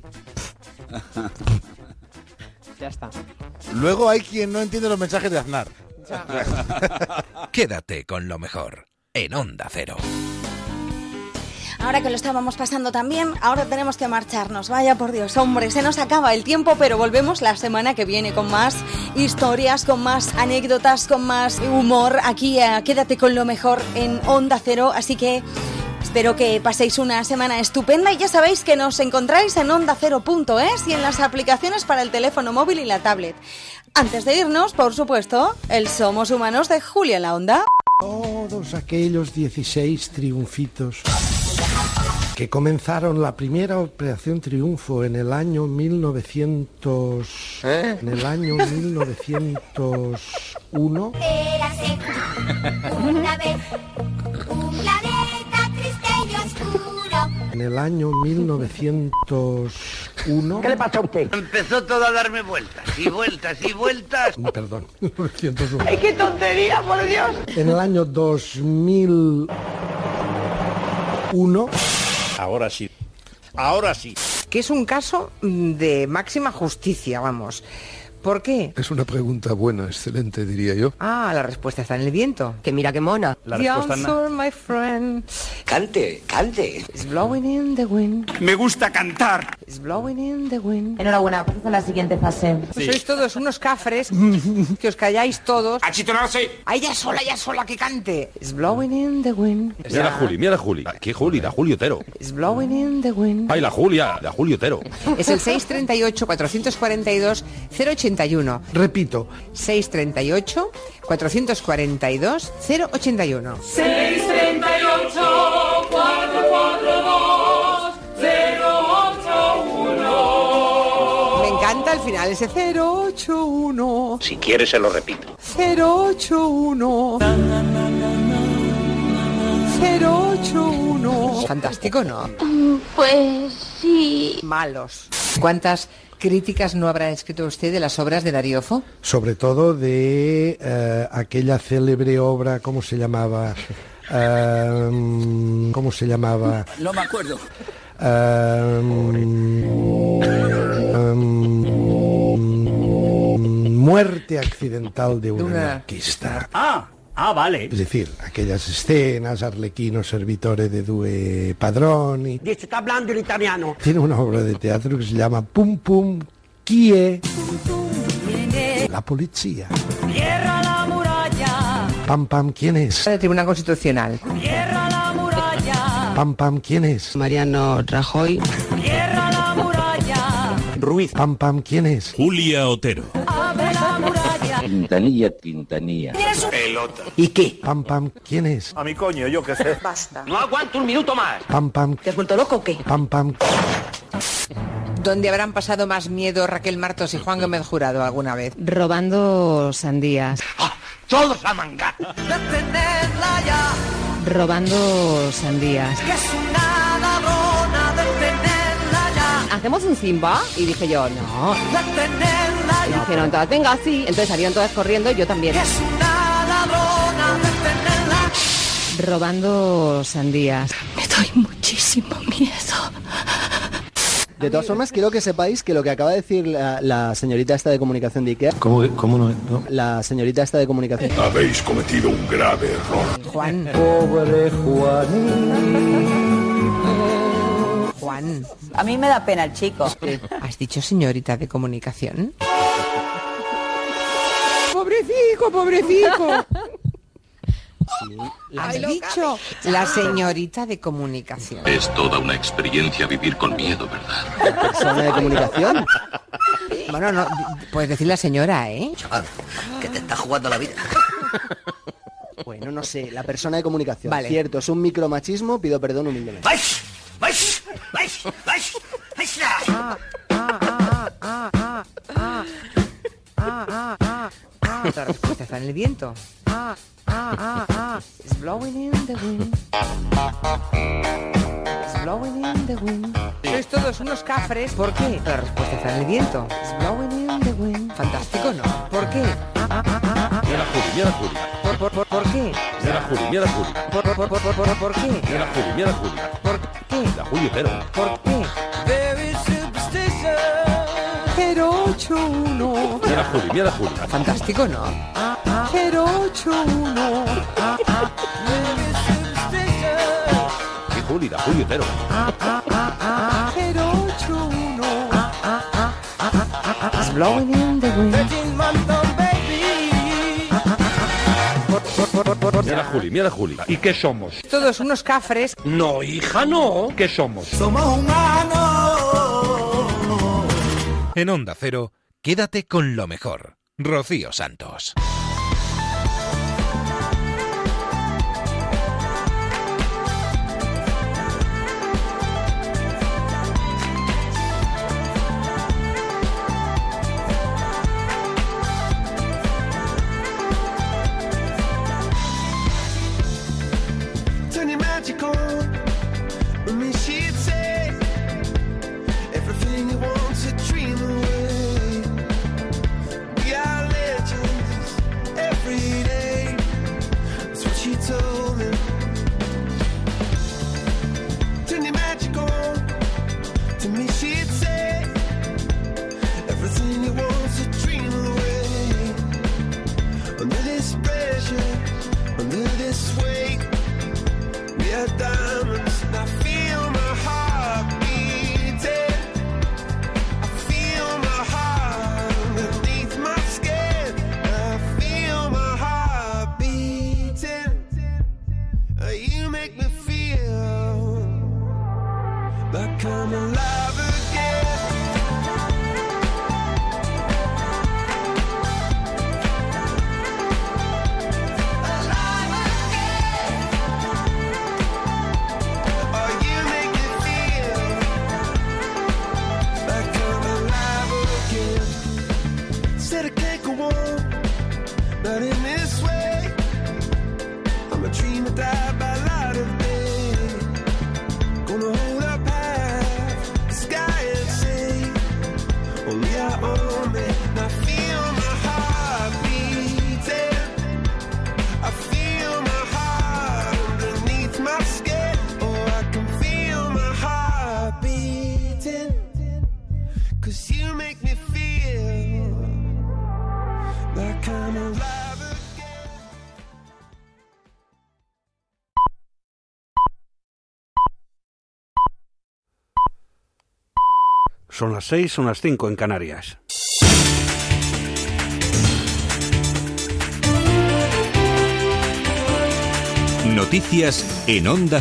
Ya está. Luego hay quien no entiende los mensajes de Aznar. Quédate con lo mejor en Onda Cero. Ahora que lo estábamos pasando tan bien, ahora tenemos que marcharnos. Vaya por Dios, hombre, se nos acaba el tiempo, pero volvemos la semana que viene con más historias, con más anécdotas, con más humor. Aquí Quédate con lo mejor en Onda Cero, así que espero que paséis una semana estupenda y ya sabéis que nos encontráis en ondacero.es y en las aplicaciones para el teléfono móvil y la tablet. Antes de irnos, por supuesto, el Somos Humanos de Julia La Onda. Todos aquellos 16 triunfitos que comenzaron la primera Operación Triunfo en el año 1900... En el año 1901... Érase una vez un planeta triste y oscuro. En el año 1901... ¿Qué le pasa a usted? Empezó todo a darme vueltas y vueltas y vueltas. Perdón, 1901. ¡Ay, qué tontería, por Dios! En el año 2001... Ahora sí. Ahora sí. Que es un caso de máxima justicia, vamos. ¿Por qué? Es una pregunta buena, excelente, diría yo. Ah, la respuesta está en el viento. Que mira qué mona. La The respuesta answer, my friend. Cante, cante. It's blowing in the wind. Me gusta cantar. It's blowing in the wind. Enhorabuena, pasas a la siguiente fase. Sí. Sois todos unos cafres, que os calláis todos. ¡Achitonarse! ¡Ay, ya sola, que cante! It's blowing in the wind. Mira la Juli, mira la Juli. ¿Qué Juli? La Julio Otero. It's blowing in the wind. Ay, la Julia, la Julio Otero. Es el 638-442-081. Repito. 638-442-081. 638-442-081. Me encanta al final ese 081. Si quieres se lo repito. 081. 081. Fantástico, ¿no? Pues sí. Malos. ¿Cuántas críticas no habrá escrito usted de las obras de Darío Fo? Sobre todo de aquella célebre obra, ¿cómo se llamaba? ¿Cómo se llamaba? No me acuerdo. Muerte accidental de un anarquista. Vale. Es decir, aquellas escenas, Arlecchino, servitore de due padroni. Está hablando el italiano. Tiene una obra de teatro que se llama Pum Pum, chi è? La policía. Cierra la muralla. Pam Pam, ¿quién es? El Tribunal Constitucional. Cierra la muralla. Pam Pam, ¿quién es? Mariano Rajoy. Cierra la muralla. Ruiz. Pam Pam, ¿quién es? Julia Otero. Abre la muralla. Quintanilla. Pelota. ¿Y qué? Pam Pam, ¿quién es? A mi coño, yo qué sé. Basta. No aguanto un minuto más. Pam Pam. ¿Te has vuelto loco o qué? Pam Pam. ¿Dónde habrán pasado más miedo Raquel Martos y Juan Gómez Jurado alguna vez? Robando sandías. todos a mangar. Detenerla ya, Robando sandías. que es una ladrona, detenerla ya. ¿Hacemos un Simba? Y dije yo, no. Detenerla Y ya, dijeron todas, venga, sí. Entonces salieron todas corriendo y yo también. que es una ladrona, detenerla. Robando sandías. Me doy muchísimo miedo. De todas formas, quiero que sepáis que lo que acaba de decir la señorita esta de comunicación de Ikea... ¿Cómo no? La señorita esta de comunicación... Habéis cometido un grave error. Juan. Pobre Juan. A mí me da pena el chico. ¿Has dicho señorita de comunicación? Pobrecico, pobrecico. ¿Has dicho la señorita de comunicación? Es toda una experiencia vivir con miedo, ¿verdad? ¿Persona de comunicación? Bueno, no, puedes decir la señora, ¿eh? Chaval, que te estás jugando la vida. Bueno, no sé, la persona de comunicación. Vale. Cierto, es un micromachismo, pido perdón humildemente. ¡Vais! ¡Vais! ¡Vais! ¡Vais! ¡Vais! La respuesta está en el viento. It's blowing in the wind. It's blowing in the wind. Sois todos unos cafres. ¿Por qué? La respuesta está en el viento. It's blowing in the wind. Fantástico, ¿no? ¿Por qué? Mira Juli. ¿Por qué? Mira Juli. ¿Por qué? Mira Juli. ¿Por qué? La Julio Otero. ¿Por qué? Very superstitious. 081. Mira Juli. Fantástico, ¿no? 081. Sí, Juli, la Julio Otero. 081. It's blowing in the wind. 13-month-old baby. Mira Juli. ¿Y qué somos? Todos unos cafres. No, hija, no. ¿Qué somos? Somos humanos. En Onda Cero, quédate con lo mejor. Rocío Santos. Turn your magic on. With me, she'd say everything you want to dream away. We are legends every day. That's what she told me. Turn your magic on. To me, she'd say everything you want to dream away. Under this pressure, under this weight. We are diamonds, and I feel my heart beating. I feel my heart underneath my skin. I feel my heart beating. You make me feel like I'm alive again. Said I can't go on, not in this way. I'm a dreamer, die by light of day. Gonna hold up half the sky and say, only I own it. And I feel my heart beating. I feel my heart underneath my skin. Oh, I can feel my heart beating. 'Cause you make me feel like I'm alive again. Son las 6, son las 5 en Canarias. Noticias en Onda